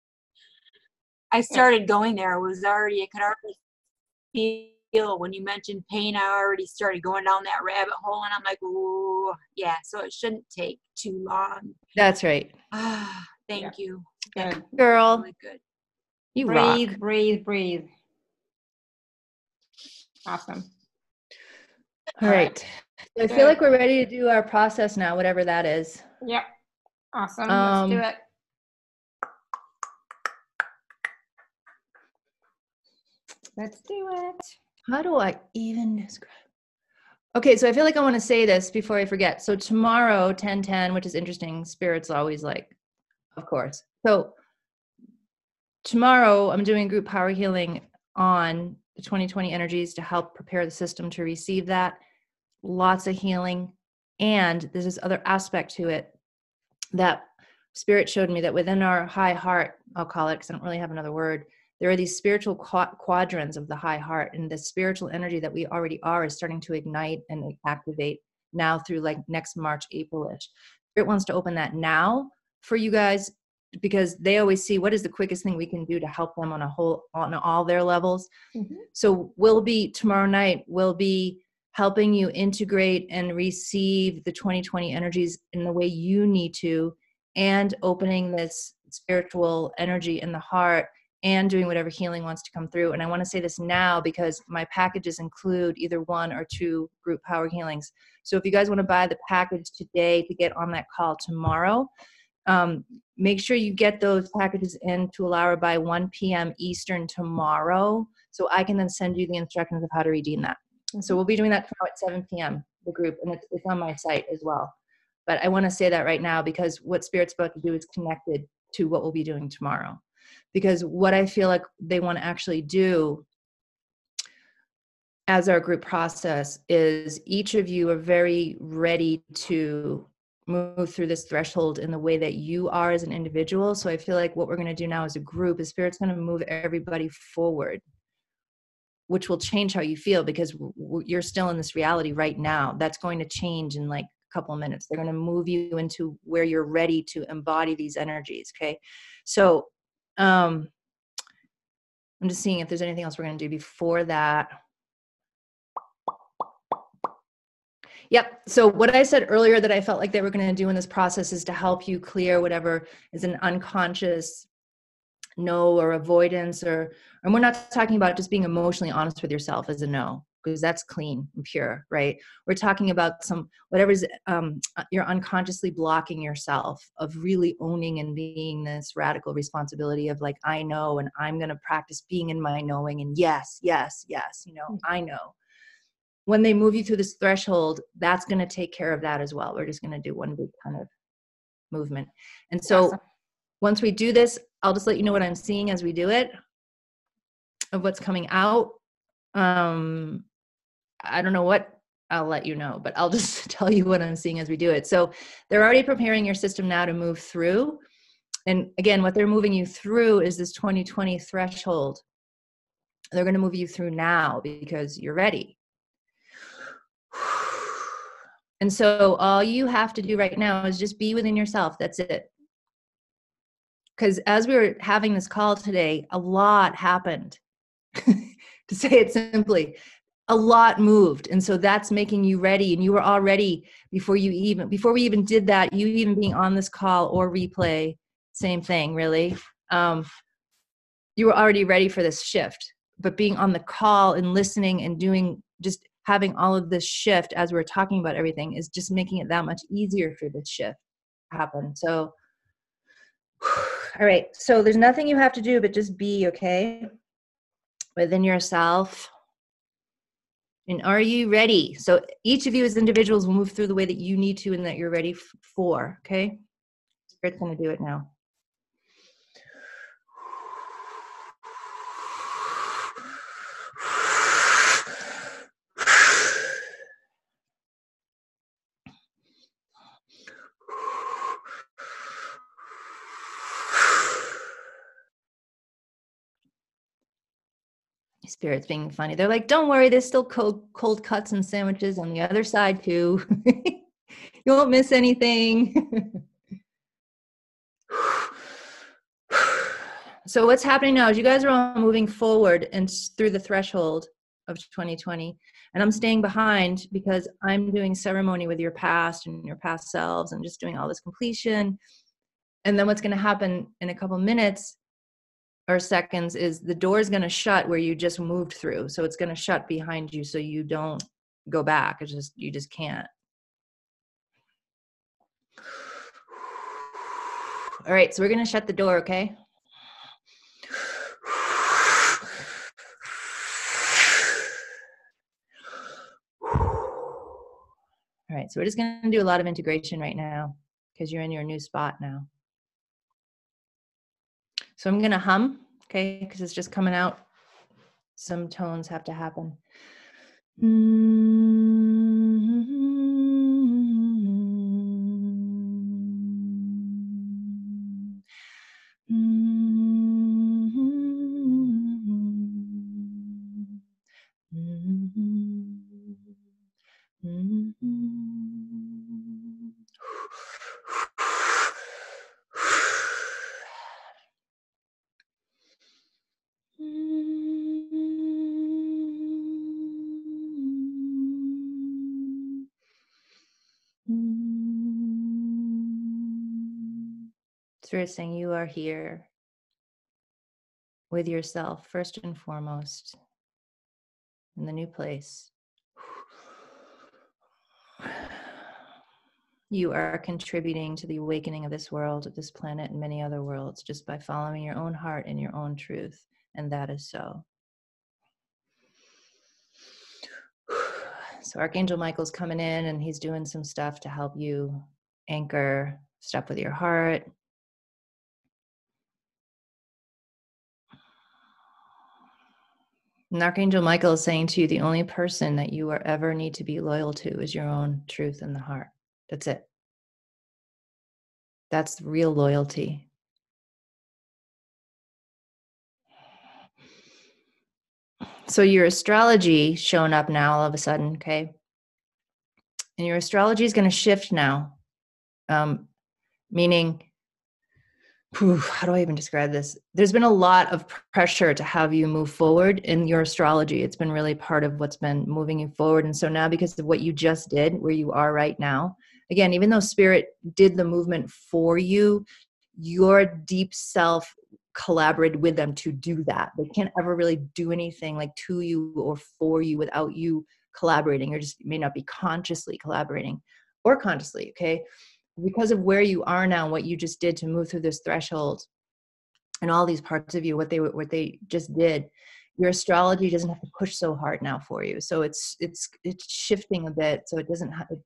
I started going there. I could already feel when you mentioned pain, I already started going down that rabbit hole, and I'm like, ooh, yeah. So it shouldn't take too long. That's right. Thank you. Good. Girl. Really good. You rock. Breathe. Awesome. All right. So I feel like we're ready to do our process now, whatever that is. Yep. Awesome. Let's do it. Let's do it. How do I even describe? Okay, so I feel like I want to say this before I forget. So tomorrow, 10:10, which is interesting. Spirit's always like, of course. So tomorrow, I'm doing group power healing on the 2020 energies to help prepare the system to receive that. Lots of healing. And there's this other aspect to it that Spirit showed me, that within our high heart, I'll call it, because I don't really have another word, there are these spiritual quadrants of the high heart, and the spiritual energy that we already are is starting to ignite and activate now through like next March, April-ish. Spirit wants to open that now for you guys, because they always see what is the quickest thing we can do to help them on all their levels. Mm-hmm. So tomorrow night, we'll be helping you integrate and receive the 2020 energies in the way you need to, and opening this spiritual energy in the heart, and doing whatever healing wants to come through. And I want to say this now because my packages include either 1 or 2 group power healings. So if you guys want to buy the package today to get on that call tomorrow, make sure you get those packages in to Alara by 1 p.m. Eastern tomorrow, so I can then send you the instructions of how to redeem that. Mm-hmm. So we'll be doing that tomorrow at 7 p.m., the group, and it's on my site as well. But I want to say that right now, because what Spirit's about to do is connected to what we'll be doing tomorrow. Because what I feel like they want to actually do as our group process is, each of you are very ready to move through this threshold in the way that you are as an individual. So I feel like what we're going to do now as a group is Spirit's going to move everybody forward, which will change how you feel, because you're still in this reality right now. That's going to change in like a couple of minutes. They're going to move you into where you're ready to embody these energies. Okay. So I'm just seeing if there's anything else we're going to do before that. Yep. So what I said earlier that I felt like they were going to do in this process is to help you clear whatever is an unconscious no or avoidance, and we're not talking about just being emotionally honest with yourself as a no, because that's clean and pure, right? We're talking about whatever's you're unconsciously blocking yourself of really owning and being this radical responsibility of like, I know, and I'm going to practice being in my knowing, and yes, I know. When they move you through this threshold, that's going to take care of that as well. We're just going to do one big kind of movement. And so Awesome. Once we do this, I'll just let you know what I'm seeing as we do it, of what's coming out. I don't know what I'll let you know, but I'll just tell you what I'm seeing as we do it. So they're already preparing your system now to move through. And again, what they're moving you through is this 2020 threshold. They're going to move you through now because you're ready. And so all you have to do right now is just be within yourself. That's it. Because as we were having this call today, a lot happened. To say it simply, a lot moved. And so that's making you ready. And you were already, before we even did that, you even being on this call or replay, same thing, really. You were already ready for this shift. But being on the call and listening and just having all of this shift as we're talking about everything is just making it that much easier for this shift to happen. So, all right. So there's nothing you have to do but just be, okay, within yourself. And are you ready? So each of you as individuals will move through the way that you need to and that you're ready for, okay? Spirit's going to do it now. Spirit's being funny. They're like, don't worry, there's still cold cuts and sandwiches on the other side too. You won't miss anything. So what's happening now is you guys are all moving forward and through the threshold of 2020. And I'm staying behind because I'm doing ceremony with your past and your past selves and just doing all this completion. And then what's going to happen in a couple minutes or seconds is the door is going to shut where you just moved through. So it's going to shut behind you so you don't go back. You just can't. All right, so we're going to shut the door, okay? All right, so we're just going to do a lot of integration right now because you're in your new spot now. So I'm going to hum, okay, because it's just coming out. Some tones have to happen. Spirit saying you are here with yourself first and foremost in the new place. You are contributing to the awakening of this world, of this planet, and many other worlds just by following your own heart and your own truth. And that is so. So Archangel Michael's coming in and he's doing some stuff to help you anchor, step with your heart. And Archangel Michael is saying to you, the only person that you ever need to be loyal to is your own truth in the heart. That's it. That's real loyalty. So your astrology showing up now all of a sudden, okay? And your astrology is going to shift now, meaning how do I even describe this? There's been a lot of pressure to have you move forward in your astrology. It's been really part of what's been moving you forward. And so now, because of what you just did, where you are right now, again, even though spirit did the movement for you, your deep self collaborated with them to do that. They can't ever really do anything like to you or for you without you collaborating, or just may not be consciously collaborating or consciously. Okay. Because of where you are now, what you just did to move through this threshold and all these parts of you, what they just did, your astrology doesn't have to push so hard now for you. So it's shifting a bit. So it doesn't have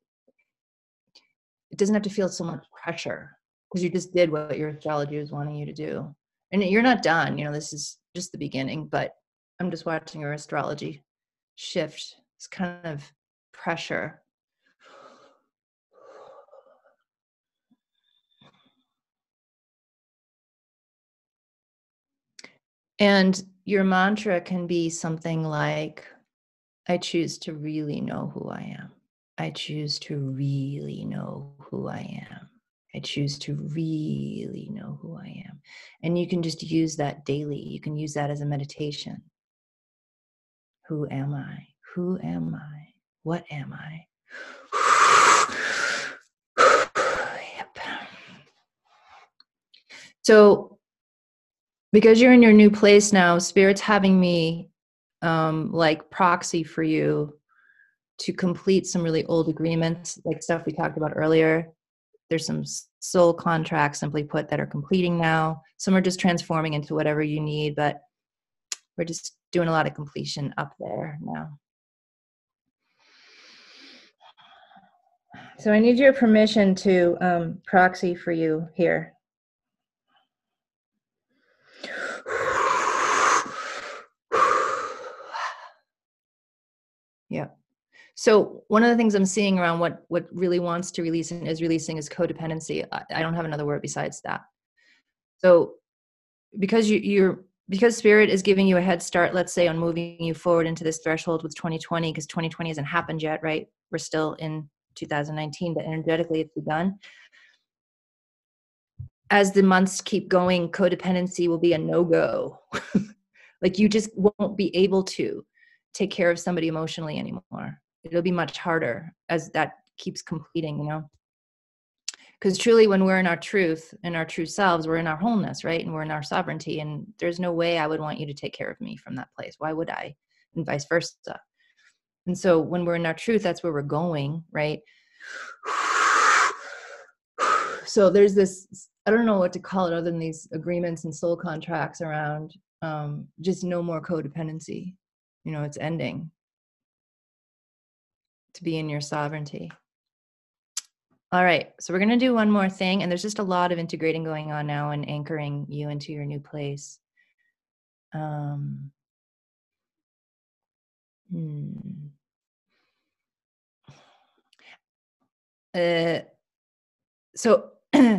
to feel so much pressure, because you just did what your astrology was wanting you to do. And you're not done, this is just the beginning, but I'm just watching your astrology shift. It's kind of pressure. And your mantra can be something like, I choose to really know who I am. I choose to really know who I am. I choose to really know who I am. And you can just use that daily. You can use that as a meditation. Who am I? Who am I? What am I? Yep. So, because you're in your new place now, Spirit's having me like proxy for you to complete some really old agreements, like stuff we talked about earlier. There's some soul contracts, simply put, that are completing now. Some are just transforming into whatever you need, but we're just doing a lot of completion up there now. So I need your permission to proxy for you here. Yeah. So one of the things I'm seeing around what really wants to release and is releasing is codependency. I don't have another word besides that. So because because Spirit is giving you a head start, let's say, on moving you forward into this threshold with 2020, because 2020 hasn't happened yet, right? We're still in 2019, but energetically it's begun. As the months keep going, codependency will be a no-go. Like you just won't be able to take care of somebody emotionally anymore. It'll be much harder as that keeps completing, Because truly, when we're in our truth, in our true selves, we're in our wholeness, right? And we're in our sovereignty. And there's no way I would want you to take care of me from that place. Why would I? And vice versa. And so when we're in our truth, that's where we're going, right? So there's this, I don't know what to call it other than these agreements and soul contracts around just no more codependency. It's ending. To be in your sovereignty. All right, so we're going to do one more thing, and there's just a lot of integrating going on now and anchoring you into your new place. So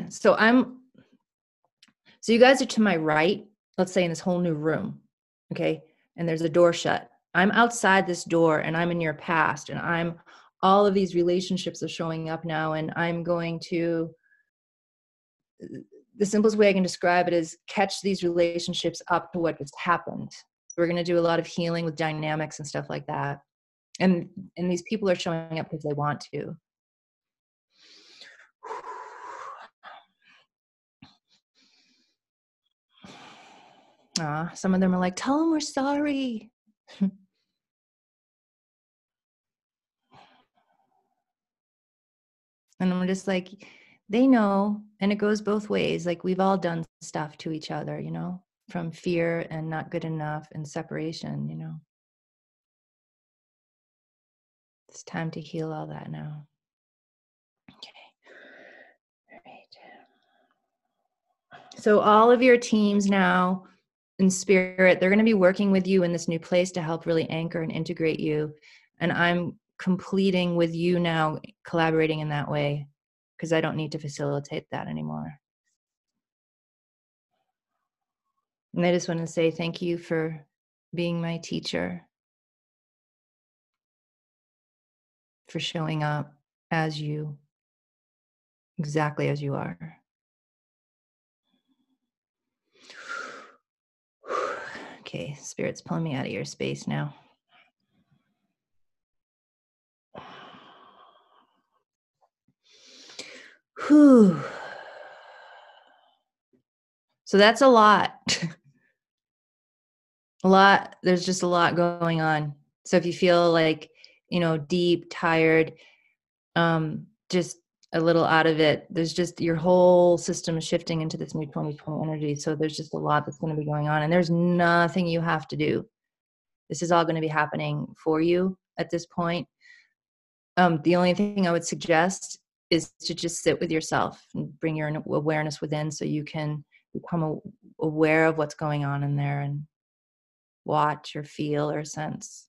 you guys are to my right, let's say in this whole new room, okay? And there's a door shut. I'm outside this door and I'm in your past, and all of these relationships are showing up now, and I'm going to, the simplest way I can describe it is catch these relationships up to what just happened. So we're going to do a lot of healing with dynamics and stuff like that. And these people are showing up because they want to. Some of them are like, tell them we're sorry. And I'm just like, they know. And it goes both ways. Like we've all done stuff to each other, from fear and not good enough and separation, It's time to heal all that now. Okay. All right. So all of your teams now in Spirit, they're going to be working with you in this new place to help really anchor and integrate you. And I'm completing with you now, collaborating in that way, because I don't need to facilitate that anymore. And I just want to say thank you for being my teacher, for showing up as you, exactly as you are. Okay, Spirit's pulling me out of your space now. Whew. So that's a lot. A lot. There's just a lot going on. So if you feel like, deep, tired, just a little out of it, there's just your whole system is shifting into this new 2020 energy. So there's just a lot that's going to be going on, and there's nothing you have to do. This is all going to be happening for you at this point. The only thing I would suggest is to just sit with yourself and bring your awareness within, so you can become aware of what's going on in there and watch or feel or sense.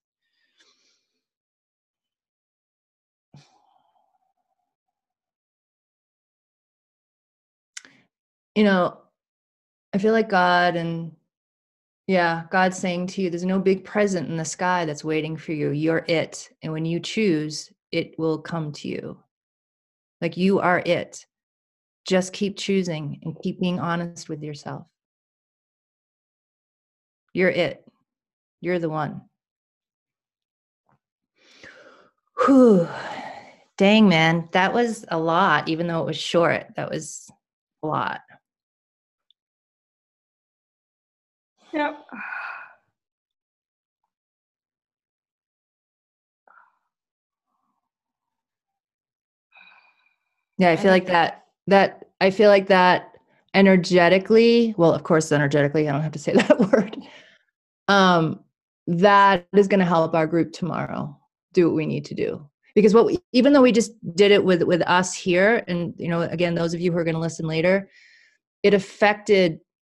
I feel like God's saying to you, there's no big present in the sky that's waiting for you. You're it. And when you choose, it will come to you. Like, you are it. Just keep choosing and keep being honest with yourself. You're it. You're the one. Whew. Dang, man. That was a lot, even though it was short. That was a lot. Yep. Yeah, I feel like that energetically, well, of course, energetically, I don't have to say that word. That is going to help our group tomorrow do what we need to do. Because even though we just did it with us here, and, again, those of you who are going to listen later, it affected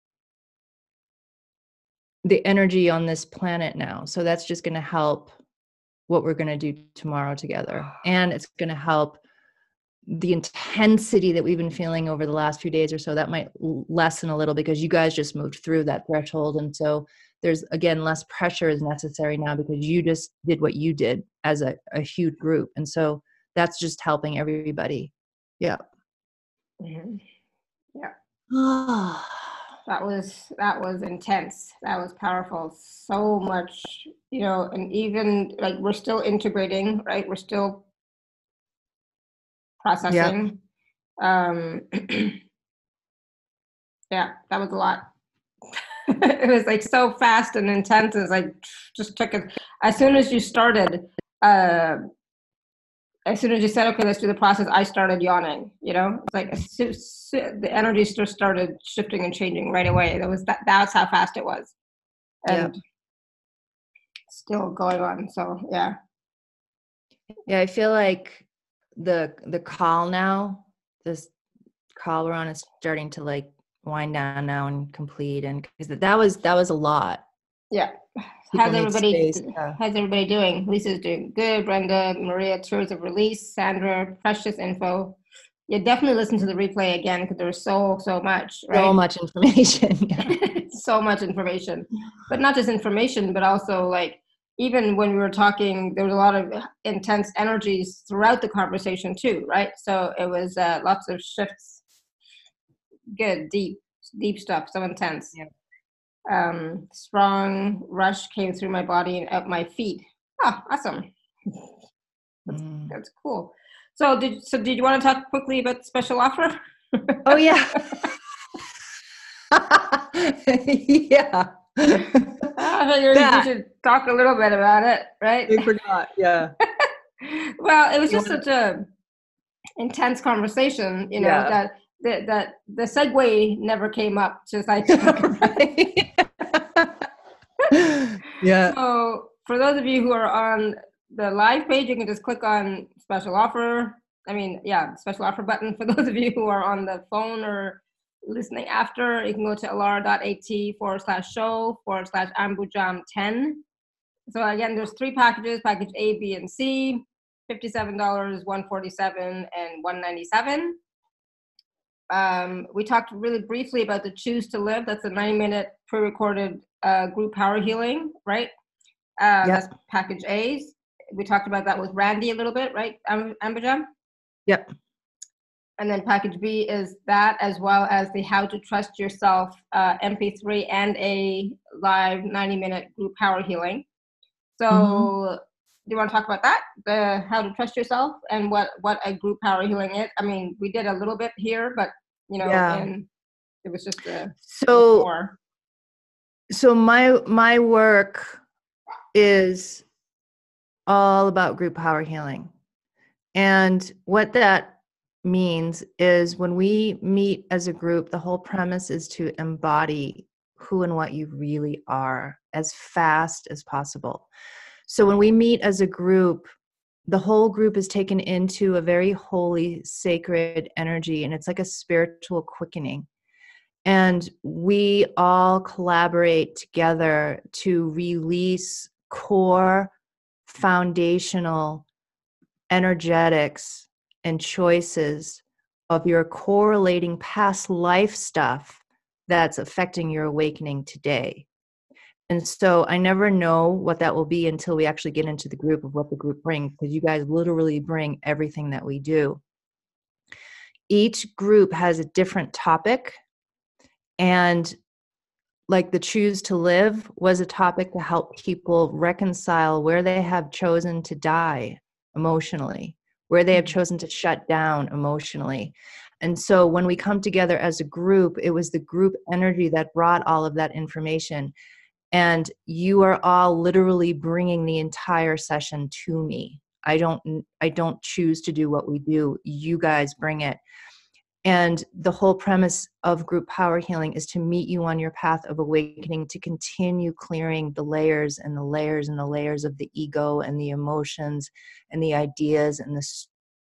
the energy on this planet now. So that's just going to help what we're going to do tomorrow together. And it's going to help the intensity that we've been feeling over the last few days or so. That might lessen a little because you guys just moved through that threshold. And so there's, again, less pressure is necessary now because you just did what you did as a huge group. And so that's just helping everybody. Yeah. Mm-hmm. Yeah. That was intense. That was powerful. So much, and even like we're still integrating, right? We're still processing. Yep. Yeah, that was a lot. It was like so fast and intense. It's like just took it. As soon as you started, as soon as you said, okay, let's do the process, I started yawning, it's like the energy just started shifting and changing right away. That's how fast it was. And still going on. So, yeah. Yeah. I feel like the call now, this call we're on is starting to like wind down now and complete. And because that was a lot. Yeah. How's everybody doing? Lisa's doing good. Brenda, Maria, tours of release. Sandra, precious info. Yeah, definitely listen to the replay again because there was so much, right? So much information. Yeah. So much information, but not just information, but also like even when we were talking, there was a lot of intense energies throughout the conversation too, right? So it was lots of shifts. Good, deep stuff, so intense. Yeah. Strong rush came through my body and up my feet. Oh, awesome. That's cool. So did you want to talk quickly about the special offer? Oh yeah. Yeah. I figured you should talk a little bit about it, right? I forgot, yeah. Well, it was just such a intense conversation, that the segue never came up. Just I Yeah. So for those of you who are on the live page, you can just click on special offer. Special offer button. For those of you who are on the phone or listening after, you can go to alara.at/show/ambujam10. So again, there's 3 packages, package A, B, and C, $57, $147, and $197. We talked really briefly about the Choose to Live. That's a 90-minute pre-recorded group power healing, right? That's package A's. We talked about that with Randy a little bit, right, Ambujam? Yep. And then package B is that, as well as the How to Trust Yourself MP3 and a live 90-minute group power healing. So do you want to talk about that? The How to Trust Yourself and what a group power healing is? I mean, we did a little bit here, but and it was just more. So my work is all about group power healing. And what that means is when we meet as a group, the whole premise is to embody who and what you really are as fast as possible. So when we meet as a group, the whole group is taken into a very holy, sacred energy, and it's like a spiritual quickening. And we all collaborate together to release core, foundational energetics and choices of your correlating past life stuff that's affecting your awakening today. And so I never know what that will be until we actually get into the group of what the group brings, because you guys literally bring everything that we do. Each group has a different topic, and like the Choose to Live was a topic to help people reconcile where they have chosen to die emotionally, where they have chosen to shut down emotionally. And so when we come together as a group, it was the group energy that brought all of that information. And you are all literally bringing the entire session to me. I don't choose to do what we do. You guys bring it. And the whole premise of group power healing is to meet you on your path of awakening, to continue clearing the layers and the layers and the layers of the ego and the emotions and the ideas and the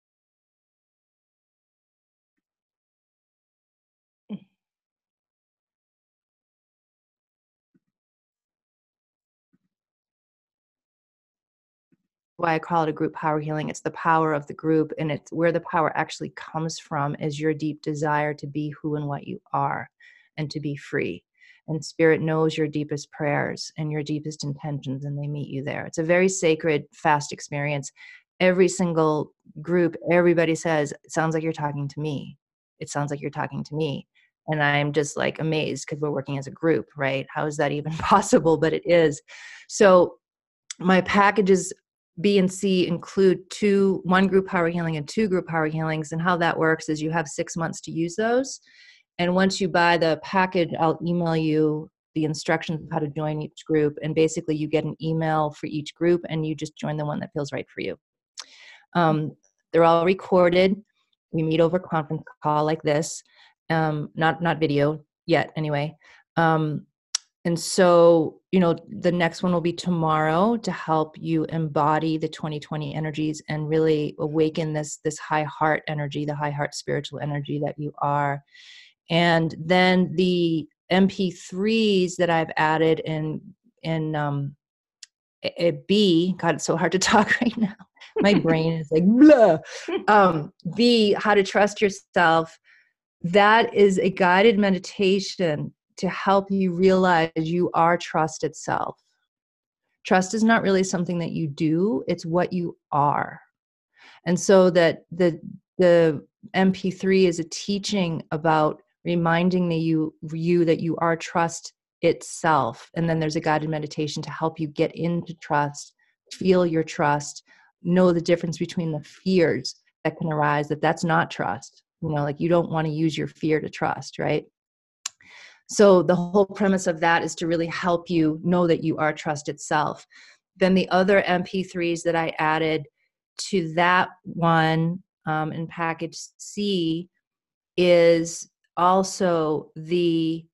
why I call it a group power healing. It's the power of the group, and it's where the power actually comes from is your deep desire to be who and what you are and to be free. And Spirit knows your deepest prayers and your deepest intentions, and they meet you there. It's a very sacred, fast experience. Every single group, everybody says, it sounds like you're talking to me. It sounds like you're talking to me. And I'm just like amazed because we're working as a group, right? How is that even possible? But it is. So my packages B and C include one group power healing and 2 group power healings. And how that works is you have 6 months to use those. And once you buy the package, I'll email you the instructions of how to join each group. And basically you get an email for each group and you just join the one that feels right for you. They're all recorded. We meet over conference call like this, not video yet anyway. And so, the next one will be tomorrow to help you embody the 2020 energies and really awaken this high heart energy, the high heart spiritual energy that you are. And then the MP3s that I've added in B, God, it's so hard to talk right now. My brain is like, blah. B, How to Trust Yourself. That is a guided meditation to help you realize you are trust itself. Trust is not really something that you do, it's what you are. And so that the MP3 is a teaching about reminding you that you are trust itself. And then there's a guided meditation to help you get into trust, feel your trust, know the difference between the fears that can arise, that's not trust. Like you don't want to use your fear to trust, right? So the whole premise of that is to really help you know that you are trust itself. Then the other MP3s that I added to that one in package C is also the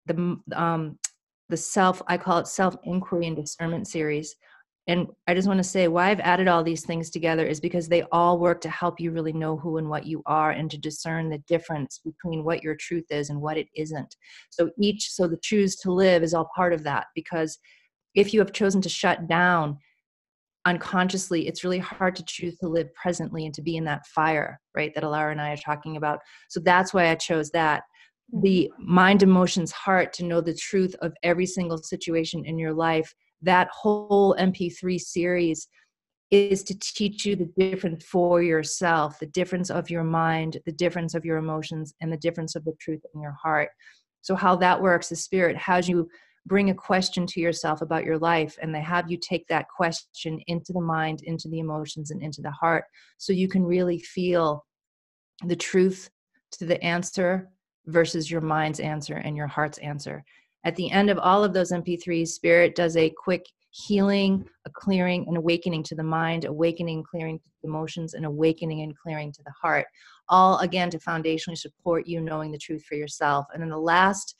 self, I call it self-inquiry and discernment series. And I just want to say why I've added all these things together is because they all work to help you really know who and what you are and to discern the difference between what your truth is and what it isn't. So the Choose to Live is all part of that, because if you have chosen to shut down unconsciously, it's really hard to choose to live presently and to be in that fire, right, that Alara and I are talking about. So that's why I chose that. The mind, emotions, heart, to know the truth of every single situation in your life. That whole MP3 series is to teach you the difference for yourself, the difference of your mind, the difference of your emotions, and the difference of the truth in your heart. So how that works is Spirit has you bring a question to yourself about your life, and they have you take that question into the mind, into the emotions, and into the heart, so you can really feel the truth to the answer versus your mind's answer and your heart's answer. At the end of all of those MP3s, Spirit does a quick healing, a clearing, and awakening to the mind, awakening, clearing to the emotions, and awakening and clearing to the heart. All, again, to foundationally support you knowing the truth for yourself. And in the last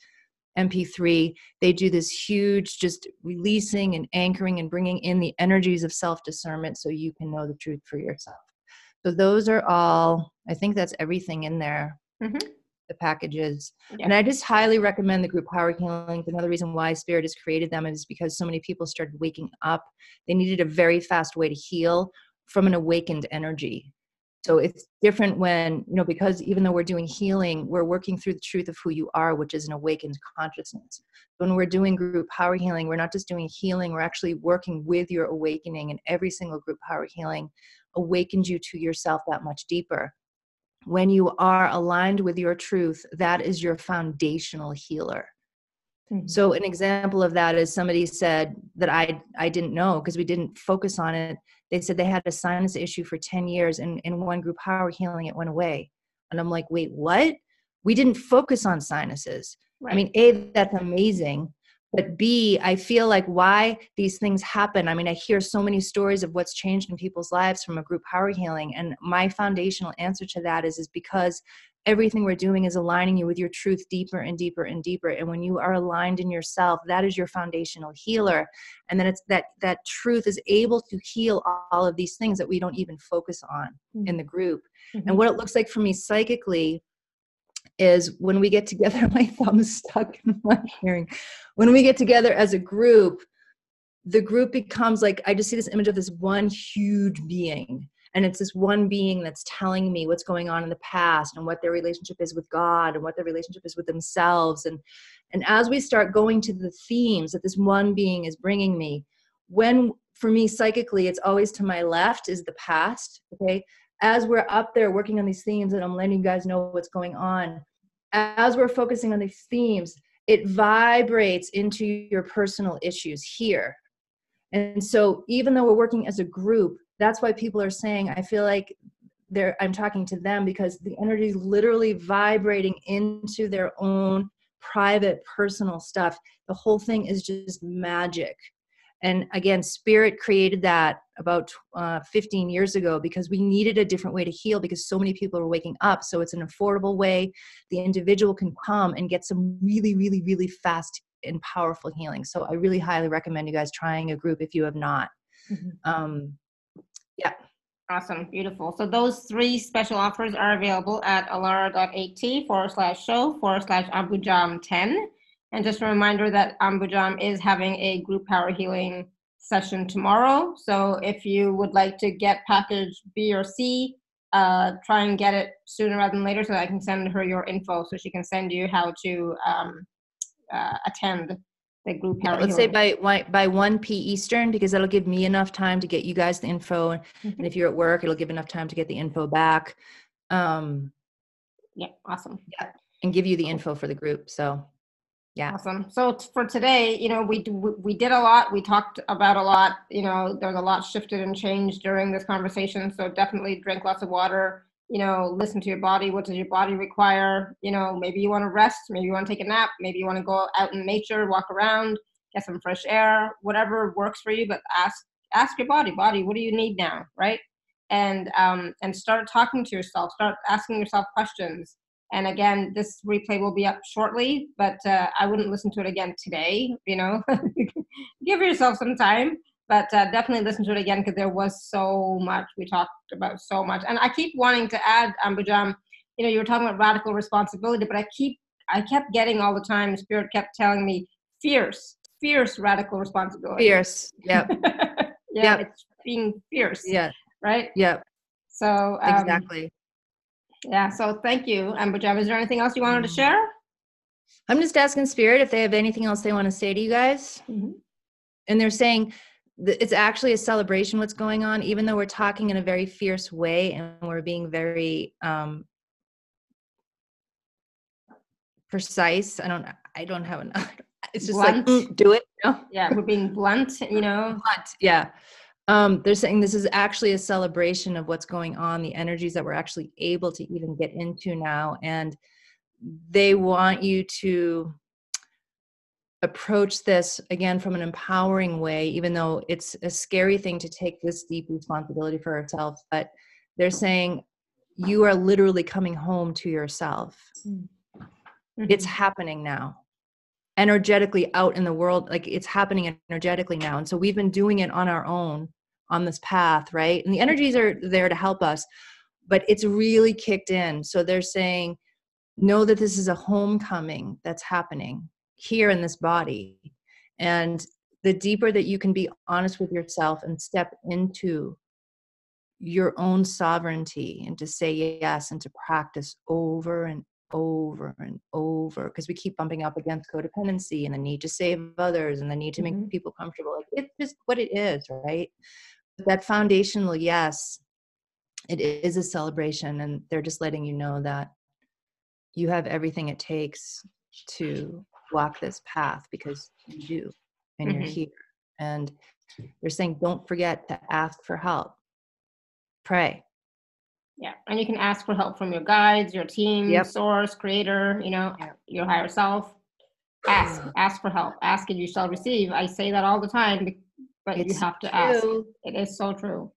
MP3, they do this huge just releasing and anchoring and bringing in the energies of self-discernment so you can know the truth for yourself. So those are all, I think that's everything in there. The packages. Yeah. And I just highly recommend the group Power Healing. Another reason why Spirit has created them is because so many people started waking up. They needed a very fast way to heal from an awakened energy. So it's different when, because even though we're doing healing, we're working through the truth of who you are, which is an awakened consciousness. When we're doing group Power Healing, we're not just doing healing, we're actually working with your awakening, and every single group Power Healing awakens you to yourself that much deeper. When you are aligned with your truth, that is your foundational healer. So an example of that is somebody said that I didn't know because we didn't focus on it. They said they had a sinus issue for 10 years, and in one group Power Healing, it went away. And I'm like, wait, what? We didn't focus on sinuses. Right. I mean, A, that's amazing. But B, I feel like why these things happen. I mean, I hear so many stories of what's changed in people's lives from a group Power Healing. And my foundational answer to that is because everything we're doing is aligning you with your truth deeper and deeper and deeper. And when you are aligned in yourself, that is your foundational healer. And then it's that truth is able to heal all of these things that we don't even focus on in the group. And what it looks like for me psychically is when we get together, my thumb's stuck in my hearing. When we get together as a group, the group becomes like, I just see this image of this one huge being. And it's this one being that's telling me what's going on in the past and what their relationship is with God and what their relationship is with themselves. And as we start going to the themes that this one being is bringing me, for me psychically, it's always to my left is the past, okay? As we're up there working on these themes and I'm letting you guys know what's going on, as we're focusing on these themes, it vibrates into your personal issues here. And so even though we're working as a group, that's why people are saying, I feel like I'm talking to them because the energy is literally vibrating into their own private, personal stuff. The whole thing is just magic. And again, Spirit created that about 15 years ago because we needed a different way to heal because so many people are waking up. So it's an affordable way the individual can come and get some really, really, really fast and powerful healing. So I really highly recommend you guys trying a group if you have not. Yeah. Awesome. Beautiful. So those 3 special offers are available at alara.at/show/AmbuJam10. And just a reminder that AmbuJam is having a group Power Healing session tomorrow. So if you would like to get package B or C, try and get it sooner rather than later so that I can send her your info so she can send you how to attend the group Power Healing. Let's say by 1 p. Eastern, because that'll give me enough time to get you guys the info. And if you're at work, it'll give enough time to get the info back. Yeah, awesome. Yeah, and give you the info for the group. So yeah. Awesome. So for today, we did a lot. We talked about a lot. There's a lot shifted and changed during this conversation. So definitely drink lots of water. Listen to your body. What does your body require? Maybe you want to rest. Maybe you want to take a nap. Maybe you want to go out in nature, walk around, get some fresh air. Whatever works for you. But ask your body. Body, what do you need now, right? And start talking to yourself. Start asking yourself questions. And again, this replay will be up shortly, but I wouldn't listen to it again today, Give yourself some time, but definitely listen to it again because there was so much. We talked about so much. And I keep wanting to add, AmbuJam, you were talking about radical responsibility, but I kept getting all the time, Spirit kept telling me, fierce radical responsibility. Fierce, yep. Yeah, yep. It's being fierce. Yeah. Right? Yep. So exactly. Yeah, so thank you, AmbuJam. Is there anything else you wanted to share? I'm just asking Spirit if they have anything else they want to say to you guys. And they're saying it's actually a celebration what's going on, even though we're talking in a very fierce way and we're being very precise. I don't have enough. It's just Blunt. like, do it. You know? Yeah, we're being blunt, Blunt, yeah. They're saying this is actually a celebration of what's going on, the energies that we're actually able to even get into now. And they want you to approach this again from an empowering way, even though it's a scary thing to take this deep responsibility for ourselves. But they're saying you are literally coming home to yourself. Mm-hmm. It's happening now. Energetically out in the world, like it's happening energetically now. And so we've been doing it on our own on this path, right? And the energies are there to help us, but it's really kicked in. So they're saying, know that this is a homecoming that's happening here in this body. And the deeper that you can be honest with yourself and step into your own sovereignty and to say yes and to practice over and over and over, because we keep bumping up against codependency and the need to save others and the need to make people comfortable. Like, it's just what it is, right? But that foundational yes, it is a celebration, and they're just letting you know that you have everything it takes to walk this path, because you do, and you're here. And they're saying, don't forget to ask for help. Pray. Yeah, and you can ask for help from your guides, your team, source, creator, your higher self. Ask for help. Ask and you shall receive. I say that all the time, but you have to ask. It is so true.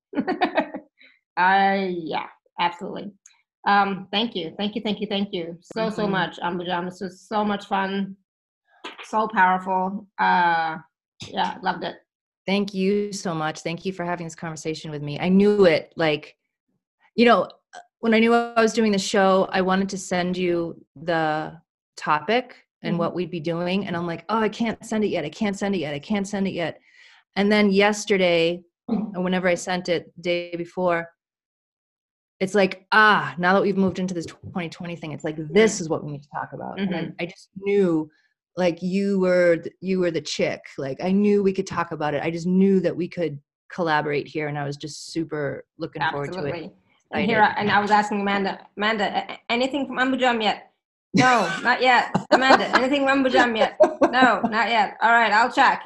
Yeah, absolutely. Thank you so much, Ambujam. This was so much fun, so powerful. Yeah, loved it. Thank you so much. Thank you for having this conversation with me. I knew it, like, when I knew I was doing the show, I wanted to send you the topic and what we'd be doing. And I'm like, oh, I can't send it yet. And then yesterday, or whenever I sent it the day before, it's like, now that we've moved into this 2020 thing, it's like, this is what we need to talk about. And I just knew, like, you were the chick. Like, I knew we could talk about it. I just knew that we could collaborate here. And I was just super looking forward to it. And I was asking Amanda, anything from Ambujam yet? No, not yet. Amanda, anything from Ambujam yet? No, not yet. All right, I'll check.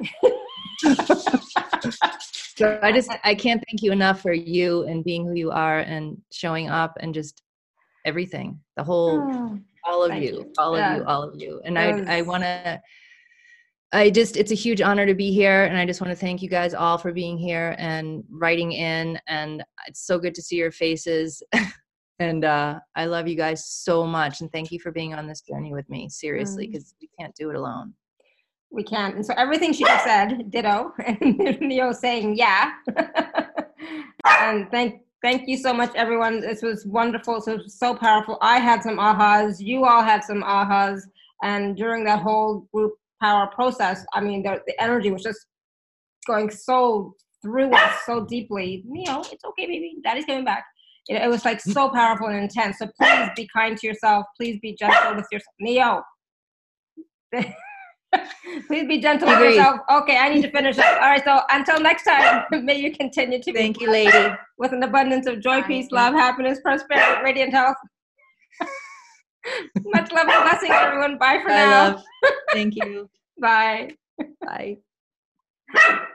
So I can't thank you enough for you and being who you are and showing up and just everything, the whole, all of you. And I want to, it's a huge honor to be here. And I just want to thank you guys all for being here and writing in. And it's so good to see your faces. And I love you guys so much. And thank you for being on this journey with me, seriously, because we can't do it alone. We can't. And so everything she just said, ditto. And Neo saying, yeah. And thank you so much, everyone. This was wonderful. So powerful. I had some ahas. You all had some ahas. And during that whole group power process, I mean, the energy was just going so through us so deeply. Neo, it's okay, baby. Daddy's coming back. It was like so powerful and intense. So please be kind to yourself. Please be gentle with yourself. Neo. Please be gentle with yourself. Okay, I need to finish up. All right, so until next time, may you continue to be. Thank you, lady. With an abundance of joy, peace, love, happiness, prosperity, radiant health. Much love and blessing, everyone. Bye for now. Thank you. Bye. Bye.